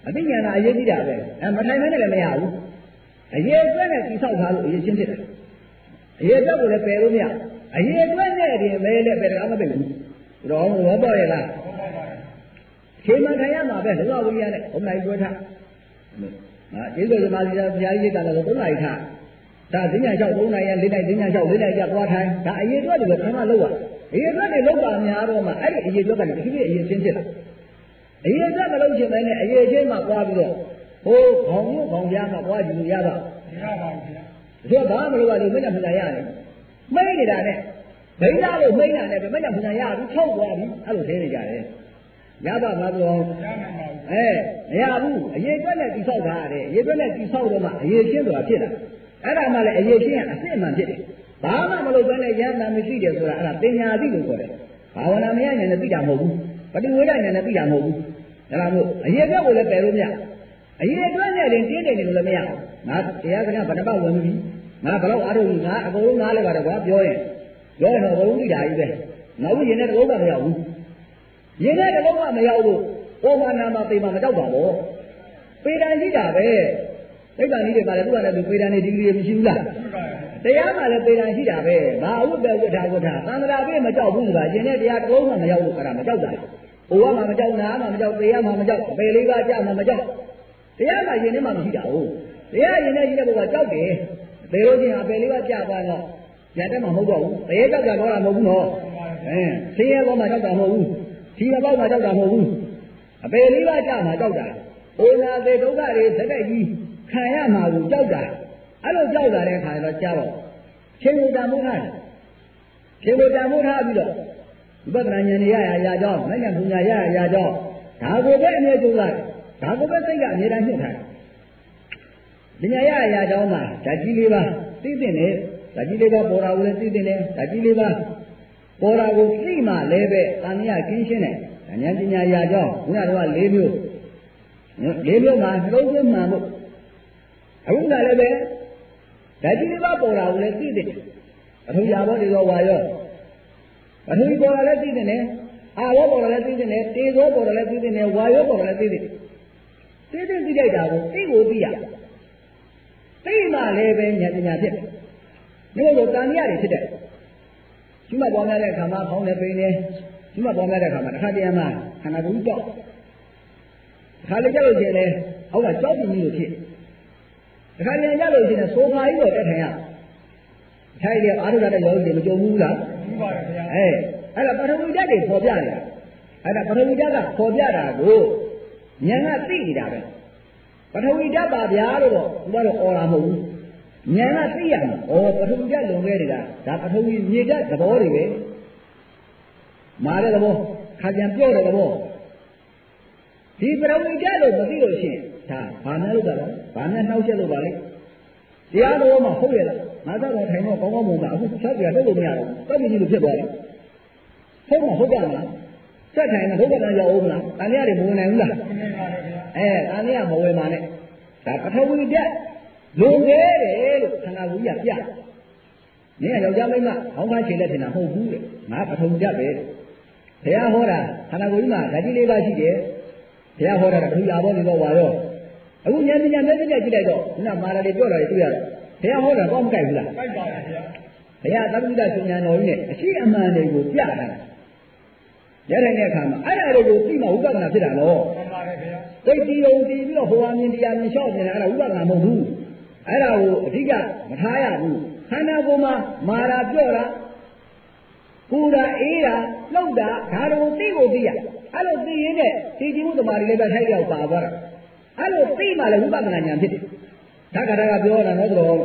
အသိဉာဏ်အရေးကြီးတာပဲအဲမထိုင်မဲနဲ့လည်းမရဘူးအရေးအတွက်နဲ့တိဆောက်ထားလို့အရေးချင်းဖြစ်တယ်အရေးအတွက်ကိုလည်းပယ်လို့မရအရေးအတွက်နဲ့တင်မဲလည်းပယ်တယ်အမသိဘူးတော့ဘောပေါ်ရလားချိန်မှထိုင်ရမှာပဲလောကဝိညာဉ်နဲ့ဘုံနိုင်တွဲထားဟာကျေးဇူးသမားကြီးဘုရားကြီးကတော့သုံးနာရီထားဒါဈဉ္ညာလျှောက်သုံးနာရီလေးနိုင်ဈဉ္ညာလျှောက်လေးနိုင်ကြသွားထိုင်ဒါအရေးအတွက်တွေပဲခဏလောက်ပါအရေးအတွက်တွေလောက်ပါများတော့မှအဲ့ဒီအရေးအတွက်ကလည်းတစ်ပြည့်အရေးချင်းဖြစ်လာအရေးအတွက်မလုပ်ချင်ပဲနဲ့အရေးချင်းမှပွားပြီးတော့ဟိုခေါင်းမျိုးခေါင်းပြားမှပွားကြည့်လို့ရပါမရပါဘူးဗျာဒါဘာမလို့ပါလို့မညံ့ဖန်ရတယ်မိတ်နေတာနဲ့ဒိဋ္ဌာလို့မိတ်တာနဲ့ပဲမညံ့ဖန်ရဘူး၆ပွားပြီအဲ့လိုသေးနေကြတယ်ရပါမလားပြောရနိုင်ပါဘူးအဲမရဘူးအရေးအတွက်နဲ့တိဆောက်တာရတယ်အရေးအတွက်နဲ့တိဆောက်တော့မှအရေးချင်းဆိုတာဖြစ်တာအဲ့ဒါမှလည်းအရေးချင်းကအစ်အမှန်ဖြစ်တယ်ဘာမှမလုပ်ဘဲနဲ့ယန္တာမရှိတယ်ဆိုတာအဲ့ဒါပညာသိလို့ခေါ်တယ်ဘာဝနာမရဉာဏ်နဲ့သိတာမဟုတ်ဘူးပฏิဝေဒဉာဏ်နဲ့သိတာမဟုတ်ဘူးဒါလားမို့အရေးအတွက်ကိုလည်းပယ်လို့မရအရေးအတွက်နဲ့တင်တင်းတယ်လို့လည်းမရငါတရားစကားဗဏ္ဍပဝင်ပြီငါဘလောက်အားထုတ်ပြီငါအကုန်လုံးနားလဲပါတယ်ကွာပြောရင်ပြောရင်တော့ဘုံသိတာကြီးပဲနောက်ရင်လည်းတလုံးကမရောက်ဘူးရင်နဲ့တလုံးကမရောက်လို့ဩမာနာမပေမှာမကြောက်ပါဘောပေတန်ရှိတာပဲသိက္ခာကြီးတွေပါလေသူကလည်းပေတန်နေဒီလိုမရှိဘူးလားတရားမှလည်းပေတန်ရှိတာပဲဘာအဝတ်ပဲဝတ်ထားဝတ်ထားသံဃာပြေမကြောက်ဘူးဆိုတာရင်နဲ့တရားတလုံးကမရောက်လို့အဲ့ဒါမကြောက်တာဘဝမှာမကြောက်နာမှမကြောက်ပေရမှမကြောက်ပေလေးပါးကြမှမကြောက်တရားမှရင်နဲ့မှမရှိတာဟုတ်တရားရင်နဲ့ရှိတဲ့ဘုရားကြောက်တယ်ပေလို့ချင်းအပေလေးပါးကြသွားတော့ရတဲ့မှမဟုတ်တော့ဘူးပေကြောက်တာတော့မဟုတ်ဘူးနော်အဲဆင်းရဲဘောမှာကြောက်တာမဟုတ်ဘူးဒီအပေါက်မှာကြောက်တာမဟုတ်ဘူးအပေလေးပါးကြမှာကြောက်တာဩနာသေးဒုက္ခတွေစက်တဲ့ကြီးခံရမှာကိုကြောက်တာအဲ့လိုကြောက်တာတဲ့ခါတော့ကြားတော့ချိန်ကိုတန်ဖိုးထားတယ်ချိန်ကိုတန်ဖိုးထားပြီးတော့ဝိပဿနာဉာဏ်ရရရကြောင်းမဲ့ဉာဏ်ပညာရရရကြောင်းဒါကိုပဲအမြဲကြိုးစားဒါကိုပဲစိတ်ကအမြဲတမ်းညှိထားတယ်ပညာရရကြောင်းမှာဓာတ်ကြီးလေးပါသိသိနဲ့ဓာတ်ကြီးလေးပါပေါ်တာကိုလည်းသိသိနဲ့ဓာတ်ကြီးလေးပါပေါ်တာကိုသိမှလည်းပဲတန်မြတ်ကင်းရှင်းတယ်ဉာဏ်ပညာရကြောင်းခုနကတော့၄မျိုးလေးမျိုးမှာနှလုံးသွင်းမှန်ဖို့အခုကလည်းပဲဓာတ်ကြီးလေးပါပေါ်တာကိုလည်းသိသိအထူးရဘောဒီတော့ဝါရောအထူးပေါ်တာလည်းသိသိနဲ့အာဘောပေါ်တာလည်းသိသိနဲ့တေသောပေါ်တာလည်းသိသိနဲ့ဝါရောပေါ်တာလည်းသိသိသိသိသိလိုက်တာကိုသိကိုသိရသိမှလည်းပဲဉာဏ်ပညာဖြစ်တယ်မျိုးလိုတန်မြတ်တွေဖြစ်တယ်ရှိမှပေါ်များတဲ့အခါမှာခေါင်းနဲ့ပိန်နေရှိမှပေါ်များတဲ့အခါမှာတစ်ခါတည်းမှာခန္ဓာကိုယ်ကြောက်တစ်ခါလေကြောက်လို့ရှိရင်လည်းအောက်ကကြောက်ပြီးလို့ဖြစ်တစ်ခါလေကြောက်လို့ရှိရင်ဆိုဖာကြီးတော့တက်ထိုင်ရထိုင်တယ်အားထုတ်တဲ့ရောတွေမကြုံဘူးလားမှန်ပါတယ်ဗျာအဲအဲ့ဒါပထဝီဓာတ်တွေပေါ်ပြနေတာအဲ့ဒါပထဝီဓာတ်ကပေါ်ပြတာကိုဉာဏ်ကသိနေတာပဲပထဝီဓာတ်ပါဗျာလို့တော့ဘုရားတော့អော်တာမဟုတ်ဘူးဉာဏ်ကသိရမှာဩပထဝီဓာတ်လုံခဲ့နေတာဒါပထဝီမြေဓာတ်သဘောတွေပဲမာတဲ့သဘောခါပြန်ပြော့တဲ့သဘောဒီပထဝီဓာတ်လို့မသိလို့ရှိရင်ဒါဘာမှလုပ်တာလဲဘာမှနှောက်ချက်လုပ်ပါလေတရားတော်မှာဟုတ်ရလားငါတော့ထိုင်တော့ကောင်းကောင်းမွန်တာအခုဆက်ပြလုပ်လို့မရတော့တောက်ပြီးလို့ဖြစ်သွားတယ်ဟုတ်မှာဟုတ်ပါမလားစက်ထိုင်တော့ဟုတ်တယ်ရောက်အောင်မလားတန်ရည်မဝင်နိုင်ဘူးလားမဝင်ပါဘူးဗျာအဲတန်ရည်မဝင်ပါနဲ့ဒါပထဝီဓာတ်လုံခဲ့တယ်လို့ခန္ဓာကိုယ်ကြီးကပြ။နင်းကယောက်ျားမိန်းမခေါင်းကားခြေလက်ထင်တာမဟုတ်ဘူးတဲ့။ငါပထဝီဓာတ်ပဲ။ဘုရားဟောတာခန္ဓာကိုယ်ကြီးမှာဓာတ်ကြီးလေးပါရှိတယ်။ဘုရားဟောတာကဘုရားဘောနေတော့ပါရော။အခုဉာဏ်ပညာမျက်စိနဲ့ကြည့်လိုက်တော့ခုနမာလာတွေပြောတာတွေတွေ့ရတယ်။ဘုရားဟောတာတော့မကြိုက်ဘူးလား။ကြိုက်ပါပါဗျာ။ဘုရားသဗ္ဗညုတဉာဏ်တော်ကြီးနဲ့အရှိအမှန်တွေကိုပြတာ။ရတဲ့အခါမှာအဲ့ဒါတွေကိုသိမှဝိပဿနာဖြစ်တာနော်။မှန်ပါတယ်ဗျာ။သိတီုံတည်ပြီးတော့ဟောအမြင်တရားမြင်လျှောက်နေတာအဲ့ဒါဝိပဿနာမဟုတ်ဘူး။အဲ့ဒါကိုအဓိကမထားရဘူးခန္ဓာကိုယ်မှာမာတာပြော့တာပူတာအေးတာလှုပ်တာဒါတွေကိုသိကိုသိရအဲ့လိုသိရင်းနဲ့ဒီကြည့်မှုသမားတွေလည်းပဲထိုက်ရောက်ပါသွားတာအဲ့လိုသိမှလည်းဝိပဿနာဉာဏ်ဖြစ်တယ်ဓက္ကရာကပြောတာနော်ဆိုတော့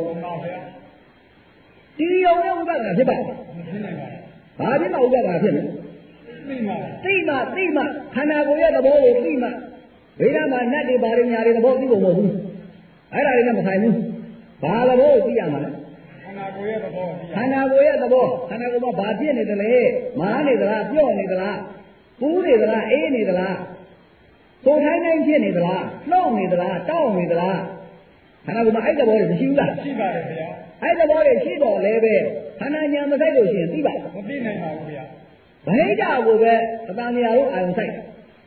ဒီရုံနဲ့ဝိပဿနာဖြစ်ပါ့မဖြစ်နိုင်ပါဘူးဘာဖြစ်မှဝိပဿနာဖြစ်လဲသိမှသိမှသိမှခန္ဓာကိုယ်ရဲ့သဘောကိုသိမှဝိဓာမှာနတ်တွေဘာတွေညာတွေသဘောသိဖို့မဟုတ်ဘူးအဲ့ဒါတွေနဲ့မဆိုင်ဘူးဘာသဘောကိုသိရမှာလဲခန္ဓာကိုယ်ရဲ့သဘောခန္ဓာကိုယ်ရဲ့သဘောခန္ဓာကိုယ်မှာဘာဖြစ်နေတယ်လဲမားနေသလားပြော့နေသလားပူးနေသလားအေးနေသလားကိုယ်ထိုင်းတိုင်းဖြစ်နေသလားလှုပ်နေသလားတောက်နေသလားခန္ဓာကိုယ်မှာအဲ့သဘောတွေမရှိဘူးလားရှိပါတယ်ခင်ဗျာအဲ့သဘောတွေရှိတော့လည်းပဲခန္ဓာဉာဏ်မဆိုင်လို့ရှိရင်သိပါမသိနိုင်ပါဘူးခင်ဗျာဗဟိတကိုပဲအတန်မြာတို့အာရုံဆိုင်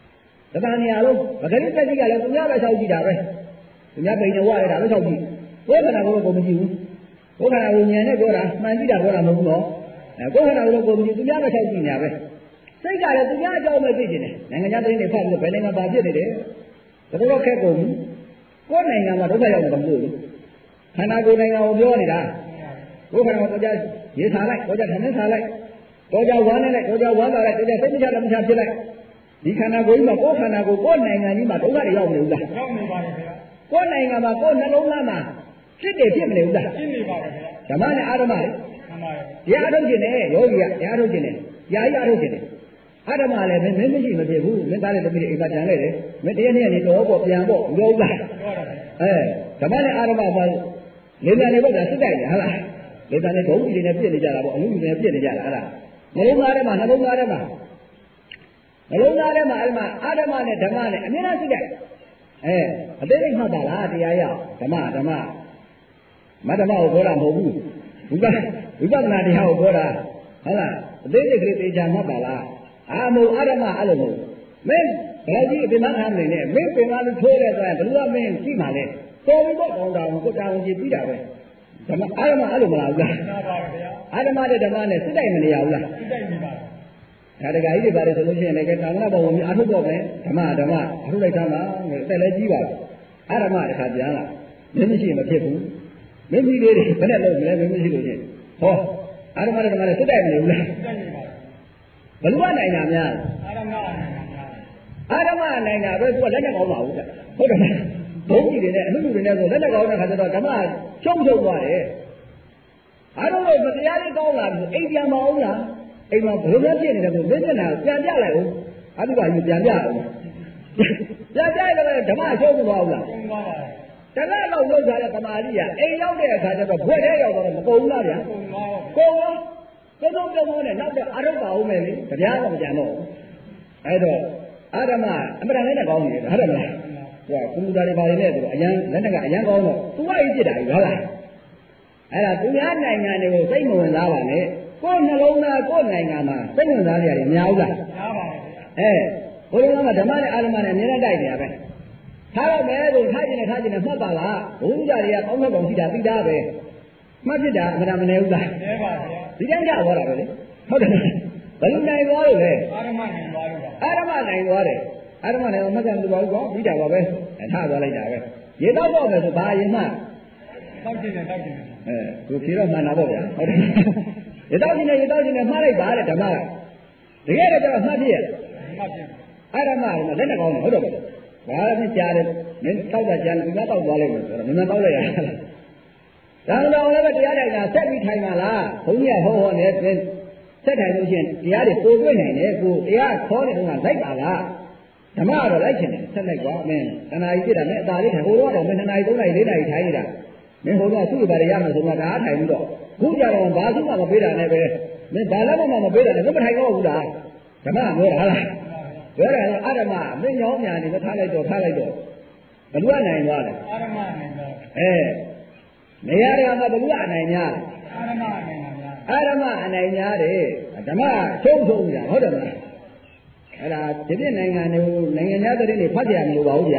တပန်နေရာလုံးပဂရိပတိကလည်းသူများပဲဆောက်ကြည့်တာပဲသူများပိန်နေဝရတာပဲဆောက်ကြည့်ကိုယ်ခန္ဓာကိုယ်ကိုမကြည့်ဘူးကိုယ်ခန္ဓာကိုယ်ဉာဏ်နဲ့ပြောတာမှန်ကြည့်တာပြောတာမဟုတ်ဘူးနော်အဲကိုယ်ခန္ဓာကိုယ်ကိုမကြည့်သူများပဲဆောက်ကြည့်နေတာပဲစိတ်ကလည်းသူများအကြောင်းပဲသိနေတယ်နိုင်ငံခြားသတင်းတွေဖတ်ပြီးဘယ်နိုင်ငံမှာဖြစ်နေတယ်တော်တော်ခက်ကုန်ဘူးကိုယ်နိုင်ငံမှာဒုက္ခရောက်နေတော့မလို့ခန္ဓာကိုယ်နိုင်ငံကိုပြောနေတာကိုယ်ခန္ဓာကိုယ်ကြရေးထားလိုက်ကိုယ်ကြထမင်းထားလိုက်ကိုယ်ကြဝမ်းနေလိုက်ကိုယ်ကြဝမ်းလာလိုက်ကိုယ်ကြစိတ်မချလည်းမချဖြစ်လိုက်ဒီခန္ဓာကိုယ်ကြီးမှာကိုယ်ခန္ဓာကိုယ်ကိုယ်နိုင်ငံကြီးမှာဒုက္ခတွေရောက်နေဦးလားရောက်နေပါရဲ့ခင်ဗျာကိုယ်နိုင်ငံမှာကိုယ်နှလုံးသားမှာဖြစ်တယ်ဖြစ်မနေဘူးလားဖြစ်နေပါရဲ့ခင်ဗျာဓမ္မနဲ့အာရမလေမှန်ပါရဲ့တရားထုတ်ခြင်းနဲ့ယောဂီကတရားထုတ်ခြင်းနဲ့ယာယီအထုတ်ခြင်းနဲ့အာရမလည်းမင်းမရှိမဖြစ်ဘူးမင်းသားတဲ့တပည့်တွေအိမ်ကတန်လိုက်တယ်မင်းတရားနဲ့နေတော့ပေါ့ပြန်ပေါ့ပြောဦးလားပြောတာပဲအဲဓမ္မနဲ့အာရမမှာလေတံတွေပေါ့ကစစ်တိုက်တယ်ဟုတ်လားလေတံတွေဘုံကြီးတွေနဲ့ပြစ်နေကြတာပေါ့အမှုတွေနဲ့ပြစ်နေကြတာဟုတ်လားနှလုံးသားထဲမှာနှလုံးသားထဲမှာနှလုံးသားထဲမှာအဲ့မှာအာရမနဲ့ဓမ္မနဲ့အမြဲတမ်းစစ်တိုက်အဲအသေးစိတ်မှတ်ပါလားတရားရောက်ဓမ္မဓမ္မမဓမ္မကိုပြောတာမဟုတ်ဘူးဝိပဿဝိပဿနာတရားကိုပြောတာဟုတ်လားအသေးစိတ်ကလေးသေချာမှတ်ပါလားအာမုံအာရမအဲ့လိုမဟုတ်မင်းဘာကြီးအပြင်မခံနေနဲ့မင်းပင်မလို့ထိုးတယ်ဆိုရင်ဘယ်လိုမှမင်းကြည့်မှလဲပေါ်ပြီးတော့တောင်းတာကိုတာဝန်ကြည့်ပြီးတာပဲဓမ္မအာရမအဲ့လိုမလားဘူးလားမှန်ပါဗျာအာရမနဲ့ဓမ္မနဲ့စစ်တိုက်မနေရဘူးလားစစ်တိုက်နေပါဒါတကကြီးတွေပါတယ်ဆိုလို့ရှိရင်လည်းကာမနာဘဝမျိုးအထုပ်တော့ပဲဓမ္မဓမ္မအထုပ်လိုက်သားမှာတက်လဲကြီးပါအာရမတခါပြန်လာမင်းမရှိရင်မဖြစ်ဘူးမင်းကြီးလေးတွေဘယ်နဲ့လုပ်မလဲမင်းမရှိလို့ချင်းဟောအာရမနဲ့ဓမ္မနဲ့စစ်တိုက်မနေဘူးလားစစ်တိုက်နေပါဘယ်လိုနိုင်တာများအာရမနိုင်တာအာရမနိုင်တာပဲသူကလက်နဲ့ကောင်းပါဘူးတဲ့ဟုတ်တယ်ဘုန်းကြီးတွေနဲ့အမှုတွေနဲ့ဆိုလက်နဲ့ကောင်းတဲ့ခါကျတော့ဓမ္မချုံချုံသွားတယ်အားလုံးတော့တရားလေးကောင်းလာပြီအိမ်ပြန်မအောင်လားအိမ်မှာဘယ်လိုလဲဖြစ်နေတယ်ကိုလက်နဲ့နာပြန်ပြလိုက်ဦးအတုပါယူပြန်ပြအောင်ပြန်ပြရတယ်ဓမ္မချုံသွားဘူးလားချုံသွားပါတဏှာတော့လောက်ထားတဲ့သမာဓိကအိမ်ရောက်တဲ့အခါကျတော့ဘွဲ့ထဲရောက်တော့မကုန်ဘူးလားဗျာကုန်ပါကုန်ရောသုံးသုံးသုံးနဲ့နောက်တော့အာရုံပါအောင်မယ်လေတရားတော့မကြံတော့အဲ့တော့အာရမအမှန်တန်လည်းကောင်းနေတယ်ဟုတ်တယ်မလားဟိုကကွန်ပျူတာတွေပါနေတယ်ဆိုတော့အရန်လက်နဲ့ကအရန်ကောင်းတော့သူကအိပ်ဖြစ်တာကြီးဟုတ်လားအဲ့ဒါသူများနိုင်ငံတွေကိုစိတ်မဝင်စားပါနဲ့ကိုယ်နှလုံးသားကိုယ်နိုင်ငံမှာစိတ်ဝင်စားကြရတယ်များဘူးလားများပါရဲ့အဲဘုရားကဓမ္မနဲ့အာရမနဲ့အမြဲတမ်းတိုက်နေတာပဲထားတော့မယ်ဆိုထားခြင်းနဲ့ထားခြင်းနဲ့မှတ်ပါလားဘုရားတွေကကောင်းတဲ့ကောင်ရှိတာသိတာပဲမှတ်ဖြစ်တာအမှန်တမနေဘူးလားနေပါဗျာဒီတိုင်းကြောက်သွားတာပဲလေဟုတ်တယ်ဘယ်လိုနိုင်သွားလို့လဲအာရမနိုင်သွားလို့ပါအာရမနိုင်သွားတယ်အာရမနိုင်မကန်သူပါဘူးကွာပြီးတာပါပဲထားသွားလိုက်တာပဲရေတော့တော့မယ်ဆိုဘာရင်မှတောက်ကျင်တယ်တောက်ကျင်တယ်အဲသူဖြေတော့မှန်တာပေါ့ဗျာဟုတ်တယ်ရေတော့ကျင်တယ်ရေတော့ကျင်တယ်မှားလိုက်ပါတဲ့ဓမ္မကတကယ်တော့မှတ်ပြည့်မှတ်ပြည့်အာရမကလက်နဲ့ကောင်းတယ်ဟုတ်တယ်ဘာလဲကြားတယ်မင်းတောက်တာကြားတယ်ဒီမှာတောက်သွားလိုက်မယ်ဆိုတော့မင်းမတောက်လိုက်ရလားဒါတော့လည်းတရားတိုင်ကဆက်ပြီးထိုင်ပါလားဘုန်းကြီးကဟောဟောနဲ့ဆက်ထိုင်လို့ရှိရင်တရားတွေပို့တွေ့နိုင်တယ်ကိုတရားခေါ်တဲ့တုန်းကလိုက်ပါလားဓမ္မကတော့လိုက်ချင်တယ်ဆက်လိုက်ကွာမင်းတဏှာကြီးပြစ်တာမင်းအသာလေးထိုင်ဟိုတော့တော့မင်းနှစ်နာရီသုံးနာရီလေးနာရီထိုင်နေတာမင်းဟိုတော့သူ့ဘာတွေရမယ်ဆိုတော့ဒါအားထိုင်ပြီးတော့ခုကြတော့ဘာသူ့မှမပေးတာနဲ့ပဲမင်းဘာလည်းမှမပေးတာနဲ့မထိုင်တော့ဘူးလားဓမ္မပြောတာလားပြောတယ်တော့အာရမမင်းရောင်းညာနေမထားလိုက်တော့ထားလိုက်တော့ဘယ်လိုနိုင်သွားလဲအာရမနိုင်သွားအဲနေရာတွေကဘယ်လိုအနိုင်များအာရမနိုင်ပါဗျာအာရမအနိုင်များတယ်ဓမ္မချုပ်ဆုံးကြဟုတ်တယ်မလားအဲ့ဒါဒီပြည့်နိုင်ငံတွေကိုနိုင်ငံသားတွေနေဖတ်ကြရမလို့ပါဘူးဗျာ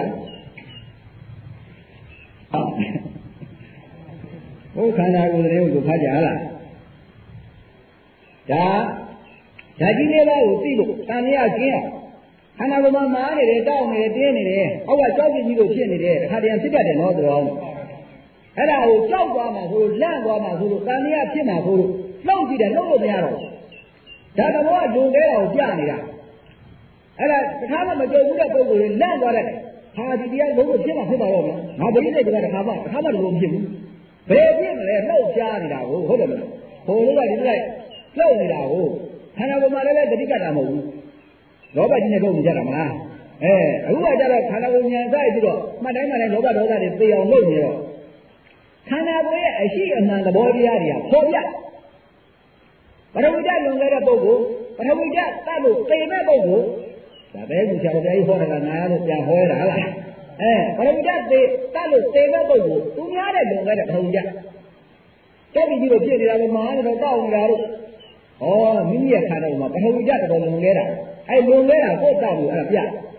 ဟုတ်ခန္ဓာကိုယ်တွေကိုဖတ်ကြဟလားဒါဓာကြီးလေးပါးကိုသိလို့တန်မြတ်ကျင်းအောင်ခန္ဓာကိုယ်မှာမားနေတယ်တောက်နေတယ်တင်းနေတယ်အောက်ကကြောက်ကြည့်ကြီးလို့ဖြစ်နေတယ်တစ်ခါတည်းဖြစ်တတ်တယ်နော်သူတော်အဲ့ဒါကိုကြောက်သွားမှဆိုလန့်သွားမှဆိုလို့တန်မြတ်ဖြစ်မှဆိုလို့လှုပ်ကြည့်တယ်လှုပ်လို့မရတော့ဘူးဒါသဘောကဒုံတဲအောင်ကြာနေတာအဲ့ဒါတစ်ခါမှမကြုံဘူးတဲ့ပုံကိုလန့်သွားတဲ့ဟာဒီတရားလုံးလို့ဖြစ်မှဖြစ်ပါတော့မယ်ငါပရိသေကတစ်ခါမှတစ်ခါမှလုံးမဖြစ်ဘူးဘယ်ဖြစ်မလဲလှုပ်ရှားနေတာကိုဟုတ်တယ်မလားဟိုလိုကဒီလိုက်လှုပ်နေတာကိုခန္ဓာကိုယ်မှာလည်းတတိကတာမဟုတ်ဘူးလောဘကြီးနဲ့တော့မကြတာမလားအဲအခုကကြတော့ခန္ဓာကိုယ်ဉာဏ်ဆိုင်ပြီးတော့မှတ်တိုင်းမှတိုင်းလောဘဒေါသတွေသိအောင်လုပ်နေတော့ခန္ဓာကိုယ်ရဲ့အရှိအမှန်သဘောတရားတွေကပေါ်ပြပထဝီဓာတ်လွန်ခဲ့တဲ့ပုဂ္ဂိုလ်ပထဝီဓာတ်တတ်လို့သိတဲ့ပုဂ္ဂိုလ်ဒါပဲသူဆရာတော်ကြီးဟောတာကနာရလို့ပြန်ဟောရတာဟုတ်လားအဲပထဝီဓာတ်သိတတ်လို့သိတဲ့ပုဂ္ဂိုလ်သူများတဲ့လွန်ခဲ့တဲ့ပထဝီဓာတ်တက်ပြီးတော့ပြည့်နေတာလို့မဟာတော့တောက်နေတာလို့ဩမိမိရဲ့ခန္ဓာမှာပထဝီဓာတ်တော်လွန်ခဲ့တာအဲလွန်ခဲ့တာကိုတောက်လို့အဲ့ဒါပြ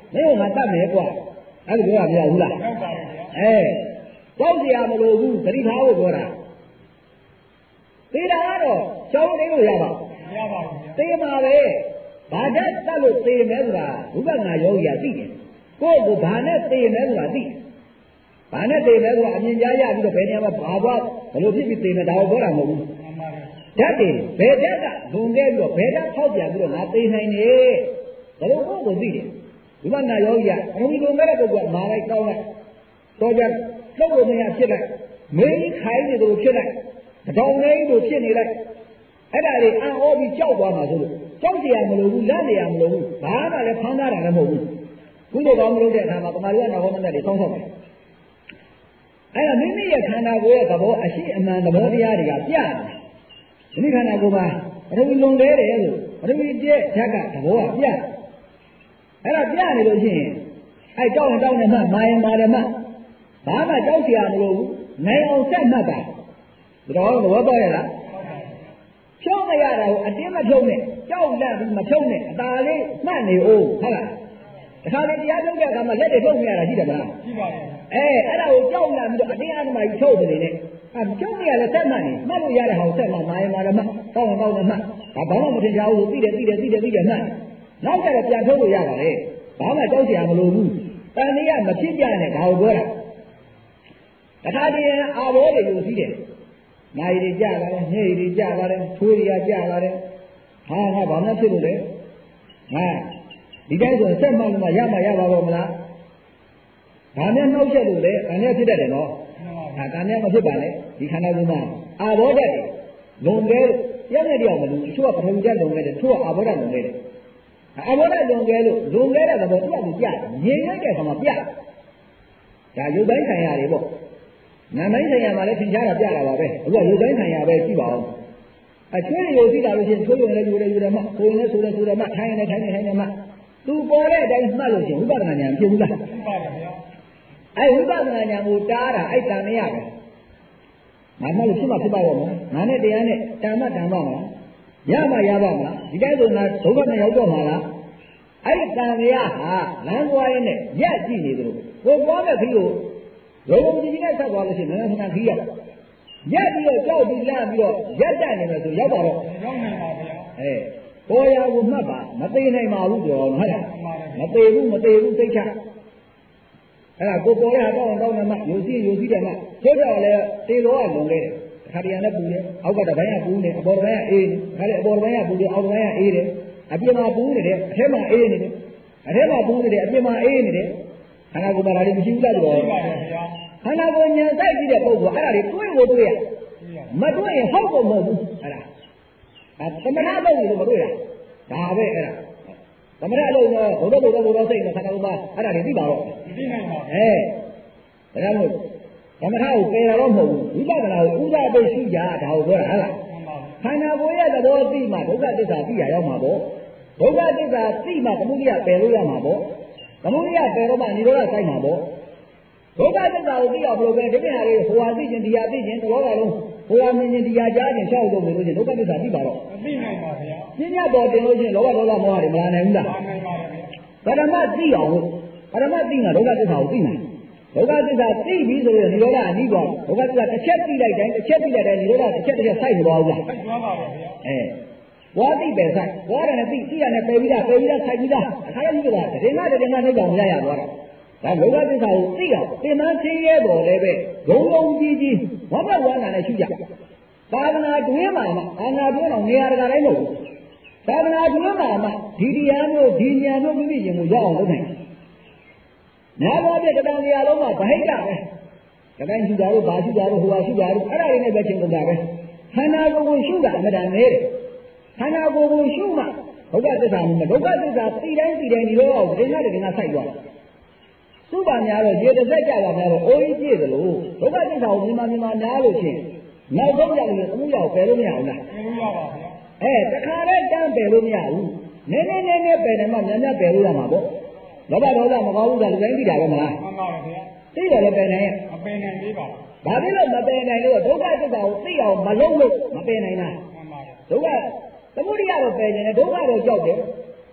မင်းကငါတတ်မယ်ကွာအဲ့ဒါပြောတာမရဘူးလားဟုတ်ပါရဲ့ဗျာအဲကြောက်เสียမလို့ဘူးသတိထားဖို့ပြောတာသေတာကတော့ရှောင်းနေလို့ရပါမရပါဘူးဗျာသေမှာပဲဘာတတ်တတ်လို့သေမယ်ဆိုတာဝိပဿနာယောဂီကသိတယ်ကိုယ့်ကိုဘာနဲ့သေမယ်ဆိုတာသိဘာနဲ့သေမယ်ဆိုတာအမြင်ကြားရပြီးတော့ဘယ်နေရာမှာဘာသွားဘယ်လိုဖြစ်ပြီးသေမယ်ဒါကိုပြောတာမဟုတ်ဘူးမှန်ပါရဲ့ဓာတ်တွေဘယ်ဓာတ်ကလွန်ခဲ့ပြီးတော့ဘယ်ဓာတ်ဖောက်ပြန်ပြီးတော့ငါသေနိုင်တယ်ဘယ်လိုကိုယ့်ကိုသိတယ်ဝိပဿနာယောဂီကအလုံးလုံးမဲ့တဲ့ပုဂ္ဂိုလ်ကမာလိုက်တောင်းလိုက်တော့ကြလောက်လို့မရဖြစ်လိုက်မင်းခိုင်းနေတယ်လို့ဖြစ်လိုက်တောင်းနေလို့ဖြစ်နေလိုက်အဲ့ဒါတွေအံ့ဩပြီးကြောက်သွားမှာဆိုလို့ကြောက်เสียမလို့ဘူးလန့်နေရမလို့ဘူးဘာမှလည်းဖမ်းသားတာလည်းမဟုတ်ဘူးကုသိုလ်ကောင်းမလုပ်တဲ့အခါမှာပမာရီကနောက်ဟောမနဲ့တွေစောင့်ဆောင်တယ်အဲ့ဒါမိမိရဲ့ခန္ဓာကိုယ်ရဲ့သဘောအရှိအမှန်သဘောတရားတွေကပြတယ်ဒီနေ့ခန္ဓာကိုယ်မှာပထဝီလွန်လဲတယ်လို့ပထဝီကျက်ဓာတ်ကသဘောကပြတယ်အဲ့ဒါပြနေလို့ရှိရင်အဲ့ကြောက်ရင်ကြောက်နေမှမာရင်မာတယ်မှဘာမှကြောက်เสียမလို့ဘူးနိုင်အောင်ဆက်မှတ်တာဒါတော့သဘောပေါက်ရလားဖြုံးမရတာကိုအတင်းမဖြုံးနဲ့ကြောက်လန့်ပြီးမဖြုံးနဲ့အသာလေးမှတ်နေအောင်ဟုတ်လားတခါလေတရားထုတ်တဲ့အခါမှာလက်တွေဖြုံးမရတာရှိတယ်မလားရှိပါရဲ့အဲအဲ့ဒါကိုကြောက်လန့်ပြီးတော့အတင်းအဓမ္မကြီးထုတ်နေနေအဲဖြုံးမရလည်းဆက်မှတ်နေမှတ်လို့ရတဲ့ဟာကိုဆက်မှမာရင်မာတယ်မှတောင်းရင်တောင်းတယ်မှဒါဘာမှမထင်ကြဘူးသိတယ်သိတယ်သိတယ်သိတယ်မှတ်နောက်ကျတော့ပြန်ထုတ်လို့ရပါလေဘာမှကြောက်เสียမလို့ဘူးတန်တရားမဖြစ်ကြနဲ့ဒါကိုပြောတာတခါတည်းအာဘောတွေယူစီးတယ်နိုင်တွေကြလာတယ်နှေးတွေကြလာတယ်သွေးတွေကကြလာတယ်ဟာငါဘာမှဖြစ်လို့လဲဟာဒီတိုင်းဆိုဆက်မှလို့မှရမှရပါတော့မလားဘာနဲ့နှောက်ချက်လို့လဲဘာနဲ့ဖြစ်တတ်တယ်နော်ဟာကံနဲ့မဖြစ်ပါနဲ့ဒီခန္ဓာကိုယ်မှာအာဘောဓာတ်တွေလုံခဲရက်နဲ့တယောက်မလို့သူကပထဝီဓာတ်လုံခဲတယ်သူကအာဘောဓာတ်လုံခဲတယ်အာဘောဓာတ်လုံခဲလို့လုံခဲတဲ့သဘောသူကသူပြတယ်ငြိမ်လိုက်တဲ့ခါမှာပြတယ်ဒါရုပ်တိုင်းဆိုင်ရာတွေပေါ့နာမည်ဆိုင်ရာမှာလည်းသင်ကြားတာပြတာပါပဲအခုကရုပ်တိုင်းဆိုင်ရာပဲကြည့်ပါဦးအချွေးရုပ်သိတာလို့ရှိရင်ချွေးရုံလည်းယူတယ်ယူတယ်မှကိုယ်လည်းဆိုတယ်ဆိုတယ်မှထိုင်တယ်ထိုင်တယ်ထိုင်တယ်မှသူပေါ်တဲ့အတိုင်းမှတ်လို့ရှိရင်ဝိပဿနာဉာဏ်ဖြစ်ဘူးလားရှိပါရဲ့ဗျာအဲဝိပဿနာဉာဏ်ကိုတားတာအဲ့တန်မရပဲငါမှလို့ဖြစ်မှဖြစ်ပါတော့မလားငါနဲ့တရားနဲ့တန်မှတန်ပါမလားရမှရပါမလားဒီတိုင်းဆိုငါဒုက္ခနဲ့ရောက်တော့မှာလားအဲ့တန်မရဟာလမ်းသွားရင်းနဲ့ရက်ကြည့်နေတယ်လို့ကိုယ်ပေါ်တဲ့ခီးကိုရုံးကြီးကြီးနဲ့ဆက်သွားလို့ရှိရင်လည်းခဏခီးရရက်ပြီးတော့ကြောက်ပြီးလန့်ပြီးတော့ရက်တက်နေမယ်ဆိုရောက်ပါတော့ရောက်နိုင်ပါဗျာအဲပေါ်ရာကိုမှတ်ပါမသေးနိုင်ပါဘူးပြောဟုတ်လားမှန်ပါရဲ့မသေးဘူးမသေးဘူးသိချအဲ့ဒါကိုပေါ်ရတော့တော့နေမှယူစီယူစီတယ်မှကျတော့လေတေလောကလုံခဲ့တယ်ခါတရံနဲ့ပူတယ်အောက်ကတပိုင်းကပူနေအပေါ်ပိုင်းကအေးနေခါလေအပေါ်ပိုင်းကပူတယ်အောက်ပိုင်းကအေးတယ်အပြင်မှာပူနေတယ်အထက်မှာအေးနေတယ်အထက်မှာပူနေတယ်အပြင်မှာအေးနေတယ်ခန္ဓာကိုယ်မှာဒါတွေမရှိဘူးလားတော့ရှိပါရဲ့ဗျာခန္ဓာကိုယ်ဉာဏ်စိုက်ကြည့်တဲ့ပုဂ္ဂိုလ်အဲ့ဒါတွေတွေ့ကိုတွေ့ရမတွေ့ရင်ဟုတ်ကုန်မဟုတ်ဘူးအဲ့ဒါအဲသမဏလုပ်လို့မတွေ့တာဒါပဲအဲ့ဒါသမဏလုပ်တော့ဘုဒ္ဓဘုဒ္ဓဘုဒ္ဓစိတ်နဲ့ခန္ဓာကိုယ်မှာအဲ့ဒါတွေသိပါတော့သိနိုင်ပါအဲဒါကြောင့်မို့သမထကိုပယ်တာတော့မဟုတ်ဘူးဝိပဿနာကိုဥဒပိတ်ရှိကြဒါကိုပြောတာဟုတ်လားမှန်ပါခန္ဓာကိုယ်ရဲ့သဘောသိမှဒုက္ခသစ္စာသိရရောက်မှာပေါ့ဒုက္ခသစ္စာသိမှသမုဒိယပယ်လို့ရမှာပေါ့သမုဒိယပယ်တော့မှនិရောဓစိုက်မှာပေါ့ဒုက္ခသစ္စာကိုသိအောင်ဘယ်လိုပဲဒီပြန်ဟာလေးဟိုဟာသိခြင်းဒီဟာသိခြင်းတော်တော်လုံးဟိုဟာမြင်ခြင်းဒီဟာကြားခြင်းရှောက်လို့မလို့ခြင်းဒုက္ခသစ္စာသိပါတော့သိနိုင်ပါဗျာပညာပေါ်တင်လို့ချင်းလောဘဒေါသမောဟတွေမလာနိုင်ဘူးလားမှန်နိုင်ပါရဲ့ဗျာပရမတ်သိအောင်လို့ပရမတ်သိမှဒုက္ခသစ္စာကိုသိနိုင်ဒုက္ခသစ္စာသိပြီဆိုရင်និရောဓအနည်းသွားဒုက္ခသစ္စာတစ်ချက်သိလိုက်တိုင်းတစ်ချက်သိလိုက်တိုင်းនិရောဓတစ်ချက်တစ်ချက်စိုက်နေသွားဘူးလားသိသွားပါရဲ့ဗျာအဲဝါသိပဲဆိုင်ဝါရတယ်သိသိရတယ်ပယ်ပြီးသားပယ်ပြီးသားဆိုင်ပြီးသားအခါရကြီးကတည်းကတည်းကနှိပ်အောင်ရရသွားတာဒါလောကသစ္စာကိုသိအောင်သင်္မဆင်းရဲတော်လည်းပဲဂုံလုံးကြီးကြီးဝဘဝန္တာနဲ့ရှိကြသာသနာတွင်းမှာမှအာနာတွင်းအောင်နေရာတကာတိုင်းမဟုတ်ဘူးသာသနာတွင်းမှာမှဒီတရားမျိုးဒီဉာဏ်မျိုးမိမိရင်ကိုရအောင်လုပ်နိုင်နာဘောပြတတန်တရားလုံးမှာဗဟိတပဲတတိုင်းရှိတာတို့ဘာရှိတာတို့ဟိုဟာရှိတာတို့အဲ့ဒါတွေနဲ့ပဲချင်းကုန်တာပဲခန္ဓာကိုယ်ကိုရှုတာအမှန်တန်နေတယ်ခန္ဓာကိုယ်ကိုရှုမှဒုက္ခသစ္စာမှာဒုက္ခသစ္စာသိတိုင်းသိတိုင်းဒီလိုအောင်ဒိဋ္ဌိတွေကစိုက်သွားတယ်သုပါများတော့ရေတစ်သက်ကြပါများတော့အိုးကြီးပြည့်သလိုဒုက္ခသစ္စာကိုမြင်မှမြင်မှနားလို့ချင်းနောက်ဆုံးကြလို့အမှုရောက်ပယ်လို့မရဘူးလားသိလို့ရပါဗျာအဲတခါနဲ့တန်းပယ်လို့မရဘူးနည်းနည်းနည်းနည်းပယ်တယ်မှများများပယ်လို့ရမှာပေါ့လောဘဒေါသမကောင်းဘူးကလူတိုင်းသိတာပဲမလားမှန်ပါရဲ့ဗျာသိတယ်လည်းပယ်နိုင်ရဲ့မပင်နိုင်သေးပါဘူးဘာဖြစ်လို့မပယ်နိုင်လို့ဒုက္ခသစ္စာကိုသိအောင်မလုပ်လို့မပယ်နိုင်တာမှန်ပါရဲ့ဒုက္ခသမုဒိယတော့ပယ်နေတယ်ဒုက္ခတော့ကြောက်တယ်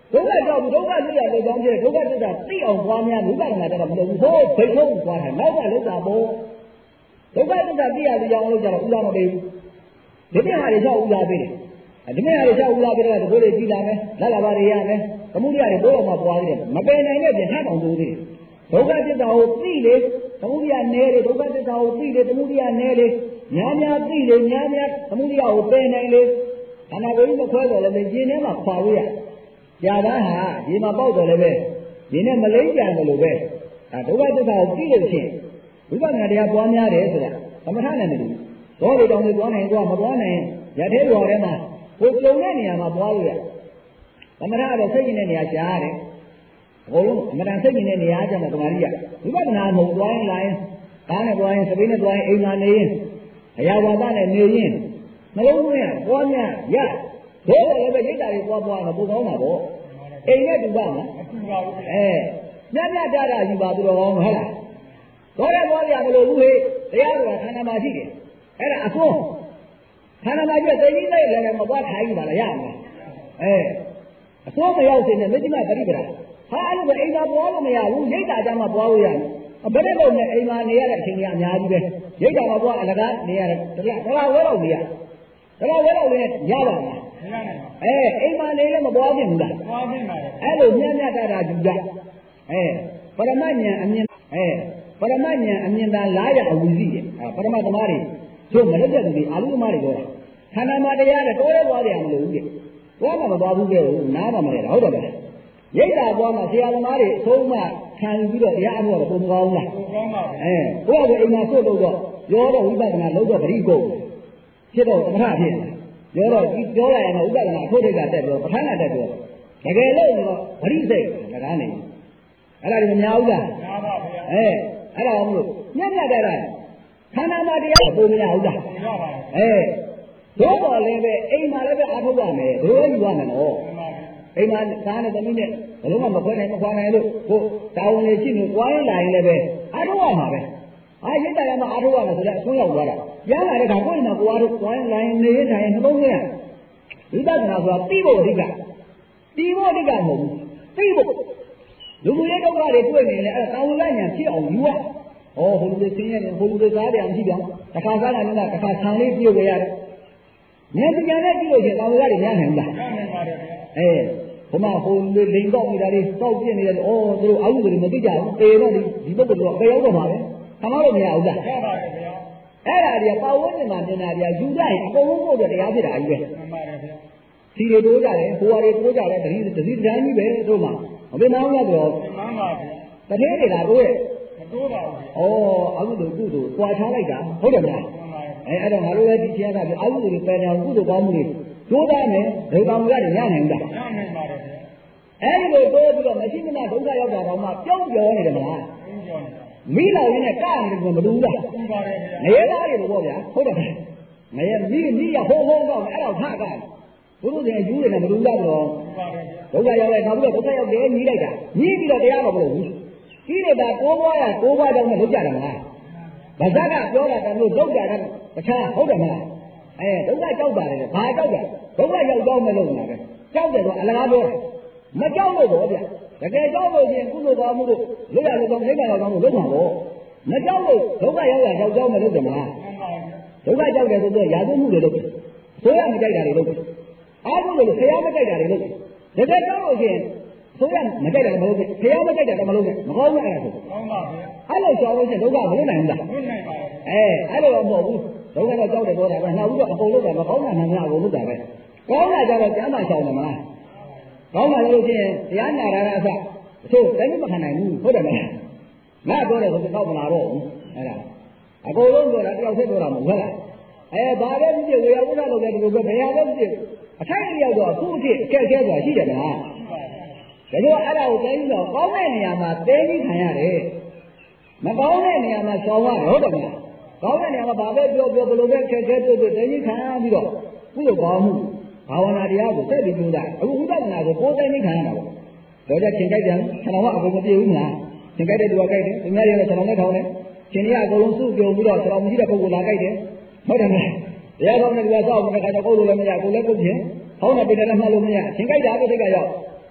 ဒုက္ခကြောင့်ဒုက္ခသိရတဲ့ကြောင့်ဖြစ်ဒုက္ခသစ္စာသိအောင်ပွားများဝိပဿနာတော့မလုပ်ဘူးဟိုးဘိတ်ဆုံးပွားတယ်နောက်ကလောက်တာပေါ့ဒုက္ခသစ္စာသိရတဲ့ကြောင့်လို့ကြတော့ဥလာမပေးဘူးဒီမြဟာတွေကြောက်ဥလာပေးတယ်ဒီမြဟာတွေကြောက်ဥလာပေးတော့ဒီကိုတွေကြည်လာမယ်လက်လာပါတွေရမယ်သမုဒိယတွေဘိုးတော်မှာပွားသေးတယ်မပယ်နိုင်တဲ့ပြင်ထအောင်လုပ်သေးတယ်ဒုက္ခသစ္စာကိုသိလေသမုဒိယနဲလေဒုက္ခသစ္စာကိုသိလေသမုဒိယနဲလေညာညာသိလေညာညာသမုဒိယကိုပယ်နိုင်လေခန္ဓာကိုယ်ကြီးမခွဲတော့လည်းရှင်ထဲမှာခွာလို့ရကြာသားဟာဒီမှာပေါက်တော်လည်းပဲဒီနဲ့မလိမ့်ကြံတယ်လို့ပဲဒါဒုက္ခသစ္စာကိုသိလို့ရှိရင်ဝိပဿနာတရားပွားများတယ်ဆိုတာသမထနဲ့မတူဘောလေတောင်တွေပွားနိုင်သွားမပွားနိုင်ရသေးတော်ထဲမှာကိုကြုံတဲ့နေရာမှာပွားလို့ရသမထကတော့စိတ်ရင်တဲ့နေရာရှားတယ်အကုန်လုံးအမှန်တန်စိတ်ရင်တဲ့နေရာကျမှတမာရီကဝိပဿနာမဟုတ်သွားရင်လာရင်ကားနဲ့ပွားရင်စပိန်နဲ့ပွားရင်အိမ်မှာနေရင်အရာဝါဒနဲ့နေရင်နှလုံးသွင်းပွားများရဘိုးလည်းပဲရိတ်တာတွေပွားပွားတော့ပိုကောင်းတာပေါ့အိမ်နဲ့တူပါမလားမတူပါဘူးအဲညညကြတာယူပါသူတော်ကောင်းဟုတ်လားတော့လည်းပွားရမလို့ဘူးဟေ့တရားဆိုတာခန္ဓာမှာရှိတယ်အဲ့ဒါအဆုံးခန္ဓာမှာပြည့်သိကြီးနဲ့လည်းမပွားထိုင်ပါလားရမလားအဲအဆုံးမရောက်စေနဲ့မြစ်မပရိပဒါဟာအဲ့လိုအိမ်သာပွားလို့မရဘူးရိတ်တာကြမှာပွားလို့ရတယ်ဘယ်နဲ့လို့နဲ့အိမ်မှာနေရတဲ့အချိန်ကြီးအများကြီးပဲရိတ်တာမှာပွားအလကားနေရတယ်တရားတရားဝဲတော့နေရတရားဝဲတော့လည်းရပါမလားမရနိုင်ပါဘူးအဲအိမ်မှာနေလည်းမပွားပြင်ဘူးလားပွားပြင်ပါတယ်အဲ့လိုညံ့ညံ့တာတာယူကြအဲပရမဉ္ဇဉ်အမြင်အဲပရမဉ္ဇဉ်အမြင်သာလားရအဝီစီတယ်အဲပရမသမားတွေတို့မလက်တဲ့သူတွေအာလူသမားတွေပြောတာခန္ဓာမှာတရားနဲ့တိုးရဲပွားတယ်မလို့ဘူးတဲ့ပွားမှာမပွားဘူးကြဘူးနားမှာမလဲဟုတ်တယ်ဗျရိတ်တာပွားမှာဆရာသမားတွေအဆုံးမခံပြီးတော့တရားအမှုတော့ပုံမကောင်းလားပုံကောင်းပါဘူးအဲဘုရားကအိမ်မှာဆွတ်လို့တော့ပြောတော့ဝိပဿနာလုံးတော့ပရိကုန်ဖြစ်တော့သမထဖြစ်ပြောတော့ဒီပြောလိုက်ရင်တော့ဥပဒနာအဖို့ဒိတ်ကတက်ပြောပဋ္ဌာန်းကတက်ပြောတကယ်လို့တော့ဗရိစိတ်တကားနေအဲ့ဒါတွေမများဘူးလားများပါဗျာအဲအဲ့ဒါမလို့ညံ့ညံ့တဲ့တာခန္ဓာမှာတရားပုံမရဘူးလားမရပါဘူးအဲတို့ပေါ်လည်းပဲအိမ်မှာလည်းပဲအားထုတ်ရမယ်တို့ယူရမယ်နော်အိမ်မှာသားနဲ့သမီးနဲ့ဘယ်လိုမှမခွဲနိုင်မခွာနိုင်လို့ကိုတာဝန်လေးရှိနေကြွားရင်လာရင်လည်းပဲအားထုတ်ရမှာပဲအားရိတ်တယ်မှာအားထုတ်ရမယ်ဆိုတော့အဆုံးရောက်သွားတာရလာတဲ့ခါကိုယ်မှာကိုအားထုတ်ကြွားရင်လာရင်နေရင်ထိုင်ရင်နှလုံးသွင်းရဝိပဿနာဆိုတာသိဖို့အဓိကသိဖို့အဓိကမဟုတ်ဘူးသိဖို့လူမှုရေးဒုက္ခတွေတွေ့နေတယ်အဲ့ဒါတာဝန်ကညာဖြစ်အောင်ယူရဩဟိုလူတွေဆင်းရဲတယ်ဟိုလူတွေစားတယ်မရှိပြန်တစ်ခါစားတာလည်းတစ်ခါဆံလေးပြုတ်ခဲ့ရတယ်ဉာဏ်ပညာနဲ့ကြည့်လို့ရှိရင်တာဝန်ကတွေများနိုင်လားနိုင်ပါတယ်ဗျာအဲဘုမဟိုလူလိန်ကောက်နေတာတွေတောက်ပြစ်နေတယ်ဩသူတို့အာဟုတွေမသိကြဘူးတေတော့ဒီဒီပုဂ္ဂိုလ်ကအပေရောက်တော့မှာပဲခမောလို့မရဘူးလားရပါတယ်ဗျာအဲ့ဒါတွေကပါဝန်းကျင်မှာမြင်တာတွေကယူလိုက်အကုန်လုံးကိုတရားဖြစ်တာကြီးပဲမှန်ပါတယ်ဗျာစီတွေတိုးကြတယ်ဟိုဟာတွေတိုးကြတယ်တတိတတိတန်းကြီးပဲတို့မှာမပြမအောင်လားဆိုတော့မှန်ပါဗျာတတိတွေကတိုးရဲ့မတိုးပါဘူးဩအခုတို့ကုတို့ကြွာချလိုက်တာဟုတ်တယ်မလားအဲအဲ့တော့ငါတို့လည်းဒီချင်းကပြအာဟုတွေပယ်တယ်ကုတို့ကောင်းမှုတွေတိုးသားမယ်ဒုက္ခမှုရတယ်ရနိုင်တာရနိုင်ပါတယ်ဗျာအဲ့ဒီလိုတိုးပြီးတော့မရှိမနာဒုက္ခရောက်တာတော့မှပြောင်းပြောနေတယ်မလားပြောင်းနေမိလောက်ရင်းနဲ့ကနေတယ်မလို့လားပြီးပါတယ်ဗျာငရဲသားတွေလို့ပေါ့ဗျာဟုတ်တယ်ငရဲမိမိရဟိုးဟိုးတော့အဲ့တော့ထကဘုရုတွေယူနေတယ်မလို့လားတော့ဒုက္ခရောက်လိုက်နောက်ပြီးတော့ဒုက္ခရောက်တယ်ညီးလိုက်တာညီးပြီးတော့တရားတော့မလို့ဘူးကြီးနေတာကိုးပွားရကိုးပွားတော့နဲ့လုပ်ကြတယ်မလားဗဇက်ကပြောတာကလို့လုပ်ကြတယ်တခြားဟုတ်တယ်မလားအဲဒုက္ခကြောက်တာလေဘာကြောက်တာဒုက္ခရောက်တော့မလို့လားပဲကြောက်တယ်ဆိုအလကားပြောတာမကြောက်လို့တော့ဗျတကယ်ကြောက်လို့ချင်းကုသိုလ်ကောင်းမှုတို့လွတ်ရလို့တော့လိမ့်ပါတော့လို့လုပ်မှာပေါ့မကြောက်လို့ဒုက္ခရောက်တာကြောက်ကြောက်မလို့တယ်မလားဒုက္ခကြောက်တယ်ဆိုတော့ရာဇဝမှုတွေလုပ်တယ်ဆိုရမကြိုက်တာတွေလုပ်တယ်အားလုံးလို့ဆရာမကြိုက်တာတွေလုပ်တယ်တကယ်ကြောက်လို့ချင်းဆိုရမကြိုက်တာမလုပ်ဘူးဆရာမကြိုက်တာမလုပ်နဲ့မကောင်းဘူးအဲ့ဒါဆိုကောင်းပါဗျာအဲ့လိုကြောက်လို့ချင်းဒုက္ခမလွတ်နိုင်ဘူးလားလွတ်နိုင်ပါတယ်အဲအဲ့လိုတော့မဟုတ်ဘူးဒုက္ခတော့ကြောက်တယ်ပြောတာပဲနောက်ပြီးတော့အကုန်လုပ်တာမကောင်းတာမှန်မှန်အကုန်လုပ်တာပဲကောင်းတာကြတော့ကျမ်းမာချောင်းတယ်မလားကောင်းတာလို့ရှိရင်တရားနာတာကအစအချို့တိုင်းမခံနိုင်ဘူးဟုတ်တယ်မလားငါပြောတယ်ဆိုတော့မလာတော့ဘူးအဲ့ဒါအကုန်လုံးပြောတာတယောက်ဆက်ပြောတာမဟုတ်လားအဲဘာပဲဖြစ်ဖြစ်ဝေယဝုဒ္ဓလုပ်တဲ့ဒီလိုပဲဘယ်ဟာပဲဖြစ်အထိုက်ရောက်တော့အခုအဖြစ်အကဲကဲဆိုတာရှိတယ်မလားဒါကြောင့်အဲ့ဒါကိုတိုင်းပြီးတော့ကောင်းတဲ့နေရာမှာတဲကြီးခံရတယ်မကောင်းတဲ့နေရာမှာရှောင်ရတယ်ဟုတ်တယ်မလားကောင်းတဲ့နေရာမှာဘာပဲပြောပြောဘယ်လိုပဲအခက်အခဲတွေ့တွေ့တဲကြီးခံပြီးတော့ကုသိုလ်ကောင်းမှုဘာဝနာတရားကိုတက်ပြီးပြောတာအခုဥပဒနာကိုကိုယ်တိုင်းခံရတာပေါ့တော့ကြချင်းကြိုက်တယ်ဆန္ဒဝအကုန်မပြေဘူးမလားချင်းကြိုက်တဲ့သူကကြိုက်တယ်သူများရဲ့ဆန္ဒနဲ့ထောင်းတယ်ချင်းရအကုန်လုံးစုပြုံပြီးတော့ဆရာမရှိတဲ့ပုဂ္ဂိုလ်လာကြိုက်တယ်ဟုတ်တယ်မလားတရားတော်နဲ့သူကစောက်နေတဲ့ခါကျကိုယ်လိုလည်းမရကိုယ်လည်းကိုယ်ချင်းဟောင်းနေပြည်တယ်လည်းမှတ်လို့မရချင်းကြိုက်တာပဲစိတ်ကရောက်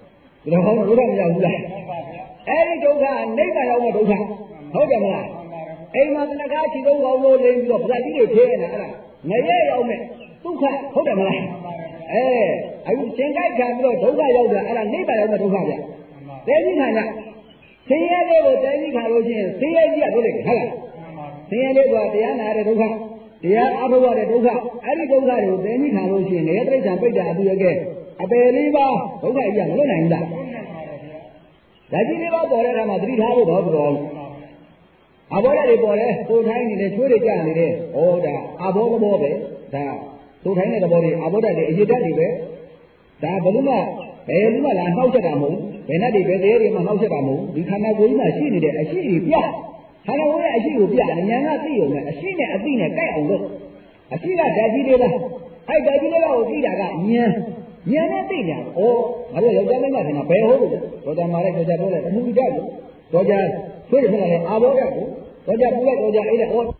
ဒါဟောဒုက္ခမရောက်ဘူးလားမှန်ပါဗျာအဲ့ဒီဒုက္ခနိဗ္ဗာန်ရောက်မဲ့ဒုက္ခဟုတ်တယ်မလားမှန်ပါတယ်အိမ်မှာတဏှာချီသုံးကောင်းလို့လိမ့်ပြီးတော့ဗဇက်ကြီးတွေထဲနေတာအဲ့ဒါငရဲရောက်မဲ့ဒုက္ခဟုတ်တယ်မလားမှန်ပါတယ်အဲအခုသင်္ကြိုက်ခံပြီးတော့ဒုက္ခရောက်တာအဲ့ဒါနိဗ္ဗာန်ရောက်မဲ့ဒုက္ခဗျတဲကြီးခံကဆင်းရဲလေးကိုတဲကြီးခံလို့ရှိရင်ဆင်းရဲကြီးကတို့လေဟုတ်လားမှန်ပါဆင်းရဲလေးကတရားနာတဲ့ဒုက္ခတရားအထုတ်ရတဲ့ဒုက္ခအဲ့ဒီဒုက္ခတွေကိုတဲကြီးခံလို့ရှိရင်ငရဲတိရစ္ဆာန်ပိဋကအတူရကဲအပယ်လေးပါဒုက္ခကြီးကမလွတ်နိုင်ဘူးလားဘုန်းနဲ့ပါတယ်ဗျာဒါကြီးလေးပါပေါ်တဲ့အခါမှာသတိထားဖို့တော့တော်အဘောဓာတွေပေါ်တယ်သို့ထိုင်းနေတယ်ချွေးတွေကြနေတယ်ဩဒါအဘောသဘောပဲဒါသို့ထိုင်းတဲ့သဘောတွေအဘောဓာတွေအရေးတတ်တွေပဲဒါဘယ်လိုမှဘယ်လိုမှလာနှောက်ချက်တာမဟုတ်ဘယ်နဲ့တွေပဲတရားတွေမှနှောက်ချက်တာမဟုတ်ဒီခန္ဓာကိုယ်ကြီးမှာရှိနေတဲ့အရှိတွေပြခန္ဓာကိုယ်ရဲ့အရှိကိုပြဉာဏ်ကသိုံနဲ့အရှိနဲ့အသိနဲ့ကြိုက်အောင်လို့အရှိကဓာတ်ကြီးလေးလားအဲ့ဓာတ်ကြီးလေးကိုသိတာကဉာဏ်ဉာဏ်နဲ့သိညာဩငါတို့ယောက်ျားမိန်းမထင်တာဘယ်ဟုတ်လို့တော်ကြမှာလဲတော်ကြပြောတယ်အမှုဓာတ်ကိုတော်ကြဆွေးရဖြစ်လာတယ်အာဘောဓာတ်ကိုတော်ကြပူလိုက်တော်ကြအေးလိုက်ဩ